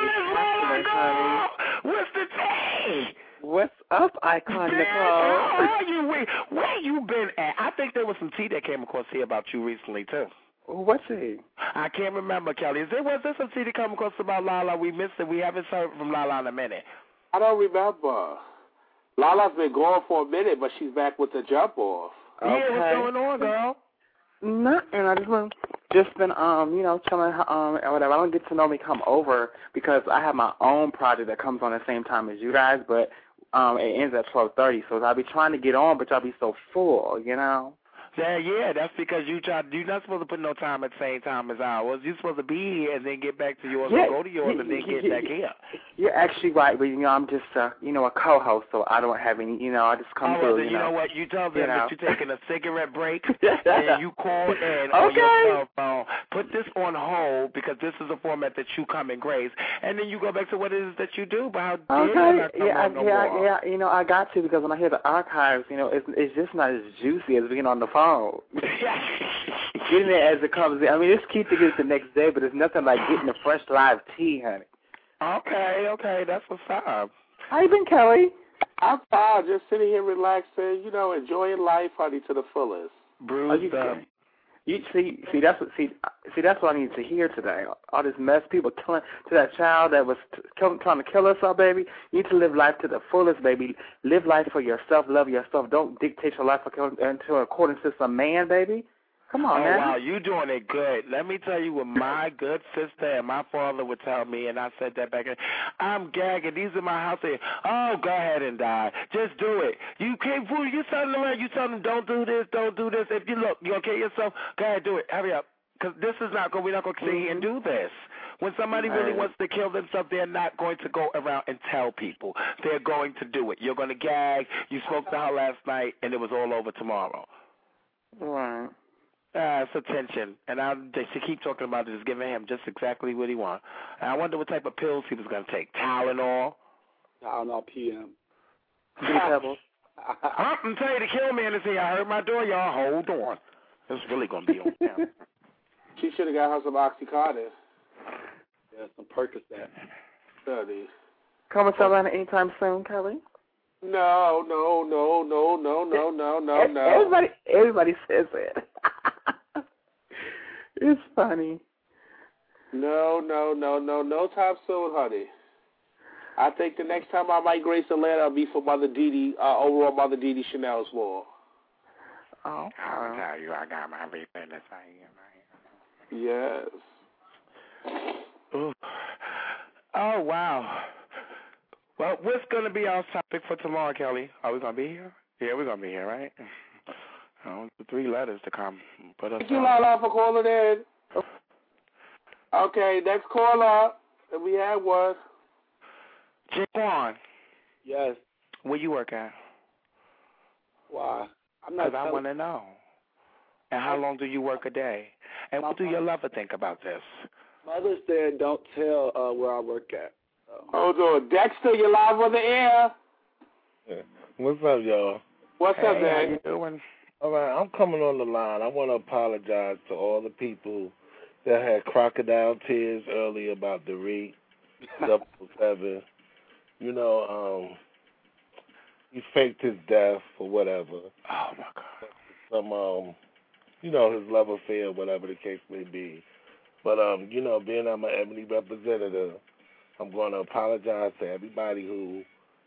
oh, honey. What's the tea? What's up, Icon Nicole? Where you where, where you been at? I think there was some tea that came across here about you recently too. What's it? I can't remember, Kelly. Is there was there some tea that come across about Lala? We missed it. We haven't heard from Lala in a minute. I don't remember. Lala's been gone for a minute, but she's back with the jump off. Yeah, what's going on, girl? Nothing. I just been, just been, um, you know, chilling, um, or whatever. I don't get to know me come over because I have my own project that comes on the same time as you guys, but um, it ends at twelve thirty. So I'll be trying to get on, but y'all be so full, you know. Yeah, yeah, that's because you try. You're not supposed to put no time at the same time as ours. You're supposed to be here and then get back to yours, Yeah, or go to yours yeah, and then yeah, get yeah, back here. You're actually right, but you know, I'm just, uh, you know, a co-host, so I don't have any, you know, I just come All through. right, then you you know what? You tell them you know. that you're taking a cigarette break, and you call in on Okay. your cell phone. Put this on hold because this is a format that you come in grace, and then you go back to what it is that you do. But how dare you Okay, not come yeah, I, on no yeah, more? yeah. You know, I got to because when I hear the archives, you know, it's it's just not as juicy as being on the phone. Getting it as it comes in. I mean, it's cute to get it the next day, but it's nothing like getting the fresh live tea, honey. Okay, okay, that's what's up. How you been, Kelly? I'm fine, just sitting here relaxing, you know, enjoying life, honey, to the fullest. Bruised up. You see, see that's what see, see that's what I need to hear today. All this mess, people killing to that child that was t- kill, trying to kill us, all baby. You need to live life to the fullest, baby. Live life for yourself, love yourself. Don't dictate your life into according to some man, baby. Come on, oh, man. wow, you doing it good. Let me tell you what my good sister and my father would tell me, and I said that back in. I'm gagging. These are my house here. Oh, go ahead and die. Just do it. You can't fool. You telling them, you telling them, don't do this, don't do this. If you look, you okay yourself, go ahead, do it. Hurry up. Because this is not going, we're not going to sit here and do this. When somebody really wants to kill themselves, they're not going to go around and tell people. They're going to do it. You're going to gag. You spoke to her last night, and it was all over tomorrow. Right. Uh, it's attention, and I they should keep talking about it, just giving him just exactly what he wants. And I wonder what type of pills he was going to take. Tylenol? Tylenol P M. Pebbles. I'm telling you, the kill man is here. I heard my door, y'all. Hold on. This is really going to be on now. She should have got her some Oxycontin. Yeah, some Percocet. Study. Coming to Atlanta anytime soon, Kelly? No, no, no, no, no, no, no, no, no. Everybody, everybody says it. It's funny. No, no, no, no, no time soon, honey. I think the next time I might grace Atlanta, will be for Mother Dee Dee, uh, over on Mother Dee Dee Chanel's wall. Oh. I'll tell you, I got my everything to say. Yes. Ooh. Oh, wow. Well, what's going to be our topic for tomorrow, Kelly? Are we going to be here? Yeah, we're going to be here, right? Oh, the three letters to come. Put us Thank you, on. Lala, for calling in. Okay, next caller that we had was... Jaquan. Yes. Where you work at? Why? I'm not. Because I want to know. And how long do you work a day? And what do your lover think about this? Mother said don't tell uh, where I work at. So. Hold on. Dexter, you're live on the air. Yeah. What's up, y'all? What's hey, up, man? How you doing? All right, I'm coming on the line. I want to apologize to all the people that had crocodile tears earlier about the Reed double seven. You know, um, he faked his death or whatever. Oh, my God. Some, um, you know, his love affair, whatever the case may be. But, um, you know, being I'm an Ebony representative, I'm going to apologize to everybody who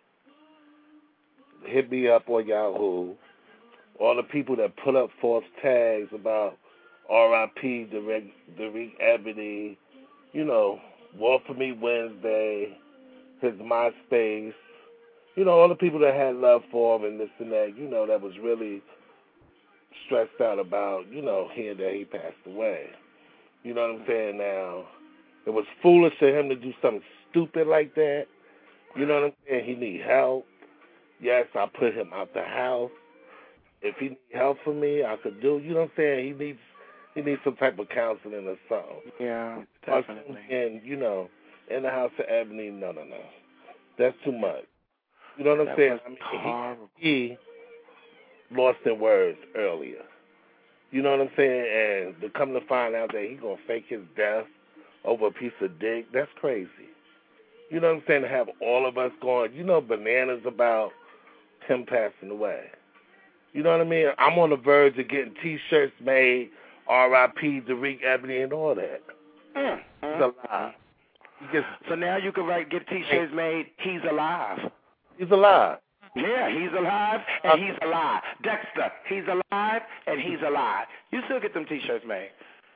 hit me up on Yahoo, all the people that put up false tags about R I P Derek, Derek Ebony, you know, War for Me Wednesday, his MySpace, you know, all the people that had love for him and this and that, you know, that was really stressed out about, you know, hearing that he passed away. You know what I'm saying? Now, it was foolish of him to do something stupid like that. You know what I'm saying? He need help. Yes, I put him out the house. If he need help from me, I could do. You know what I'm saying? He needs he needs some type of counseling or something. Yeah, definitely. And you know, in the house of Ebony, no, no, no, that's too much. You know what I'm that saying? Was I mean, horrible. he, he lost in words earlier. You know what I'm saying? And to come to find out that he gonna fake his death over a piece of dick, that's crazy. You know what I'm saying? To have all of us going, you know, bananas about him passing away. You know what I mean? I'm on the verge of getting T-shirts made, R I P Derek Ebony and all that. Mm, He's alive. He gets, so now you can write, get T-shirts made, he's alive. He's alive. Yeah, he's alive and he's alive. Dexter, he's alive and he's alive. You still get them T-shirts made.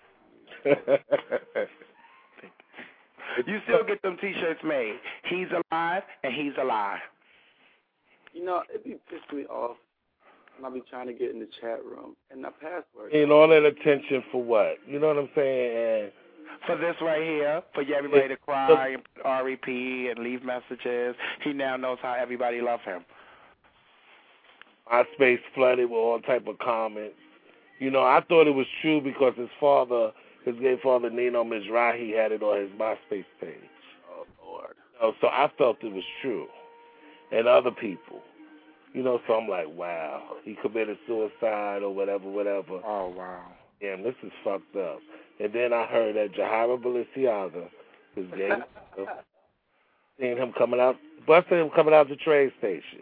You still get them T-shirts made. He's alive and he's alive. You know, it be pissed me off. I'll be trying to get in the chat room and my password. And all that attention for what? You know what I'm saying? And for this right here, for everybody to cry and put R E P and leave messages. He now knows how everybody loves him. MySpace flooded with all type of comments. You know, I thought it was true because his father, his gay father, Nino Mizrahi, had it on his MySpace page. Oh, Lord. You know, so I felt it was true. And other people. You know, so I'm like, wow, he committed suicide or whatever, whatever. Oh, wow. Damn, this is fucked up. And then I heard that Jahara Balenciaga, his gay, seeing him coming out, busting him coming out the train station.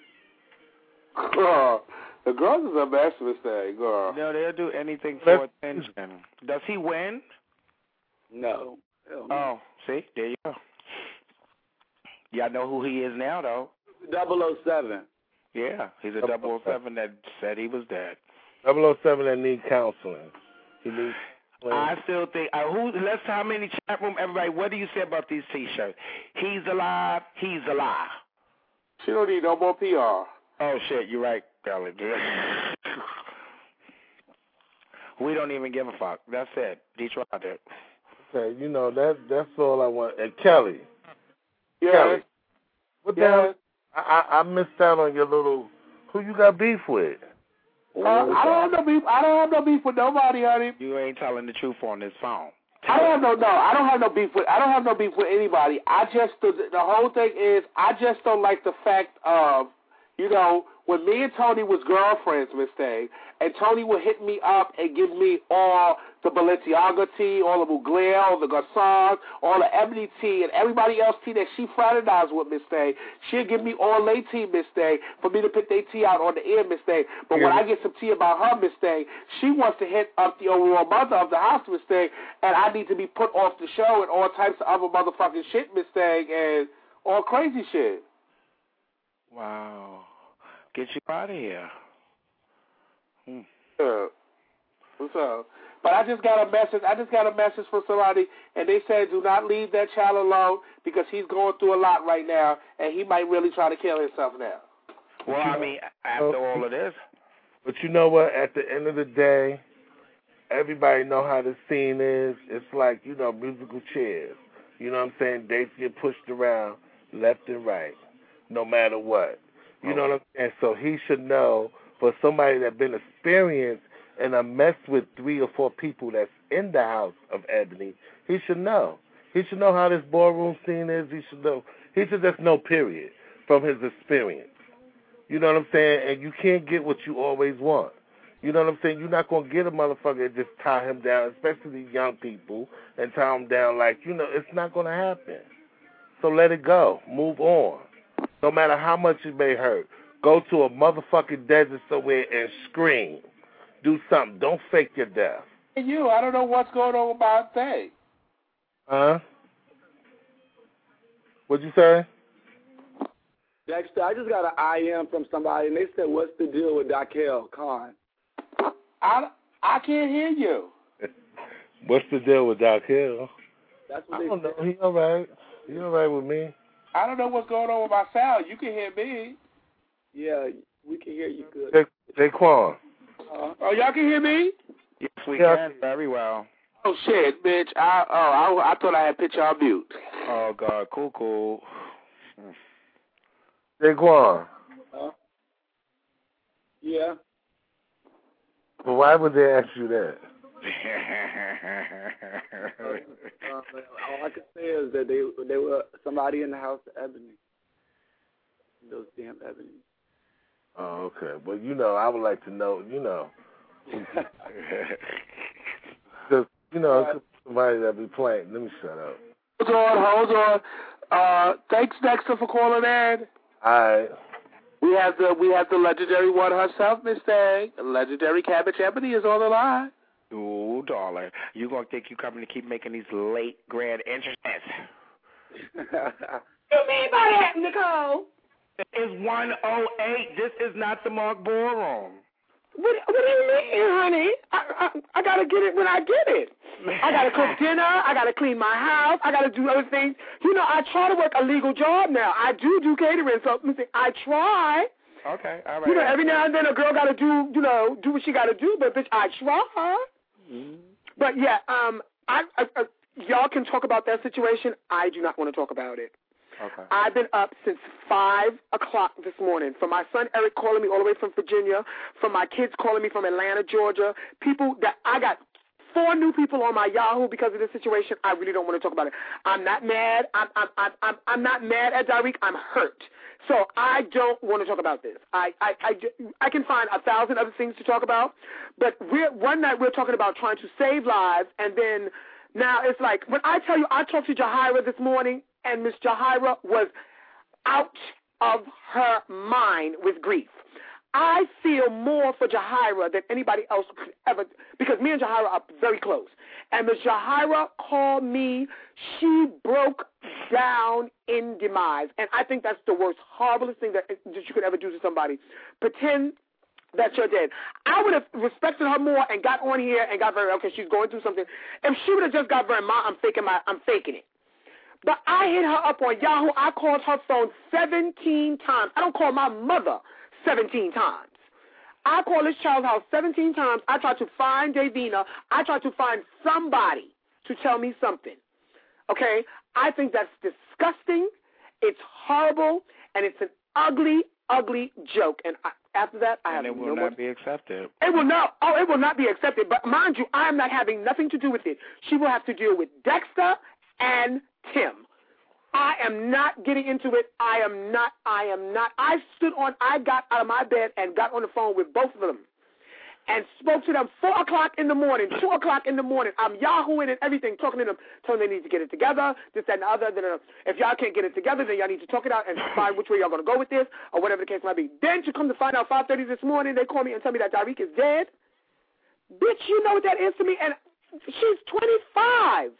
Girl, the girls is a mess mistake, girl. No, they'll do anything for attention. Does he win? No. Oh, see, there you go. Y'all know who he is now, though. double oh seven. Yeah, he's a double oh seven that said he was dead. double oh seven that need counseling. He needs. I still think. Uh, who? Let's how many chat room. Everybody, what do you say about these T-shirts? He's alive. He's alive. She don't need no more P R. Oh shit, you're right, Kelly. We don't even give a fuck. That's it. Detroit did. Okay, you know that. That's all I want. And Kelly. Yeah. Kelly, what the yeah. hell? I, I I missed out on your little. Who you got beef with? Uh, I don't have no beef. I don't have no beef with nobody, honey. You ain't telling the truth on this phone. I don't have no no. I don't have no beef with. I don't have no beef with anybody. I just the, the whole thing is I just don't like the fact of, you know, when me and Tony was girlfriends, Miss Day, and Tony would hit me up and give me all the Balenciaga tea, all the Mugler, all the Garçons, all the Ebony tea, and everybody else tea that she fraternized with, Miss Day. She'll give me all lay tea, Miss Day, for me to put their tea out on the air, Miss Day. But yeah. when I get some tea about her, Miss Day, she wants to hit up the overall mother of the house, Miss Day, and I need to be put off the show and all types of other motherfucking shit, Miss Day, and all crazy shit. Wow. Get you out of here. Hmm. Yeah. What's up? But I just got a message. I just got a message from somebody, and they said do not leave that child alone because he's going through a lot right now, and he might really try to kill himself now. Well, I mean, after all of this. But you know what? At the end of the day, everybody know how the scene is. It's like, you know, musical chairs. You know what I'm saying? Dates get pushed around left and right, no matter what. You know what I'm saying? So he should know, for somebody that's been experienced and I messed with three or four people that's in the house of Ebony, he should know. He should know how this ballroom scene is. He should know. He should just know, period, from his experience. You know what I'm saying? And you can't get what you always want. You know what I'm saying? You're not going to get a motherfucker and just tie him down, especially these young people, and tie him down like, you know, it's not going to happen. So let it go. Move on. No matter how much it may hurt. Go to a motherfucking desert somewhere and scream. Do something. Don't fake your death. And you, I don't know what's going on with my thing. Huh? What'd you say? Dexter, I just got an I M from somebody, and they said, what's the deal with Dakel Khan? I, I can't hear you. What's the deal with Doc Hill? That's what I they don't know. said. He all right. He all right with me. I don't know what's going on with my sound. You can hear me. Yeah, we can hear you good. Jay, Jaquan. Uh, oh, y'all can hear me? Yes, we Yeah. can. Very well. Oh, shit, bitch. I, oh, I, I thought I had put you on mute. Oh, God. Cool, cool. Jaquan. uh, yeah. Well, why would they ask you that? uh, all I can say is that they they were somebody in the house of Ebony. Those damn Ebony. Oh, okay. Well, you know, I would like to know, you know. Just, you know, Right. somebody that be playing. Let me shut up. Hold on, hold on. Uh, thanks, Dexter, for calling in. All right. We have the we have the legendary one herself, Miss Thang. Legendary Cabbage Ebony is on the line. Ooh, darling. You going to think you coming to keep making these late grand entrances? What you mean by that, Nicole? It's one oh eight. This is not the Mark Ballroom. What, what do you mean, honey? I, I, I got to get it when I get it. I got to cook dinner. I got to clean my house. I got to do other things. You know, I try to work a legal job now. I do do catering, so I try. Okay, all right. You know, every now and then a girl got to do, you know, do what she got to do, but, bitch, I try. Mm-hmm. But, yeah, um, I, I, I, y'all can talk about that situation. I do not want to talk about it. Okay. I've been up since five o'clock this morning. From my son Eric calling me all the way from Virginia, from my kids calling me from Atlanta, Georgia. People that I got four new people on my Yahoo because of this situation. I really don't want to talk about it. I'm not mad. I'm I'm I'm I'm, I'm not mad at Dariq. I'm hurt. So I don't want to talk about this. I I I, I can find a thousand other things to talk about, but we're, one night we're talking about trying to save lives, and then now it's like when I tell you I talked to Jahira this morning. And Miss Jahira was out of her mind with grief. I feel more for Jahira than anybody else could ever, because me and Jahira are very close. And Miss Jahira called me. She broke down in demise. And I think that's the worst, horriblest thing that, that you could ever do to somebody. Pretend that you're dead. I would have respected her more and got on here and got very, okay, she's going through something. If she would have just got very, Ma, I'm faking my, I'm faking it. But I hit her up on Yahoo. I called her phone seventeen times. I don't call my mother seventeen times. I called this child's house seventeen times. I tried to find Davina. I tried to find somebody to tell me something. Okay? I think that's disgusting. It's horrible. And it's an ugly, ugly joke. And I, after that, I and have it will no not more. be accepted. It will not. Oh, it will not be accepted. But mind you, I am not having nothing to do with it. She will have to deal with Dexter and Tim. I am not getting into it. I am not. I am not. I stood on, I got out of my bed and got on the phone with both of them and spoke to them four o'clock in the morning, two o'clock in the morning. I'm Yahooing and everything, talking to them, telling them they need to get it together, this, that, and the other. Then, uh, if y'all can't get it together, then y'all need to talk it out and find which way y'all going to go with this or whatever the case might be. Then to come to find out five thirty this morning, they call me and tell me that Dariq is dead. Bitch, you know what that is to me? And she's twenty-five.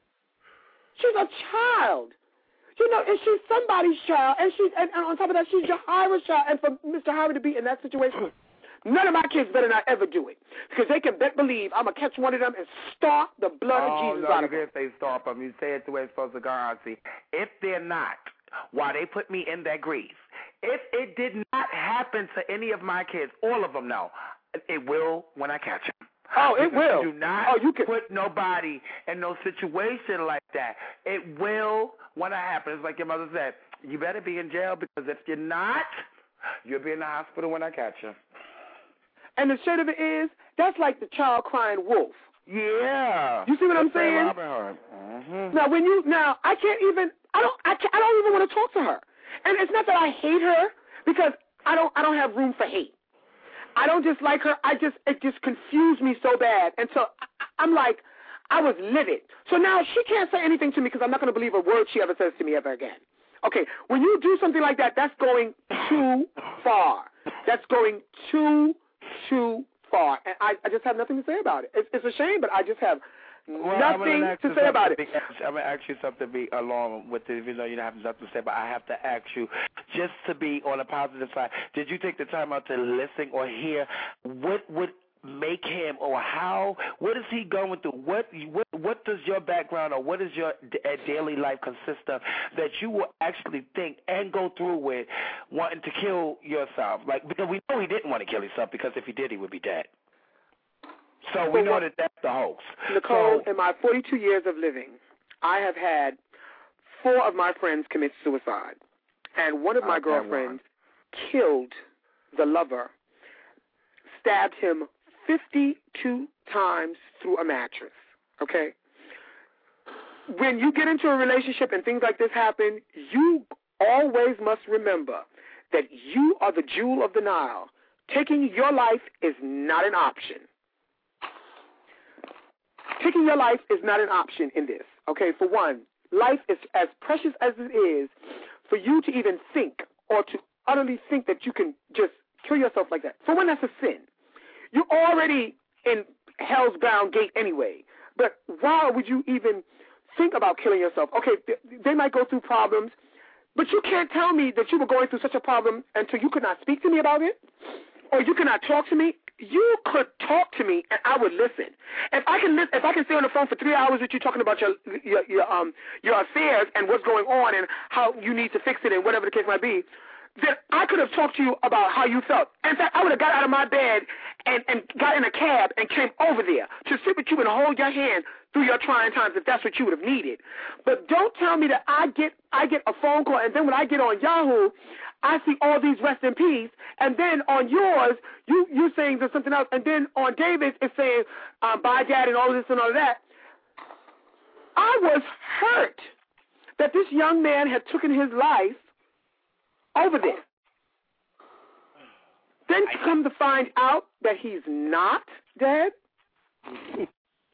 She's a child. You know, and she's somebody's child, and she's and, and on top of that, she's Jahira's child. And for Mister Harry to be in that situation, None of my kids better not ever do it. Because they can bet believe I'm going to catch one of them and starve the blood oh, of Jesus no, out of them. you can't say starve them. You say it the way it's supposed to go, Auntie. If they're not, why they put me in that grief, if it did not happen to any of my kids, all of them know, it will when I catch them. Oh, it because will. You do not oh, you can... put nobody in no situation like that. It will when it happens. Like your mother said, you better be in jail because if you're not, you'll be in the hospital when I catch you. And the shit of it is, that's like the child crying wolf. Yeah. You see what I'm saying? Mm-hmm. Now, when you now, I can't even. I don't. I, can't, I don't even want to talk to her. And it's not that I hate her because I don't. I don't have room for hate. I don't dislike her. I just. It just confused me so bad. And so I, I'm like, I was livid. So now she can't say anything to me because I'm not going to believe a word she ever says to me ever again. Okay, when you do something like that, that's going too far. That's going too, too far. And I, I just have nothing to say about it. It's, it's a shame, but I just have well, nothing to say about it. Be, I'm going to ask you something to be along with it, even though you don't have nothing to say, but I have to ask you, just to be on a positive side, did you take the time out to listen or hear what would make him, or how, what is he going through? What what what does your background or what is your d- daily life consist of that you will actually think and go through with wanting to kill yourself? Like, because we know he didn't want to kill himself, because if he did, he would be dead. So we know that that's the hoax. Nicole, so, in my forty-two years of living, I have had four of my friends commit suicide. And one of my girlfriends killed the lover, stabbed him fifty-two times through a mattress, okay? When you get into a relationship and things like this happen, you always must remember that you are the jewel of the Nile. Taking your life is not an option. Taking your life is not an option in this, okay? For one, life is as precious as it is for you to even think or to utterly think that you can just kill yourself like that. For one, that's a sin. You're already in hell's bound gate anyway. But why would you even think about killing yourself? Okay, they might go through problems, but you can't tell me that you were going through such a problem until you could not speak to me about it, or you could not talk to me. You could talk to me and I would listen. If I can, if I can stay on the phone for three hours with you talking about your your, your um your affairs and what's going on and how you need to fix it and whatever the case might be, then I could have talked to you about how you felt. In fact, I would have got out of my bed and, and got in a cab and came over there to sit with you and hold your hand through your trying times if that's what you would have needed. But don't tell me that I get I get a phone call and then when I get on Yahoo, I see all these rest in peace, and then on yours, you, you're saying there's something else, and then on David's, it's saying, um, bye, Dad, and all of this and all of that. I was hurt that this young man had taken his life over there. Then to come to find out that he's not dead, and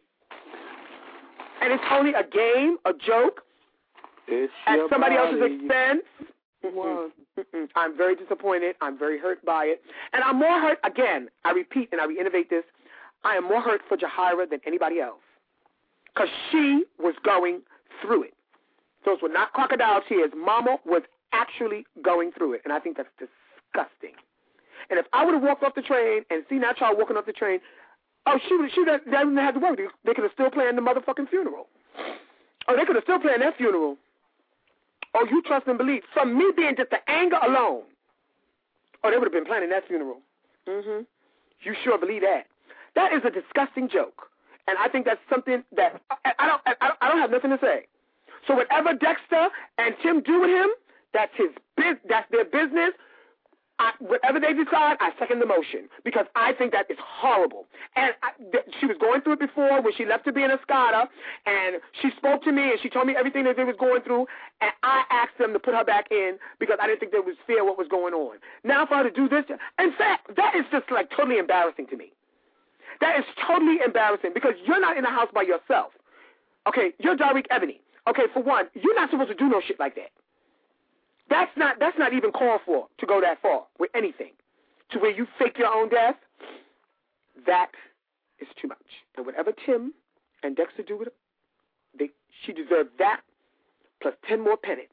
it's only a game, a joke, it's at somebody body. else's expense. Mm-mm. Mm-mm. I'm very disappointed. I'm very hurt by it. And I'm more hurt, again, I repeat and I reiterate this, I am more hurt for Jahira than anybody else. Because she was going through it. Those were not crocodile tears. Mama was actually going through it. And I think that's disgusting. And if I would have walked off the train and seen that child walking off the train, oh, she would, she would have, they wouldn't have to worry. They could have still planned the motherfucking funeral. Oh, they could have still planned that funeral. Oh, you trust and believe. From me being just the anger alone, oh, they would have been planning that funeral. Mm-hmm. You sure believe that? That is a disgusting joke. And I think that's something that I, I don't I, I don't have nothing to say. So whatever Dexter and Tim do with him, that's his biz, that's their business. I, whatever they decide, I second the motion because I think that is horrible. And I, th- she was going through it before when she left to be in Escada, and she spoke to me and she told me everything that they was going through, and I asked them to put her back in because I didn't think they was fair what was going on. Now for her to do this, in fact, that is just like totally embarrassing to me. That is totally embarrassing because you're not in the house by yourself. Okay, you're Dariq Ebony. Okay, for one, you're not supposed to do no shit like that. That's not that's not even called for to go that far with anything. To where you fake your own death, that is too much. And whatever Tim and Dexter do with her, they, she deserved that plus ten more penance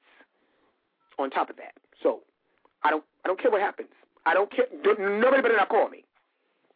on top of that. So I don't I don't care what happens. I don't care. Nobody better not call me.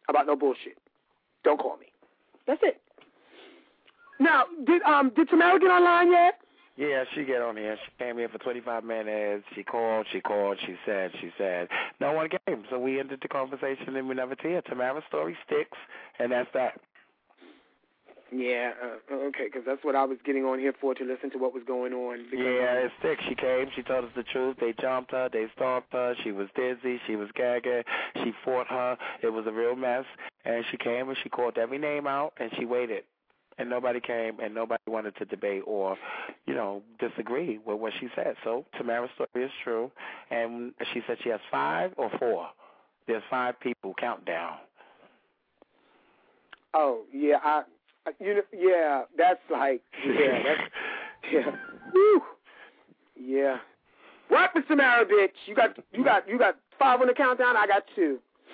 about no bullshit. Don't call me. That's it. Now, did um did Tamara get online yet? Yeah, she get on here. She came here for twenty-five minutes. She called, she called, she said, she said. No one came, so we ended the conversation and we never see her. Tamara's story sticks, and that's that. Yeah, uh, okay, because that's what I was getting on here for, to listen to what was going on. Because, yeah, it's thick. She came. She told us the truth. They jumped her. They stalked her. She was dizzy. She was gagging. She fought her. It was a real mess. And she came and she called every name out, and she waited. And nobody came, and nobody wanted to debate or, you know, disagree with what she said. So Tamara's story is true. And she said she has five or four. There's five people. Countdown. Oh, yeah, I... You know, yeah, that's like, yeah, that's, yeah, woo, yeah. What, Miss Tamara, bitch? You got, you got, you got five on the countdown. I got two.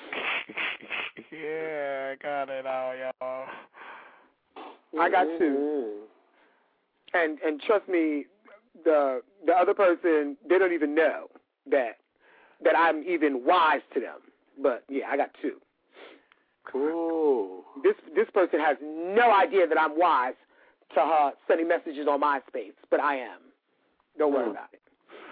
Yeah, I got it all, y'all. I got two. And and trust me, the the other person, they don't even know that that I'm even wise to them. But yeah, I got two. Ooh. This this person has no idea that I'm wise to her sending messages on MySpace, but I am. Don't worry mm. about it.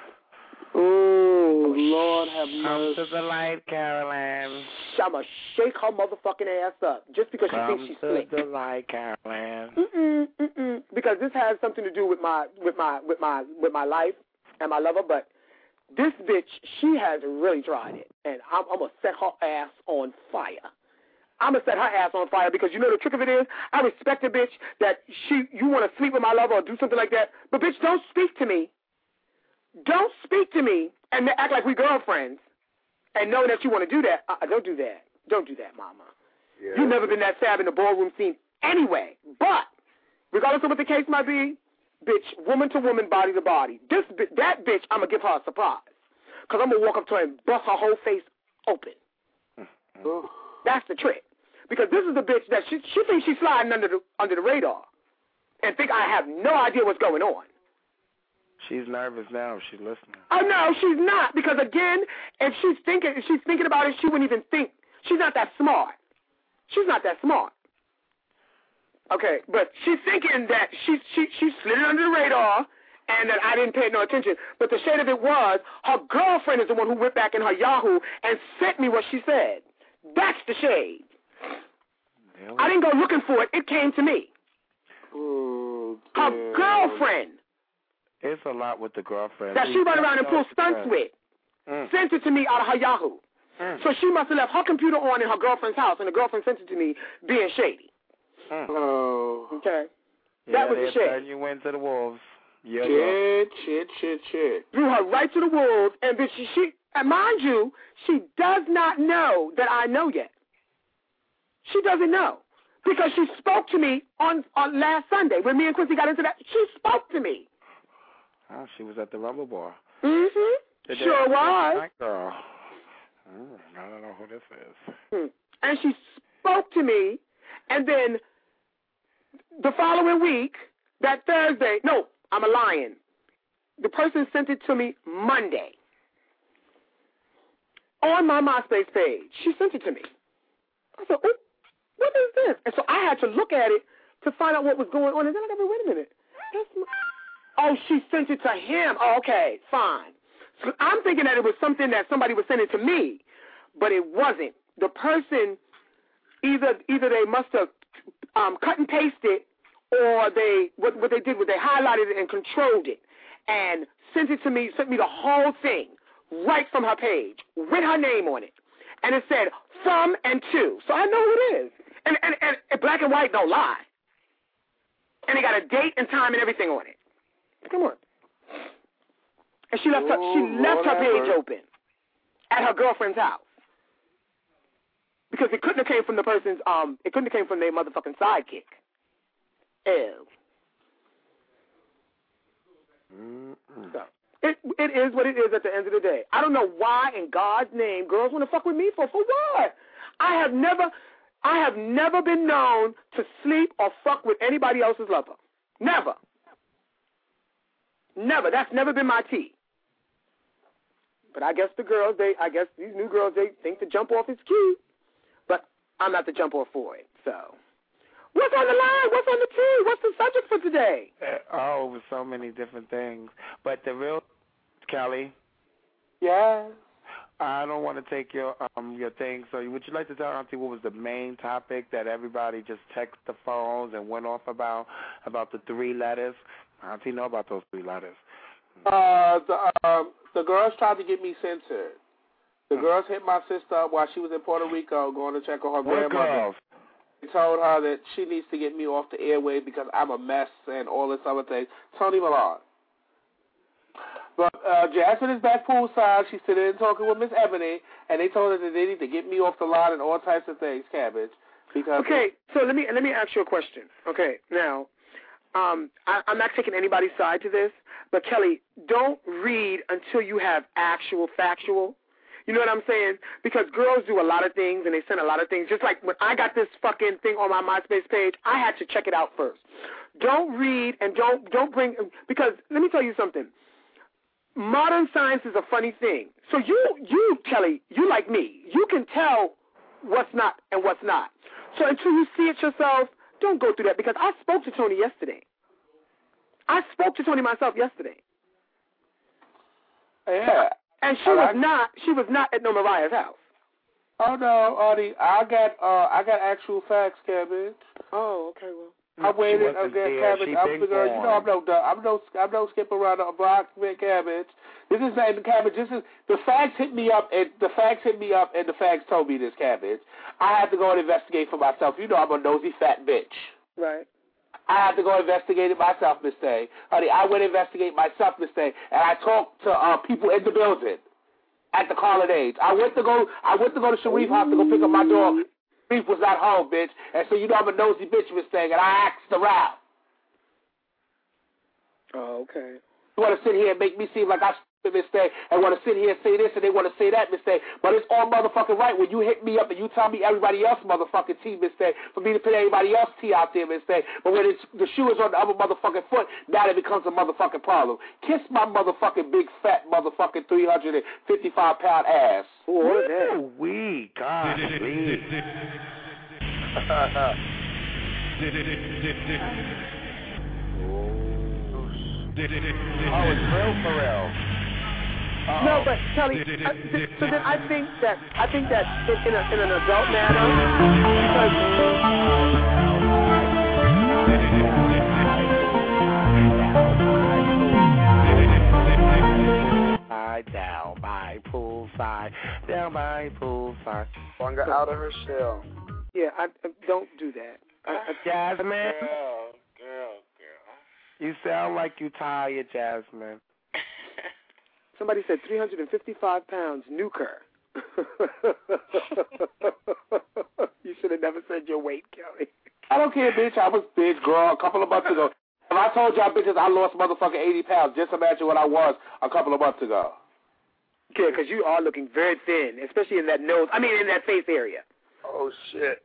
Oh, Lord have mercy. Come to the light, Caroline. I'ma shake her motherfucking ass up just because Come she thinks she's slick. Come to the light, Caroline. Mm-mm, mm-mm. Because this has something to do with my with my with my with my life and my lover, but this bitch, she has really tried it, and I'm, I'm gonna set her ass on fire. I'm going to set her ass on fire because you know the trick of it is, I respect a bitch that she, you want to sleep with my lover or do something like that, but bitch, don't speak to me. Don't speak to me and act like we girlfriends and know that you want to do that. Uh, don't do that. Don't do that, mama. Yeah. You've never been that sad in the ballroom scene anyway. But regardless of what the case might be, bitch, woman to woman, body to body. This That bitch, I'm going to give her a surprise because I'm going to walk up to her and bust her whole face open. Mm-hmm. That's the trick. Because this is the bitch that she she thinks she's sliding under the under the radar and think I have no idea what's going on. She's nervous now. She's listening. Oh no, she's not. Because again, if she's thinking if she's thinking about it, she wouldn't even think. She's not that smart. She's not that smart. Okay, but she's thinking that she she she slid under the radar and that I didn't pay no attention. But the shade of it was her girlfriend is the one who went back in her Yahoo and sent me what she said. That's the shade. Really? I didn't go looking for it. It came to me. Oh, her girlfriend. It's a lot with the girlfriend. That she run around and pull stunts with. Mm. Sent it to me out of her Yahoo. Mm. So she must have left her computer on in her girlfriend's house, and the girlfriend sent it to me being shady. Mm. Oh. Okay. Yeah, that was the shade. You went to the wolves. Yeah, shit, shit, shit, shit. Threw her right to the wolves, and bitch, she, she, and mind you, she does not know that I know yet. She doesn't know. Because she spoke to me on, on last Sunday when me and Quincy got into that. She spoke to me. Oh, she was at the Rumble Bar. Mm-hmm. Did sure was. That girl. Mm, I don't know who this is. Hmm. And she spoke to me, and then the following week, that Thursday, no, I'm a lion. The person sent it to me Monday on my MySpace page. She sent it to me. I said, oh, what is this? And so I had to look at it to find out what was going on. And then I go, wait a minute. That's my... Oh, she sent it to him. Oh, okay, fine. So I'm thinking that it was something that somebody was sending to me, but it wasn't. The person, either either they must have um, cut and pasted, or they what, what they did was they highlighted it and controlled it and sent it to me, sent me the whole thing right from her page with her name on it. And it said, from and to. So I know who it is. And, and, and, and black and white don't lie. And it got a date and time and everything on it. Come on. And she left her, she left her page open at her girlfriend's house. Because it couldn't have came from the person's, um, it couldn't have came from their motherfucking sidekick. Ew. Mm-mm. So. It it is what it is at the end of the day. I don't know why in God's name girls want to fuck with me for for what? I have never I have never been known to sleep or fuck with anybody else's lover. Never. Never. That's never been my tea. But I guess the girls, they I guess these new girls, they think to jump off is cute. But I'm not the jump off for it. So, what's on the line? What's on the tea? What's the subject for today? Uh, oh, with so many different things. But the real, Kelly. Yeah. I don't want to take your um your thing. So, would you like to tell Auntie what was the main topic that everybody just texted the phones and went off about about the three letters? Auntie know about those three letters. Uh, the um, the girls tried to get me censored. The girls hit my sister up while she was in Puerto Rico going to check on her What grandmother. girls? They told her that she needs to get me off the airway because I'm a mess and all this other thing. Tony Millard. But uh, Jasmine is back poolside. She's sitting and talking with Miss Ebony, and they told her that they need to get me off the line and all types of things, Cabbage. Because okay, so let me let me ask you a question. Okay, now, um, I, I'm not taking anybody's side to this, but Kelly, don't read until you have actual factual. You know what I'm saying? Because girls do a lot of things, and they send a lot of things. Just like when I got this fucking thing on my MySpace page, I had to check it out first. Don't read and don't don't bring because let me tell you something. Modern science is a funny thing. So you, you, Kelly, you like me, you can tell what's not and what's not. So until you see it yourself, don't go through that because I spoke to Tony yesterday. I spoke to Tony myself yesterday. Yeah. And she was not, she was not at no Mariah's house. Oh no, Audie, I got uh, I got actual facts, Cabbage. Oh, okay, well. I waited again, Cabbage. I'm the girl. You know, I'm no, I'm no, I'm no skip around the block, man, Cabbage. This is the Cabbage. This is the facts hit me up, and the facts hit me up, and the facts told me this, Cabbage. I had to go and investigate for myself. You know, I'm a nosy fat bitch. Right. I had to go investigate it myself, Miss Day. Honey, I went investigate myself, Miss Day, and I talked to uh, people in the building at the Carlin Age. I went to go. I went to go to Sharif House to go pick up my dog. Sharif was not home, bitch, and so you know I'm a nosy bitch, Miss Day, and I asked around. Oh, okay. You want to sit here and make me seem like I stupid, Miss Day, and want to sit here and say this, and they want to say that, Miss Day, but it's all motherfucking right when you hit me up and you tell me everybody else motherfucking tea, Miss Day, for me to put everybody else tea out there, Miss Day, but when it's, the shoe is on the other motherfucking foot, now it becomes a motherfucking problem. Kiss my motherfucking big fat motherfucking three hundred fifty-five pound ass. Ooh, we, gosh, we. Oh, it's real for real. Uh-oh. No, but Kelly, I, th- so then I think that I think that in, in, a, in an adult manner, because down by poolside, down by poolside. Swung her out of her shell. Yeah, I, I don't do that. I, I, Jasmine. Girl, girl, girl. You sound like you tired, Jasmine. Somebody said three hundred fifty-five pounds, nuke her. You should have never said your weight, Kelly. I don't care, bitch. I was big, girl, a couple of months ago. If I told y'all bitches I lost motherfucking eighty pounds, just imagine what I was a couple of months ago. Yeah, because you are looking very thin, especially in that nose, I mean in that face area. Oh, shit.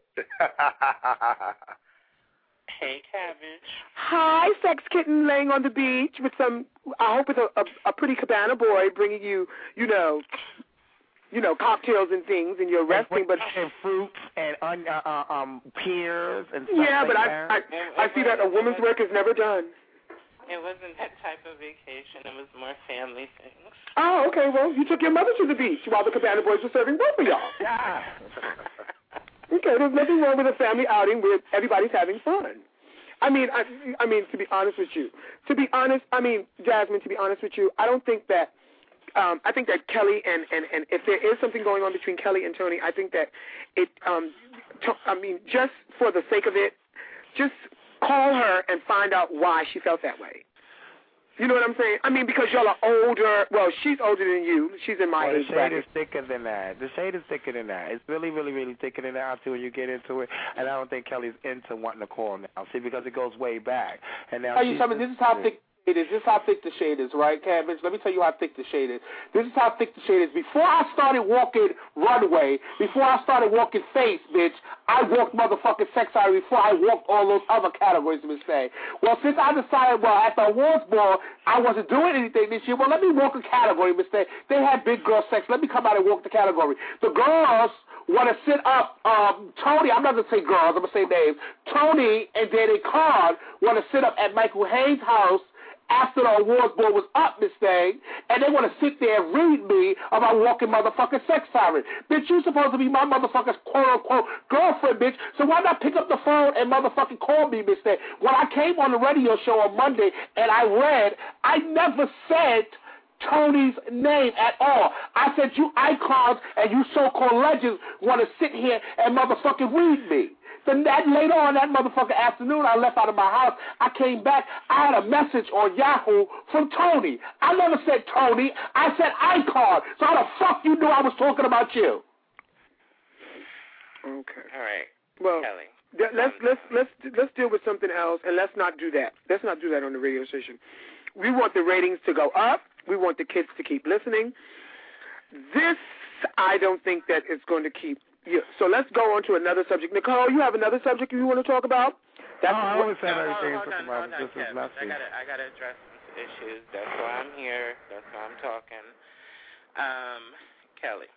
Hey, Cabbage. Hi, sex kitten laying on the beach with some, I hope it's a, a, a pretty cabana boy bringing you, you know, you know, cocktails and things, and you're resting, but... And fruits and uh, uh, um pears and stuff yeah, like but I, that. I, I, I see that a woman's work is never done. It wasn't that type of vacation. It was more family things. Oh, okay, well, you took your mother to the beach while the cabana boys were serving both of y'all. Yeah. Okay, there's nothing wrong with a family outing where everybody's having fun. I mean, I, I mean, to be honest with you, to be honest, I mean, Jasmine, to be honest with you, I don't think that, um, I think that Kelly and, and, and if there is something going on between Kelly and Tony, I think that it, um, to, I mean, just for the sake of it, just call her and find out why she felt that way. You know what I'm saying? I mean, because y'all are older. Well, she's older than you. She's in my well, age the shade bracket. is thicker than that. The shade is thicker than that. It's really, really, really thicker than that until you get into it. And I don't think Kelly's into wanting to call now. See, because it goes way back. And now Tell you something. This is how thick it is. This is how thick the shade is, right, Cabbage? Let me tell you how thick the shade is. This is how thick the shade is. Before I started walking runway, before I started walking face, bitch, I walked motherfucking sex art before I walked all those other categories, Miss Say. Well, since I decided, well, at the awards ball, I wasn't doing anything this year, well, let me walk a category, Miss Say. They had big girl sex. Let me come out and walk the category. The girls want to sit up, um, Tony, I'm not going to say girls, I'm going to say names, Tony and Danny Card want to sit up at Michael Hayes' house after the awards board was up, this thing, and they want to sit there and read me about walking motherfucking sex siren. Bitch, you supposed to be my motherfucker's quote-unquote girlfriend, bitch, so why not pick up the phone and motherfucking call me, bitch? When I came on the radio show on Monday and I read, I never said Tony's name at all. I said you icons and you so-called legends want to sit here and motherfucking read me. Then that later on that motherfucking afternoon, I left out of my house. I came back. I had a message on Yahoo from Tony. I never said Tony. I said icon. So how the fuck you knew I was talking about you? Okay. All right. Well, Kelly. th- let's let's let's let's deal with something else, and let's not do that. Let's not do that on the radio station. We want the ratings to go up. We want the kids to keep listening. This, I don't think that it's going to keep. Yeah, so let's go on to another subject. Nicole, you have another subject you want to talk about? That's no, I always said no, everything hold on, hold on, this is last I gotta, I gotta address some issues. That's why I'm here. That's why I'm talking. Um, Kelly,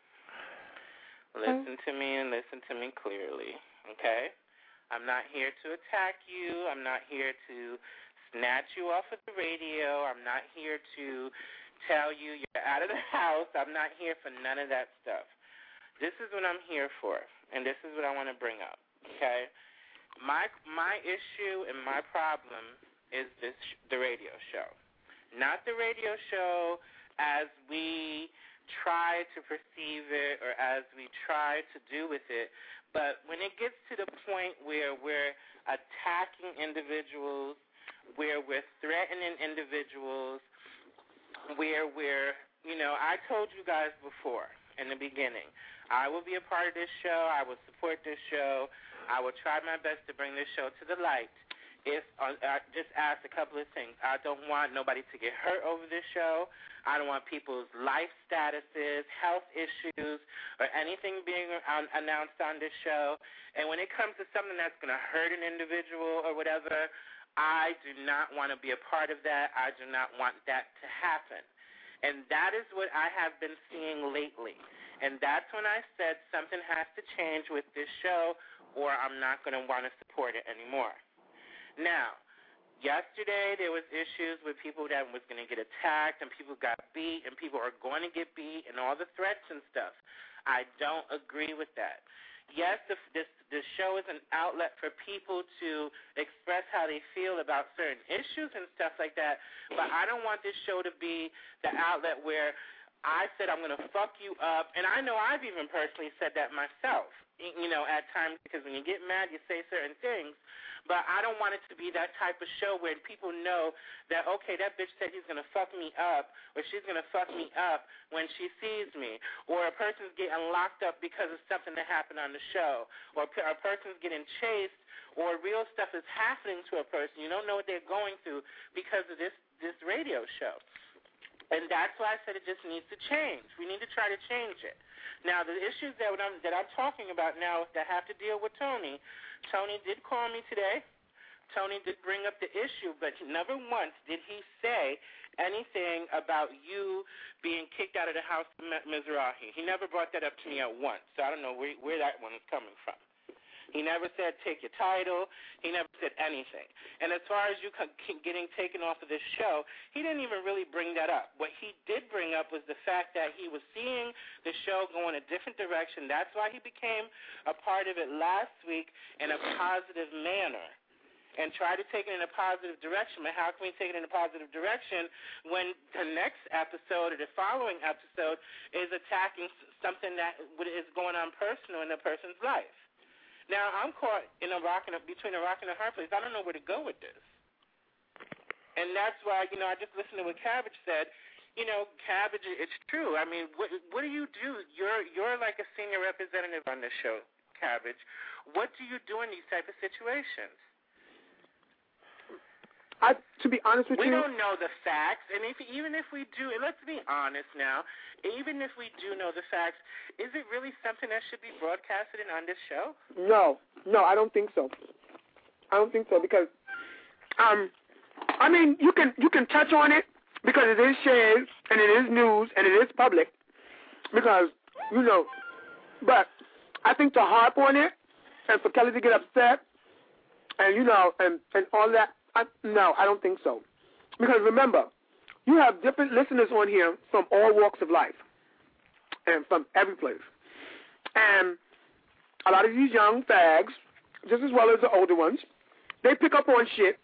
listen to me and listen to me clearly, okay? I'm not here to attack you. I'm not here to snatch you off of the radio. I'm not here to tell you you're out of the house. I'm not here for none of that stuff. This is what I'm here for, and this is what I want to bring up, okay? My my issue and my problem is this the radio show. Not the radio show as we try to perceive it or as we try to do with it, but when it gets to the point where we're attacking individuals, where we're threatening individuals, where we're, you know, I told you guys before in the beginning, I will be a part of this show. I will support this show. I will try my best to bring this show to the light. If uh, I just ask a couple of things. I don't want nobody to get hurt over this show. I don't want people's life statuses, health issues, or anything being um, announced on this show. And when it comes to something that's going to hurt an individual or whatever, I do not want to be a part of that. I do not want that to happen. And that is what I have been seeing lately. And that's when I said something has to change with this show or I'm not going to want to support it anymore. Now, yesterday there was issues with people that was going to get attacked and people got beat and people are going to get beat and all the threats and stuff. I don't agree with that. Yes, the, this, this show is an outlet for people to express how they feel about certain issues and stuff like that, but I don't want this show to be the outlet where I said I'm going to fuck you up, and I know I've even personally said that myself, you know, at times, because when you get mad, you say certain things, but I don't want it to be that type of show where people know that, okay, that bitch said he's going to fuck me up, or she's going to fuck me up when she sees me, or a person's getting locked up because of something that happened on the show, or a person's getting chased, or real stuff is happening to a person. You don't know what they're going through because of this, this radio show. And that's why I said it just needs to change. We need to try to change it. Now, the issues that I'm, that I'm talking about now that have to deal with Tony, Tony did call me today. Tony did bring up the issue, but never once did he say anything about you being kicked out of the house of Mizrahi. He never brought that up to me at once, so I don't know where, where that one is coming from. He never said take your title. He never said anything. And as far as you getting taken off of this show, he didn't even really bring that up. What he did bring up was the fact that he was seeing the show go in a different direction. That's why he became a part of it last week in a positive manner and try to take it in a positive direction. But how can we take it in a positive direction when the next episode or the following episode is attacking something that is going on personal in a person's life? Now, I'm caught in a rock and a, between a rock and a hard place. I don't know where to go with this. And that's why, you know, I just listened to what Cabbage said. You know, Cabbage, it's true. I mean, what what do you do? You're you're like a senior representative on this show, Cabbage. What do you do in these type of situations? I, to be honest with we you, we don't know the facts, and if even if we do, and let's be honest now, even if we do know the facts, is it really something that should be broadcasted on this show? No, no, I don't think so. I don't think so because, um, I mean, you can you can touch on it because it is shared and it is news and it is public because you know, but I think to harp on it and for Kelly to get upset and, you know, and, and all that, I, no, I don't think so. Because remember, you have different listeners on here from all walks of life and from every place. And a lot of these young fags, just as well as the older ones, they pick up on shit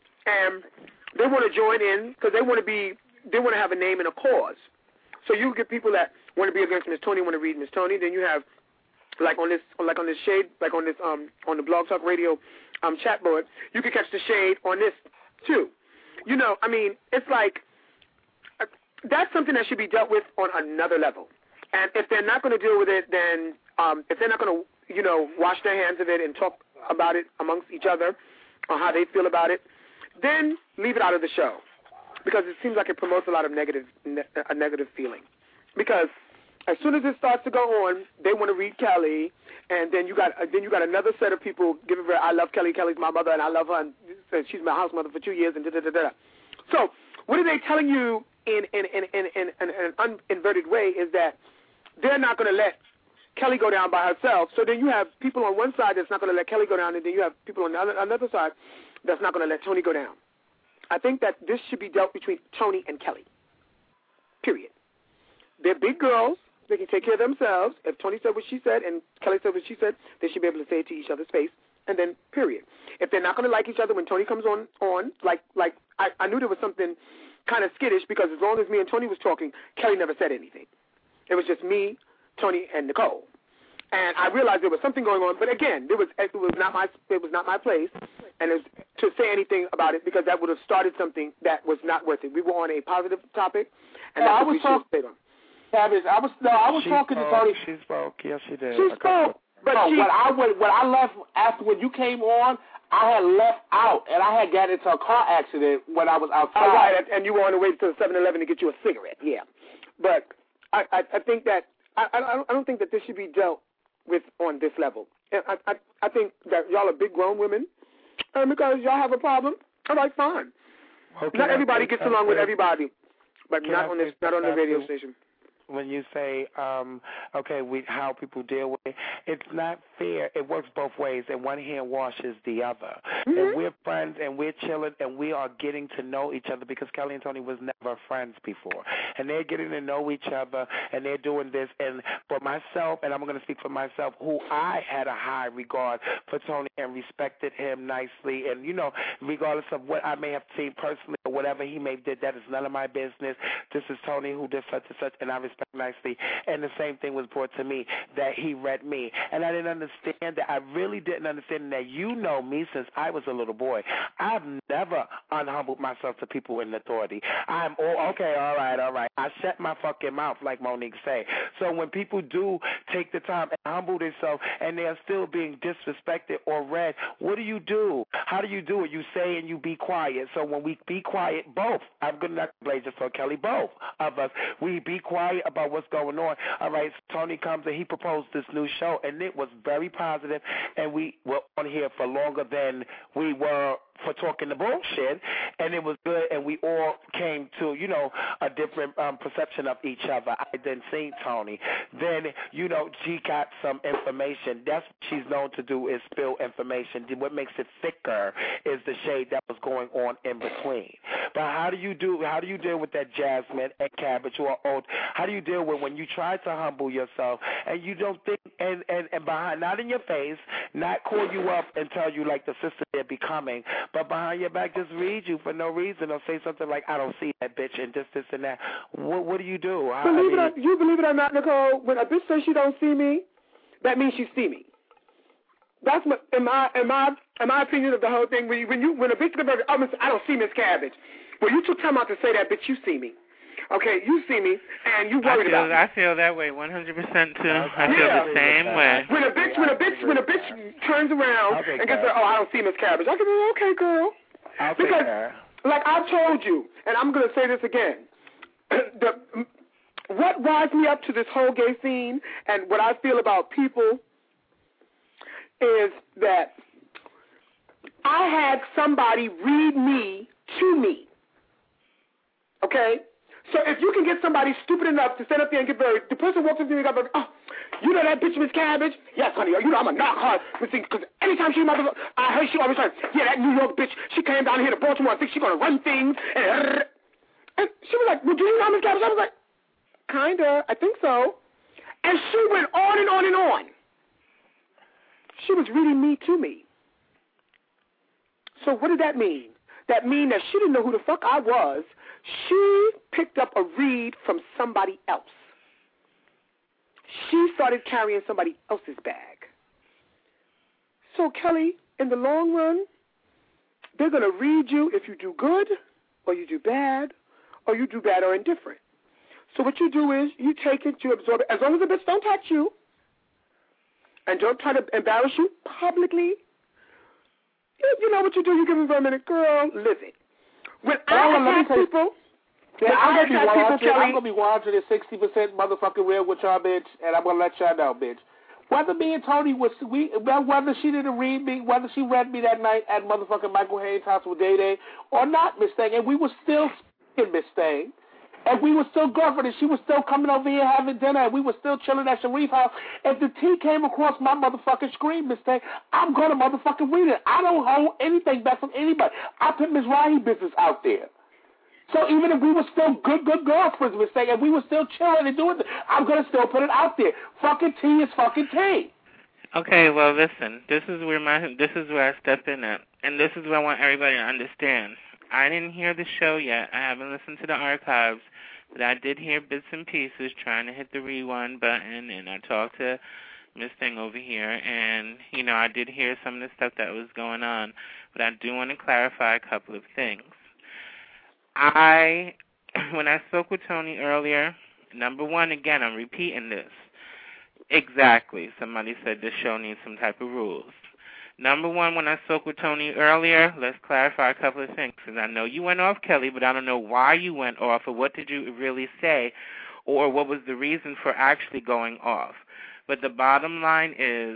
and they want to join in because they want to be, they want to have a name and a cause. So you get people that want to be against Miss Tony, want to read Miss Tony. Then you have, like on this, like on this shade, like on this, um, on the Blog Talk Radio, um, chat board, you can catch the shade on this too. You know, I mean, it's like uh, that's something that should be dealt with on another level. And if they're not going to deal with it, then um, if they're not going to, you know, wash their hands of it and talk about it amongst each other on how they feel about it, then leave it out of the show. Because it seems like it promotes a lot of negative, ne- a negative feeling. Because as soon as it starts to go on, they want to read Kelly, and then you got uh, then you got another set of people giving her, I love Kelly, Kelly's my mother, and I love her, and she's my house mother for two years, and da da da da. So what are they telling you in in in in, in, in an uninverted way is that they're not going to let Kelly go down by herself. So then you have people on one side that's not going to let Kelly go down, and then you have people on the other, another side that's not going to let Tony go down. I think that this should be dealt between Tony and Kelly, period. They're big girls. They can take care of themselves. If Tony said what she said and Kelly said what she said, they should be able to say it to each other's face, and then period. If they're not going to like each other when Tony comes on, on like like I, I knew there was something kind of skittish because as long as me and Tony was talking, Kelly never said anything. It was just me, Tony, and Nicole. And I realized there was something going on, but again, it was it was not my it was not my place, and it was to say anything about it because that would have started something that was not worth it. We were on a positive topic, and no, that's I what was we should stay on. Cabbage, I was no, I was she talking spoke, to Tony. She spoke. Yes, she did. She spoke, but no, she, when I went, when I left after when you came on, I had left out and I had got into a car accident when I was outside. Oh, right, and you were on the way to the seven eleven to get you a cigarette. Yeah, but I I, I think that I I I don't think that this should be dealt with on this level. And I, I I think that y'all are big grown women, and because y'all have a problem, all right, fine. Okay, not everybody gets along with everybody, but Can not I on this, say not on the something? radio station. When you say, um, okay, we how people deal with it, it's not fair. It works both ways, and one hand washes the other. Mm-hmm. And we're friends, and we're chilling, and we are getting to know each other because Kelly and Tony was never friends before. And they're getting to know each other, and they're doing this. And for myself, and I'm going to speak for myself, who I had a high regard for Tony and respected him nicely. And, you know, regardless of what I may have seen personally or whatever he may have did, that is none of my business. This is Tony who did such and such, and I respect nicely, and the same thing was brought to me that he read me, and I didn't understand that. I really didn't understand that. You know me since I was a little boy. I've never unhumbled myself to people in authority. I'm oh okay, all right, all right. I shut my fucking mouth, like Monique say. So when people do take the time and humble themselves, and they are still being disrespected or read, what do you do? How do you do it? You say and you be quiet. So when we be quiet, both I'm gonna not blame just for Kelly, both of us, we be quiet about what's going on. All right, so Tony comes and he proposed this new show, and it was very positive, and we were on here for longer than we were for talking the bullshit, and it was good, and we all came to, you know, a different um, perception of each other. I then seen Tony. Then, you know, she got some information. That's what she's known to do, is spill information. What makes it thicker is the shade that was going on in between. But how do you do, how do you deal with that, Jasmine and Cabbage, who are old? How do you deal with when you try to humble yourself and you don't think, and, and, and behind, not in your face, not call you up and tell you like the sister they're becoming, but behind your back just read you for no reason or say something like, I don't see that bitch and this, this, and that. What, what do you do? I, Believe I it mean, or, you believe it or not, Nicole, when a bitch says she don't see me, that means she see me. That's my, in my, in my, in my opinion of the whole thing. When you, when you, when a bitch comes over, oh, Miss, I don't see Miss Cabbage. Well, you took time out to say that, bitch, you see me. Okay, you see me, and you worried I feel, about me. I feel that way, one hundred percent too. I feel yeah. the same way. When a bitch, when a bitch, when a bitch turns around okay, and gets her, oh, I don't see Miss Cabbage. I can be okay, girl. I'll because, take her. like I told you, and I'm going to say this again, the, what rides me up to this whole gay scene and what I feel about people is that I had somebody read me to me. Okay? So if you can get somebody stupid enough to stand up there and get buried, the person walks up to me and goes, oh, You know that bitch, Miss Cabbage? Yes, honey. You know I'm going to knock her. Because anytime she mother, I heard she always said, yeah, that New York bitch, she came down here to Baltimore and thinks she's going to run things. And, and she was like, well, do you know Miss Cabbage? I was like, kind of. I think so. And she went on and on and on. She was reading me to me. So what did that mean? That mean that she didn't know who the fuck I was. She picked up a read from somebody else. She started carrying somebody else's bag. So, Kelly, in the long run, they're going to read you if you do good or you do bad or you do bad or indifferent. So what you do is you take it, you absorb it. As long as the bitch don't touch you and don't try to embarrass you publicly, you, you know what you do. You give them for a minute, girl, live it. When I attack people, yeah, I'm when I gonna, attack people, Kelly, I'm gonna be one hundred sixty percent motherfucking real with y'all, bitch, and I'm gonna let y'all know, bitch. Whether me and Tony was, we, whether she didn't read me, whether she read me that night at motherfucking Michael Haynes' house with Day Day or not, Miss Thing, and we were still speaking, Miss Thing. And we were still girlfriend, and she was still coming over here having dinner, and we were still chilling at Sharif house. If the tea came across my motherfucking screen, Miss Thing, I'm going to motherfucking read it. I don't hold anything back from anybody. I put Miss Rahi business out there. So even if we were still good, good girlfriends, Miss Thing, and we were still chilling and doing it, I'm going to still put it out there. Fucking tea is fucking tea. Okay, well, listen, this is where my this is where I step in at, and this is what I want everybody to understand. I didn't hear the show yet. I haven't listened to the archives, but I did hear bits and pieces trying to hit the rewind button, and I talked to Miss Thing over here, and, you know, I did hear some of the stuff that was going on, but I do want to clarify a couple of things. I, when I spoke with Tony earlier, number one, again, I'm repeating this. Exactly. Somebody said this show needs some type of rules. Number one, when I spoke with Tony earlier, let's clarify a couple of things. Because I know you went off, Kelly, but I don't know why you went off or what did you really say or what was the reason for actually going off. But the bottom line is,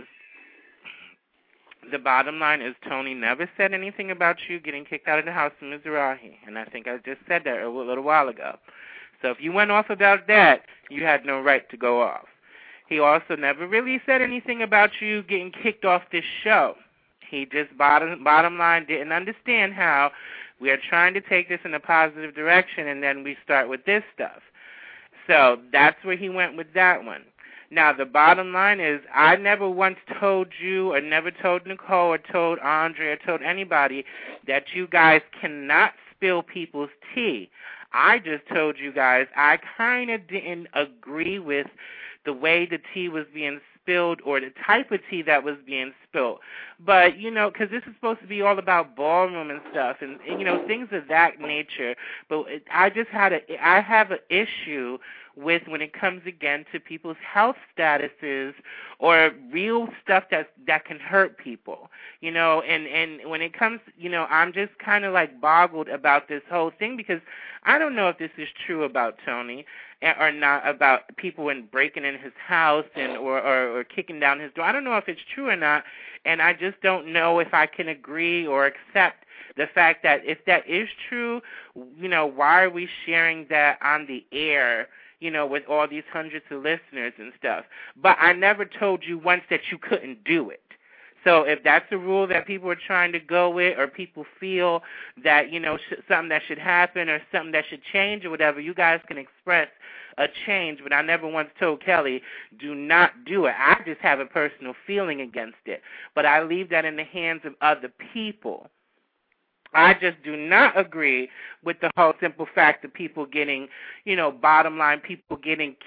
the bottom line is Tony never said anything about you getting kicked out of the house in Mizrahi. And I think I just said that a little while ago. So if you went off about that, you had no right to go off. He also never really said anything about you getting kicked off this show. He just, bottom, bottom line, didn't understand how we are trying to take this in a positive direction, and then we start with this stuff. So that's where he went with that one. Now, the bottom line is I never once told you or never told Nicole or told Andre or told anybody that you guys cannot spill people's tea. I just told you guys I kind of didn't agree with the way the tea was being spilled or the type of tea that was being spilled. But, you know, because this is supposed to be all about ballroom and stuff and, and you know, things of that nature. But it, I just had a, I have an issue with when it comes, again, to people's health statuses or real stuff that that can hurt people, you know, and, and when it comes, you know, I'm just kind of like boggled about this whole thing because I don't know if this is true about Tony or not, about people in breaking in his house and or, or, or kicking down his door. I don't know if it's true or not, and I just don't know if I can agree or accept the fact that if that is true, you know, why are we sharing that on the air, you know, with all these hundreds of listeners and stuff? But I never told you once that you couldn't do it. So if that's a rule that people are trying to go with or people feel that, you know, sh- something that should happen or something that should change or whatever, you guys can express a change. But I never once told Kelly, do not do it. I just have a personal feeling against it. But I leave that in the hands of other people. I just do not agree with the whole simple fact of people getting, you know, bottom line, people getting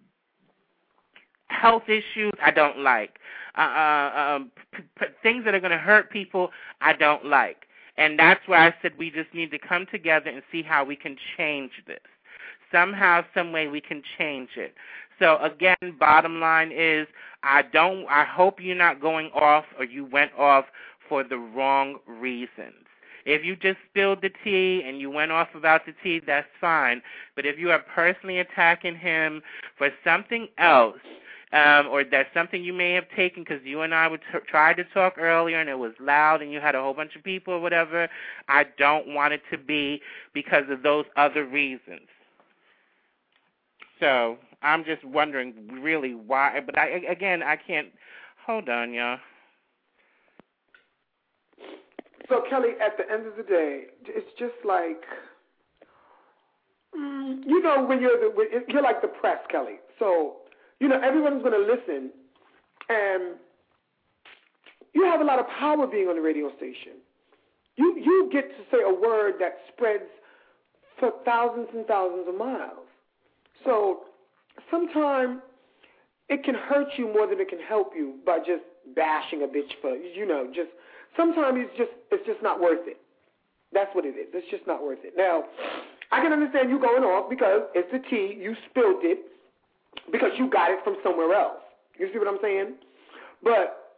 health issues I don't like. Uh, uh, um, p- p- things that are going to hurt people I don't like. And that's why I said we just need to come together and see how we can change this. Somehow, some way we can change it. So, again, bottom line is I don't. I hope you're not going off or you went off for the wrong reasons. If you just spilled the tea and you went off about the tea, that's fine. But if you are personally attacking him for something else, um, or that's something you may have taken because you and I would t- tried to talk earlier and it was loud and you had a whole bunch of people or whatever, I don't want it to be because of those other reasons. So I'm just wondering really why. But I again, I can't. Hold on, y'all. So, Kelly, at the end of the day, it's just like, mm, you know, when you're the, when you're like the press, Kelly. So, you know, everyone's going to listen, and you have a lot of power being on the radio station. You you get to say a word that spreads for thousands and thousands of miles. So, sometimes it can hurt you more than it can help you by just bashing a bitch for, you know, just. Sometimes it's just it's just not worth it. That's what it is. It's just not worth it. Now, I can understand you going off because it's the tea. You spilled it because you got it from somewhere else. You see what I'm saying? But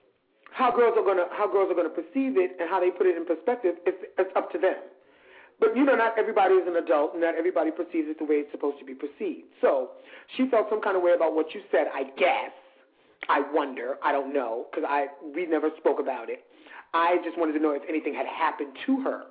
how girls are gonna how girls are gonna perceive it and how they put it in perspective, it's, it's up to them. But you know, not everybody is an adult, and not everybody perceives it the way it's supposed to be perceived. So she felt some kind of way about what you said. I guess. I wonder. I don't know because I we never spoke about it. I just wanted to know if anything had happened to her.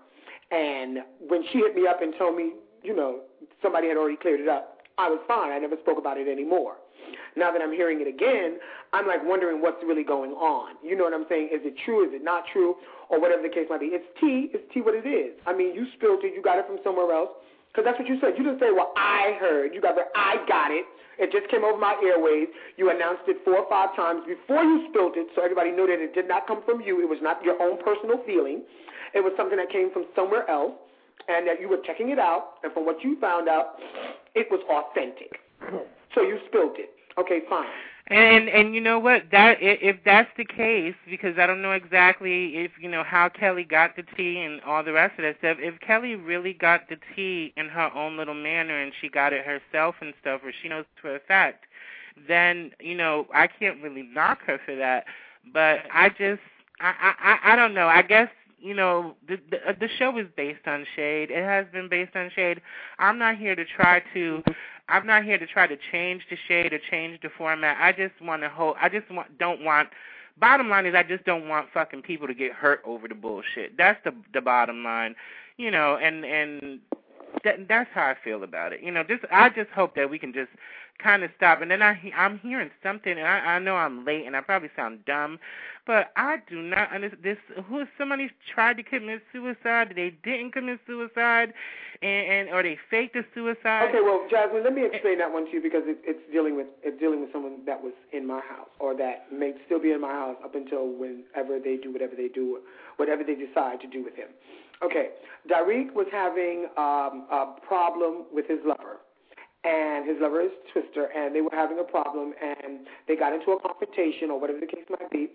And when she hit me up and told me, you know, somebody had already cleared it up, I was fine. I never spoke about it anymore. Now that I'm hearing it again, I'm like wondering what's really going on. You know what I'm saying? Is it true? Is it not true? Or whatever the case might be. It's tea. It's tea what it is. I mean, you spilled it. You got it from somewhere else. Because that's what you said. You didn't say, well, I heard. You got the, I got it. It just came over my airwaves. You announced it four or five times before you spilled it, so everybody knew that it did not come from you. It was not your own personal feeling. It was something that came from somewhere else, and that you were checking it out, and from what you found out, it was authentic. So you spilled it. Okay, fine. And and you know what? That if that's the case, because I don't know exactly if you know how Kelly got the tea and all the rest of that stuff. If Kelly really got the tea in her own little manner and she got it herself and stuff, or she knows for a fact, then you know I can't really knock her for that. But I just I I I don't know. I guess you know the the, the show is based on shade. It has been based on shade. I'm not here to try to. I'm not here to try to change the shade or change the format. I just want to hold. I just want, don't want. Bottom line is, I just don't want fucking people to get hurt over the bullshit. That's the the bottom line, you know. And and that, that's how I feel about it. You know, just I just hope that we can just kind of stop. And then I I'm hearing something, and I, I know I'm late, and I probably sound dumb, but I do not understand this. Who somebody tried to commit suicide? They didn't commit suicide, and, and or they faked a suicide. Okay, well, Jasmine, let me explain that one to you because it, it's dealing with it's dealing with someone that was in my house or that may still be in my house up until whenever they do whatever they do, whatever they decide to do with him. Okay, Dariq was having um, a problem with his lover. And his lover is Twister, and they were having a problem, and they got into a confrontation or whatever the case might be,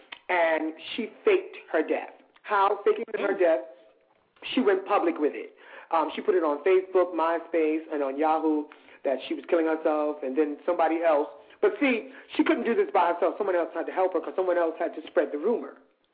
and she faked her death. How faking her death? She went public with it. Um, she put it on Facebook, MySpace, and on Yahoo that she was killing herself, and then somebody else. But see, she couldn't do this by herself. Someone else had to help her because someone else had to spread the rumor.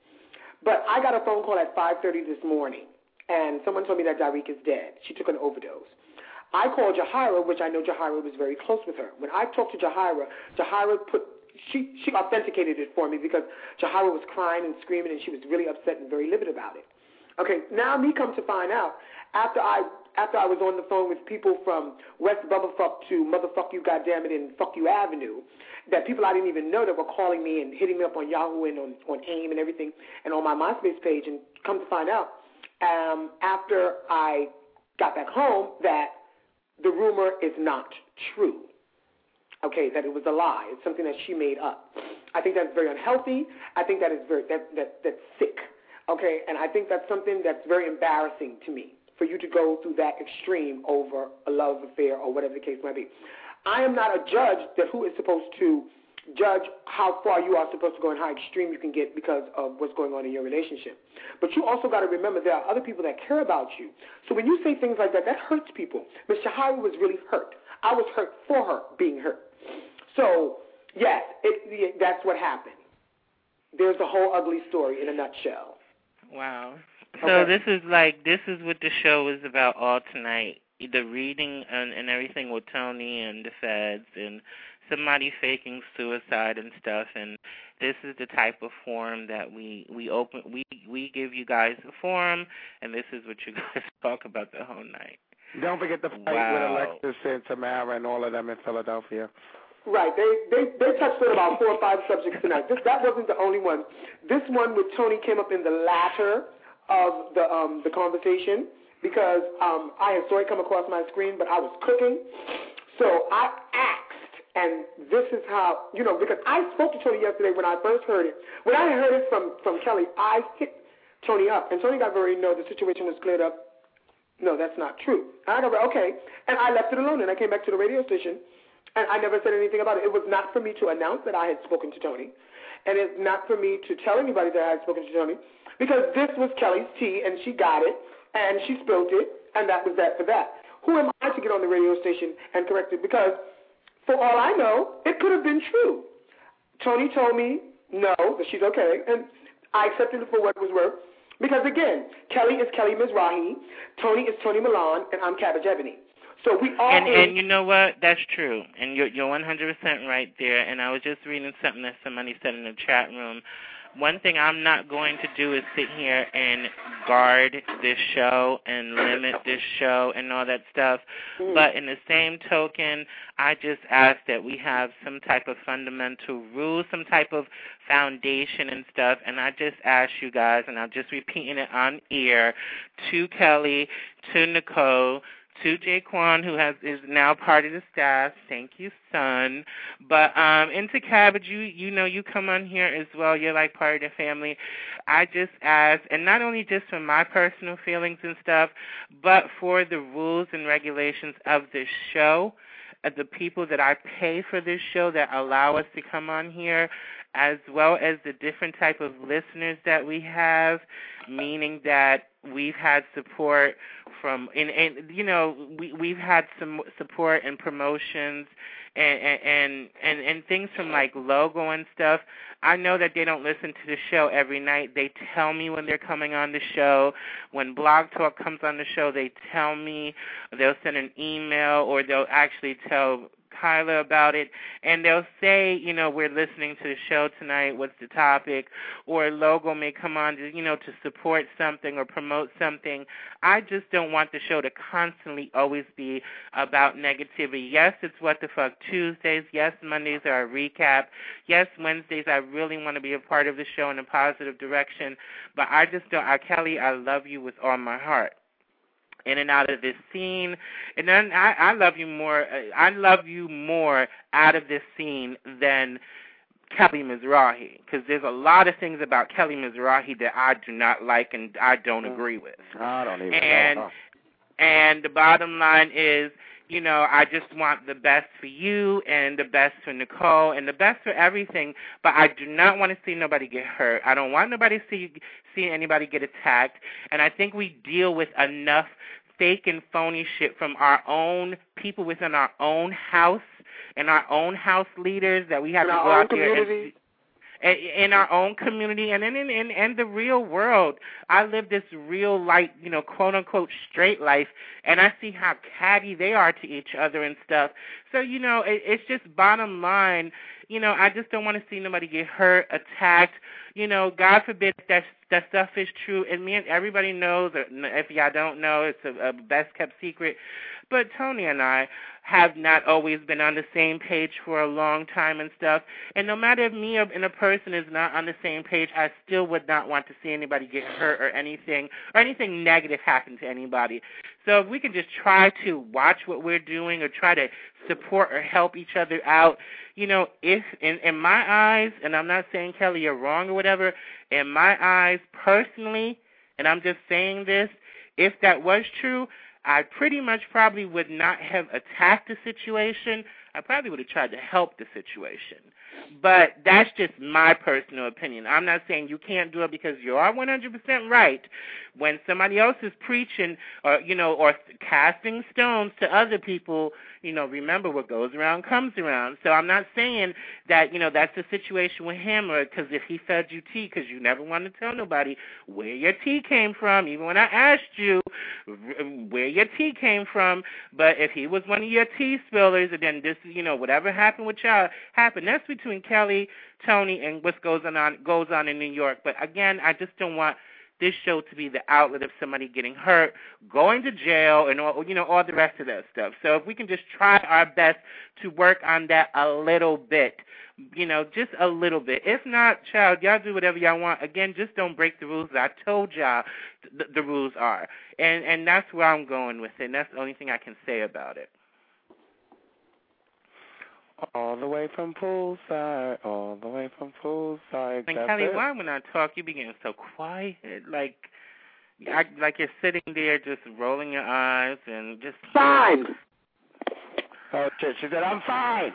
But I got a phone call at five thirty this morning, and someone told me that Dariq is dead. She took an overdose. I called Jahira, which I know Jahira was very close with her. When I talked to Jahira, Jahira put she she authenticated it for me because Jahira was crying and screaming, and she was really upset and very livid about it. Okay, now me come to find out after I after I was on the phone with people from West Bubblefuck to Motherfuck You Goddamn It and Fuck You Avenue, that people I didn't even know that were calling me and hitting me up on Yahoo and on, on AIM and everything and on my MySpace page, and come to find out um, after I got back home that the rumor is not true. Okay, that it was a lie. It's something that she made up. I think that's very unhealthy. I think that is very that that that's sick. Okay, and I think that's something that's very embarrassing to me for you to go through that extreme over a love affair or whatever the case might be. I am not a judge that who is supposed to judge how far you are supposed to go and how extreme you can get because of what's going on in your relationship. But you also got to remember there are other people that care about you. So when you say things like that, that hurts people. Miz Shahira was really hurt. I was hurt for her being hurt. So, yes, it, that's what happened. There's a whole ugly story in a nutshell. Wow. So Okay. this is like, this is what the show is about all tonight. The reading and, and everything with Tony and the feds and somebody faking suicide and stuff, and this is the type of forum that we we open we we give you guys a forum, and this is what you guys talk about the whole night. Don't forget the fight wow. with Alexis and Tamara and all of them in Philadelphia. Right. They they they touched on about four or five subjects tonight. This that wasn't the only one. This one with Tony came up in the latter of the um the conversation because um I had saw it come across my screen, but I was cooking, so I asked, and this is how you know because I spoke to Tony yesterday when I first heard it. When I heard it from from Kelly, I hit Tony up, and Tony got very no the situation was cleared up. No, that's not true. And I got okay, and I left it alone, and I came back to the radio station. And I never said anything about it. It was not for me to announce that I had spoken to Tony. And it's not for me to tell anybody that I had spoken to Tony. Because this was Kelly's tea, and she got it, and she spilled it, and that was that for that. Who am I to get on the radio station and correct it? Because for all I know, it could have been true. Tony told me no, that she's okay, and I accepted it for what it was worth. Because, again, Kelly is Kelly Mizrahi, Tony is Tony Milan, and I'm Cabbage Ebony. So we all and and you know what? That's true, and you're you're one hundred percent right there. And I was just reading something that somebody said in the chat room. One thing I'm not going to do is sit here and guard this show and limit this show and all that stuff. Mm. But in the same token, I just ask that we have some type of fundamental rules, some type of foundation and stuff. And I just ask you guys, and I'm just repeating it on air, to Kelly, to Nicole, to Jaquan, who has is now part of the staff. Thank you, son. But um, into Cabbage, you you know you come on here as well. You're like part of the family. I just ask, and not only just for my personal feelings and stuff, but for the rules and regulations of this show, uh, the people that I pay for this show that allow us to come on here, as well as the different type of listeners that we have, meaning that we've had support from, and, and you know, we, we've had some support and promotions and, and, and, and things from like Logo and stuff. I know that they don't listen to the show every night. They tell me when they're coming on the show. When Blog Talk comes on the show, they tell me. They'll send an email, or they'll actually tell Kyla about it, and they'll say, you know, we're listening to the show tonight, what's the topic, or Logo may come on to, you know, to support something or promote something. I just don't want the show to constantly always be about negativity. Yes, it's What the Fuck Tuesdays. Yes, Mondays are a recap. Yes, Wednesdays I really want to be a part of the show in a positive direction, but I just don't, I, Kelly, I love you with all my heart. In and out of this scene, and then I, I love you more. I love you more out of this scene than Kelly Mizrahi, because there's a lot of things about Kelly Mizrahi that I do not like and I don't agree with. I don't even and, know. And the bottom line is, you know, I just want the best for you and the best for Nicole and the best for everything, but I do not want to see nobody get hurt. I don't want nobody to see, see anybody get attacked, and I think we deal with enough fake and phony shit from our own people within our own house and our own house leaders that we have in to go out there and, and in our own community and in, in, in, in the real world. I live this real life, you know, quote-unquote straight life, and I see how catty they are to each other and stuff. So, you know, it, it's just bottom line, you know, I just don't want to see nobody get hurt, attacked. You know, God forbid that that stuff is true. And me and everybody knows, or if y'all don't know, it's a, a best-kept secret. But Tony and I have not always been on the same page for a long time and stuff. And no matter if me and a person is not on the same page, I still would not want to see anybody get hurt or anything, or anything negative happen to anybody. So if we can just try to watch what we're doing or try to support or help each other out, you know, if in, in my eyes, and I'm not saying, Kelly, you're wrong or whatever, in my eyes personally, and I'm just saying this, if that was true, I pretty much probably would not have attacked the situation. I probably would have tried to help the situation. But that's just my personal opinion. I'm not saying you can't do it, because you are one hundred percent right. When somebody else is preaching or, you know, or casting stones to other people, you know, remember what goes around comes around. So I'm not saying that, you know, that's the situation with him, or because if he fed you tea, because you never want to tell nobody where your tea came from, even when I asked you where your tea came from. But if he was one of your tea spillers, and then this, you know, whatever happened with y'all happened, that's between Kelly, Tony, and what goes on goes on in New York. But again, I just don't want this show to be the outlet of somebody getting hurt, going to jail, and all, you know, all the rest of that stuff. So if we can just try our best to work on that a little bit, you know, just a little bit. If not, child, y'all do whatever y'all want. Again, just don't break the rules. I told y'all th- the rules are. And and that's where I'm going with it. And that's the only thing I can say about it. All the way from poolside, all the way from poolside. And That's Kelly, it. why when I talk, you be getting so quiet? Like, I, like you're sitting there just rolling your eyes and just... Fine. Oh, shit. She said, I'm fine.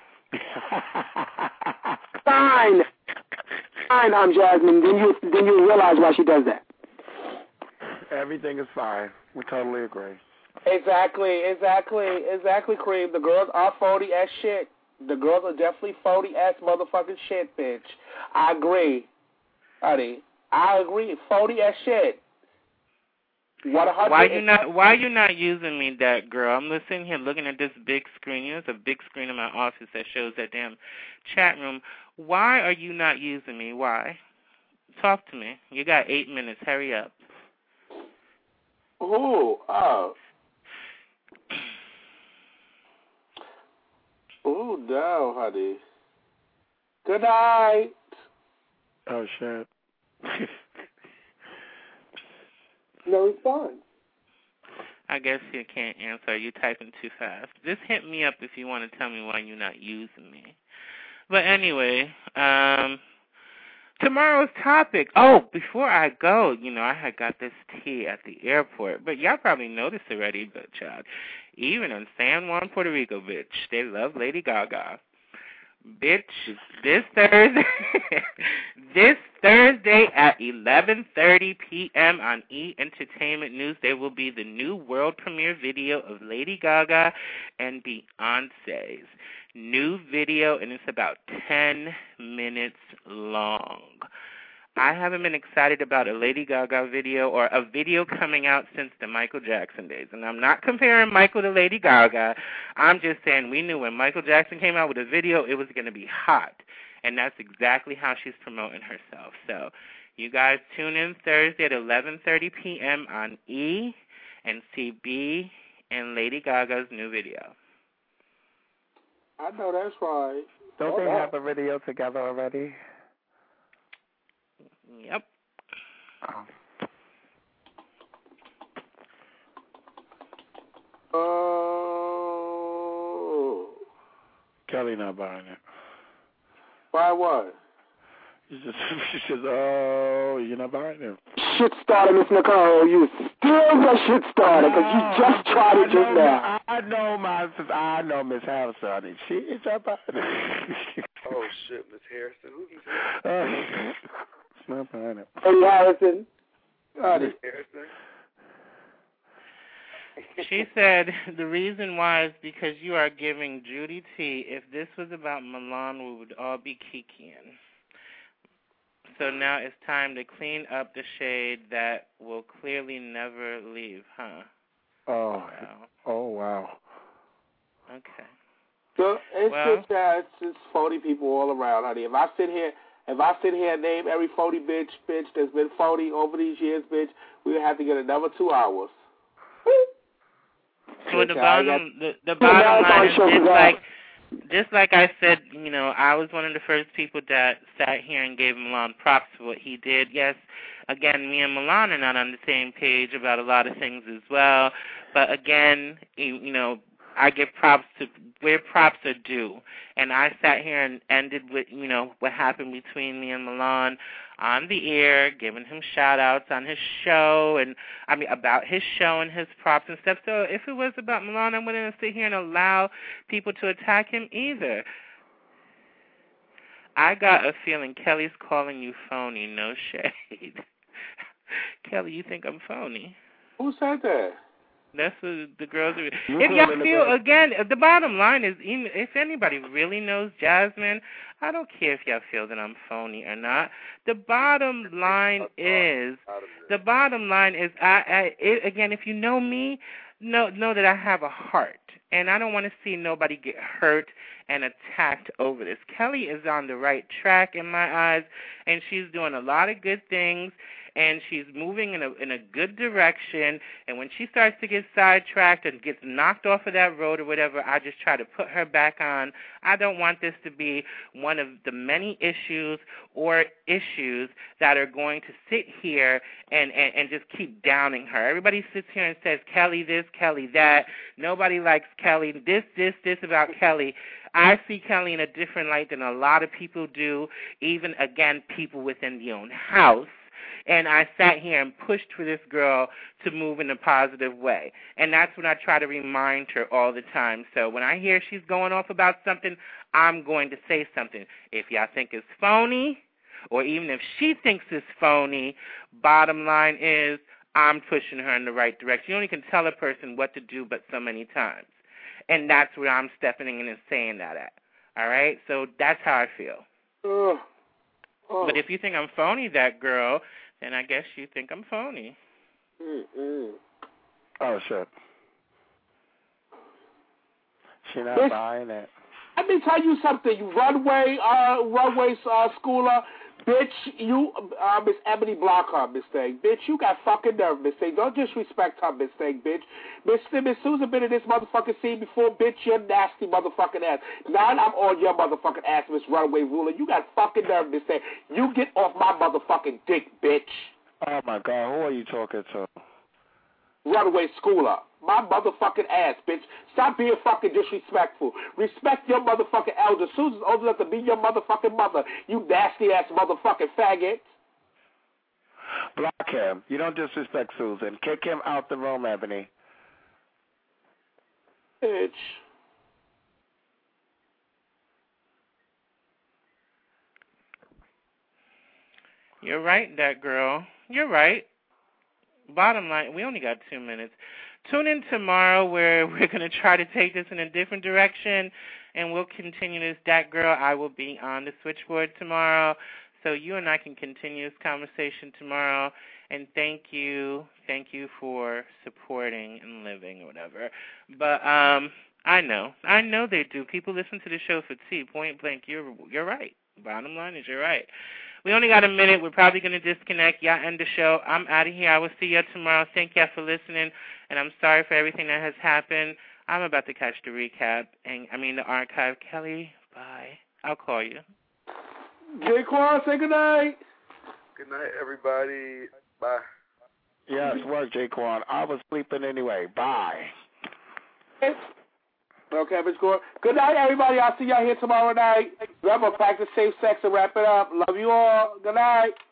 Fine. Fine, I'm Jasmine. Then you, then you realize why she does that. Everything is fine. We totally agree. Exactly, exactly, exactly, Cream. The girls are forty as shit. The girls are definitely forty ass motherfucking shit, bitch. I agree. Honey, I agree. forty as shit. What a hundred Why you not? Why you not using me, that girl? I'm sitting here looking at this big screen. You know, it's a big screen in my office that shows that damn chat room. Why are you not using me? Why? Talk to me. You got eight minutes. Hurry up. Ooh, oh. Ooh, no, honey. Good night. Oh, shit. No response. I guess you can't answer. You're typing too fast. Just hit me up if you want to tell me why you're not using me. But anyway, um, tomorrow's topic. Oh, before I go, you know, I had got this tea at the airport. But y'all probably noticed already, but child, even in San Juan, Puerto Rico, bitch, they love Lady Gaga. Bitch, this Thursday, this Thursday at eleven thirty p.m. on E! Entertainment News, there will be the new world premiere video of Lady Gaga and Beyonce's new video, and it's about ten minutes long. I haven't been excited about a Lady Gaga video or a video coming out since the Michael Jackson days. And I'm not comparing Michael to Lady Gaga. I'm just saying we knew when Michael Jackson came out with a video, it was going to be hot. And that's exactly how she's promoting herself. So you guys tune in Thursday at eleven thirty p.m. on E! and see B! and Lady Gaga's new video. I know that's right. Don't oh, they no. have a video together already? Yep. Oh. Kelly not buying it. Why what? She just she says, "Oh, you're not buying it." Shit starter, Miss Nicole. You still the shit starter because you just tried it just now. I know my I know Miss Harrison. She is not buying it. Oh shit, Miss Harrison. Who's Miss Harrison? She's not buying it. Hey Harrison. Miss Harrison. She said the reason why is because you are giving Judy tea. If this was about Milan, we would all be kikiing. So now it's time to clean up the shade that will clearly never leave, huh? Oh, wow. Oh, wow. Okay. So it's well, just that it's just forty people all around, honey. If I sit here, if I sit here and name every forty bitch, bitch that's been forty over these years, bitch, we would have to get another two hours. So the bottom, the, the bottom line is just like, just like I said, you know, I was one of the first people that sat here and gave Milan props for what he did. Yes, again, me and Milan are not on the same page about a lot of things as well. But again, you, you know, I give props to where props are due. And I sat here and ended with, you know, what happened between me and Milan on the air, giving him shout-outs on his show, and, I mean, about his show and his props and stuff. So if it was about Milan, I wouldn't sit here and allow people to attack him either. I got a feeling Kelly's calling you phony, no shade. Kelly, you think I'm phony? Who said that? That's what the girls are. If y'all feel, again, the bottom line is, even if anybody really knows Jasmine, I don't care if y'all feel that I'm phony or not. The bottom line is, the bottom line is, I, I it, again, if you know me, know know that I have a heart. And I don't want to see nobody get hurt and attacked over this. Kelly is on the right track in my eyes, and she's doing a lot of good things, and she's moving in a in a good direction. And when she starts to get sidetracked and gets knocked off of that road or whatever, I just try to put her back on. I don't want this to be one of the many issues or issues that are going to sit here and, and, and just keep downing her. Everybody sits here and says, Kelly this, Kelly that. Nobody likes Kelly. This, this, this about Kelly. I see Kelly in a different light than a lot of people do, even, again, people within the own house. And I sat here and pushed for this girl to move in a positive way. And that's what I try to remind her all the time. So when I hear she's going off about something, I'm going to say something. If y'all think it's phony, or even if she thinks it's phony, bottom line is I'm pushing her in the right direction. You only can tell a person what to do but so many times. And that's where I'm stepping in and saying that at. All right? So that's how I feel. Uh, oh. But if you think I'm phony, that girl, then I guess you think I'm phony. Mm-mm. Oh, shit. She not This, buying it. Let me tell you something, you runway, uh, runway uh, schooler. Bitch, you, uh, Miss Ebony Blocker, Miss Thing. Bitch, you got fucking nerve, Miss Thing. Don't disrespect her, Miss Thing, bitch. Miss Miss Susan been in this motherfucking scene before, bitch. You're nasty motherfucking ass. Now I'm on your motherfucking ass, Miss Runaway Ruler. You got fucking nerve, Miss Thing. You get off my motherfucking dick, bitch. Oh, my God. Who are you talking to? Runaway schooler. My motherfucking ass, bitch. Stop being fucking disrespectful. Respect your motherfucking elder. Susan's old enough to be your motherfucking mother. You nasty ass motherfucking faggot. Block him. You don't disrespect Susan. Kick him out the room, Ebony. Bitch. You're right, that girl. You're right. Bottom line, we only got two minutes. Tune in tomorrow where we're going to try to take this in a different direction, and we'll continue this. That girl, I will be on the switchboard tomorrow, so you and I can continue this conversation tomorrow. And thank you, thank you for supporting and living or whatever. But um, I know, I know they do. People listen to the show for tea. Point blank, you're you're right. Bottom line is you're right. We only got a minute. We're probably going to disconnect. Y'all end the show. I'm out of here. I will see you tomorrow. Thank y'all for listening, and I'm sorry for everything that has happened. I'm about to catch the recap, and I mean the archive. Kelly, bye. I'll call you. J. Quan, say good night. Good night, everybody. Bye. Yes, work, J. Quan. I was sleeping anyway. Bye. Okay, Miss Gore. Good night, everybody. I'll see y'all here tomorrow night. Remember, practice safe sex and wrap it up. Love you all. Good night.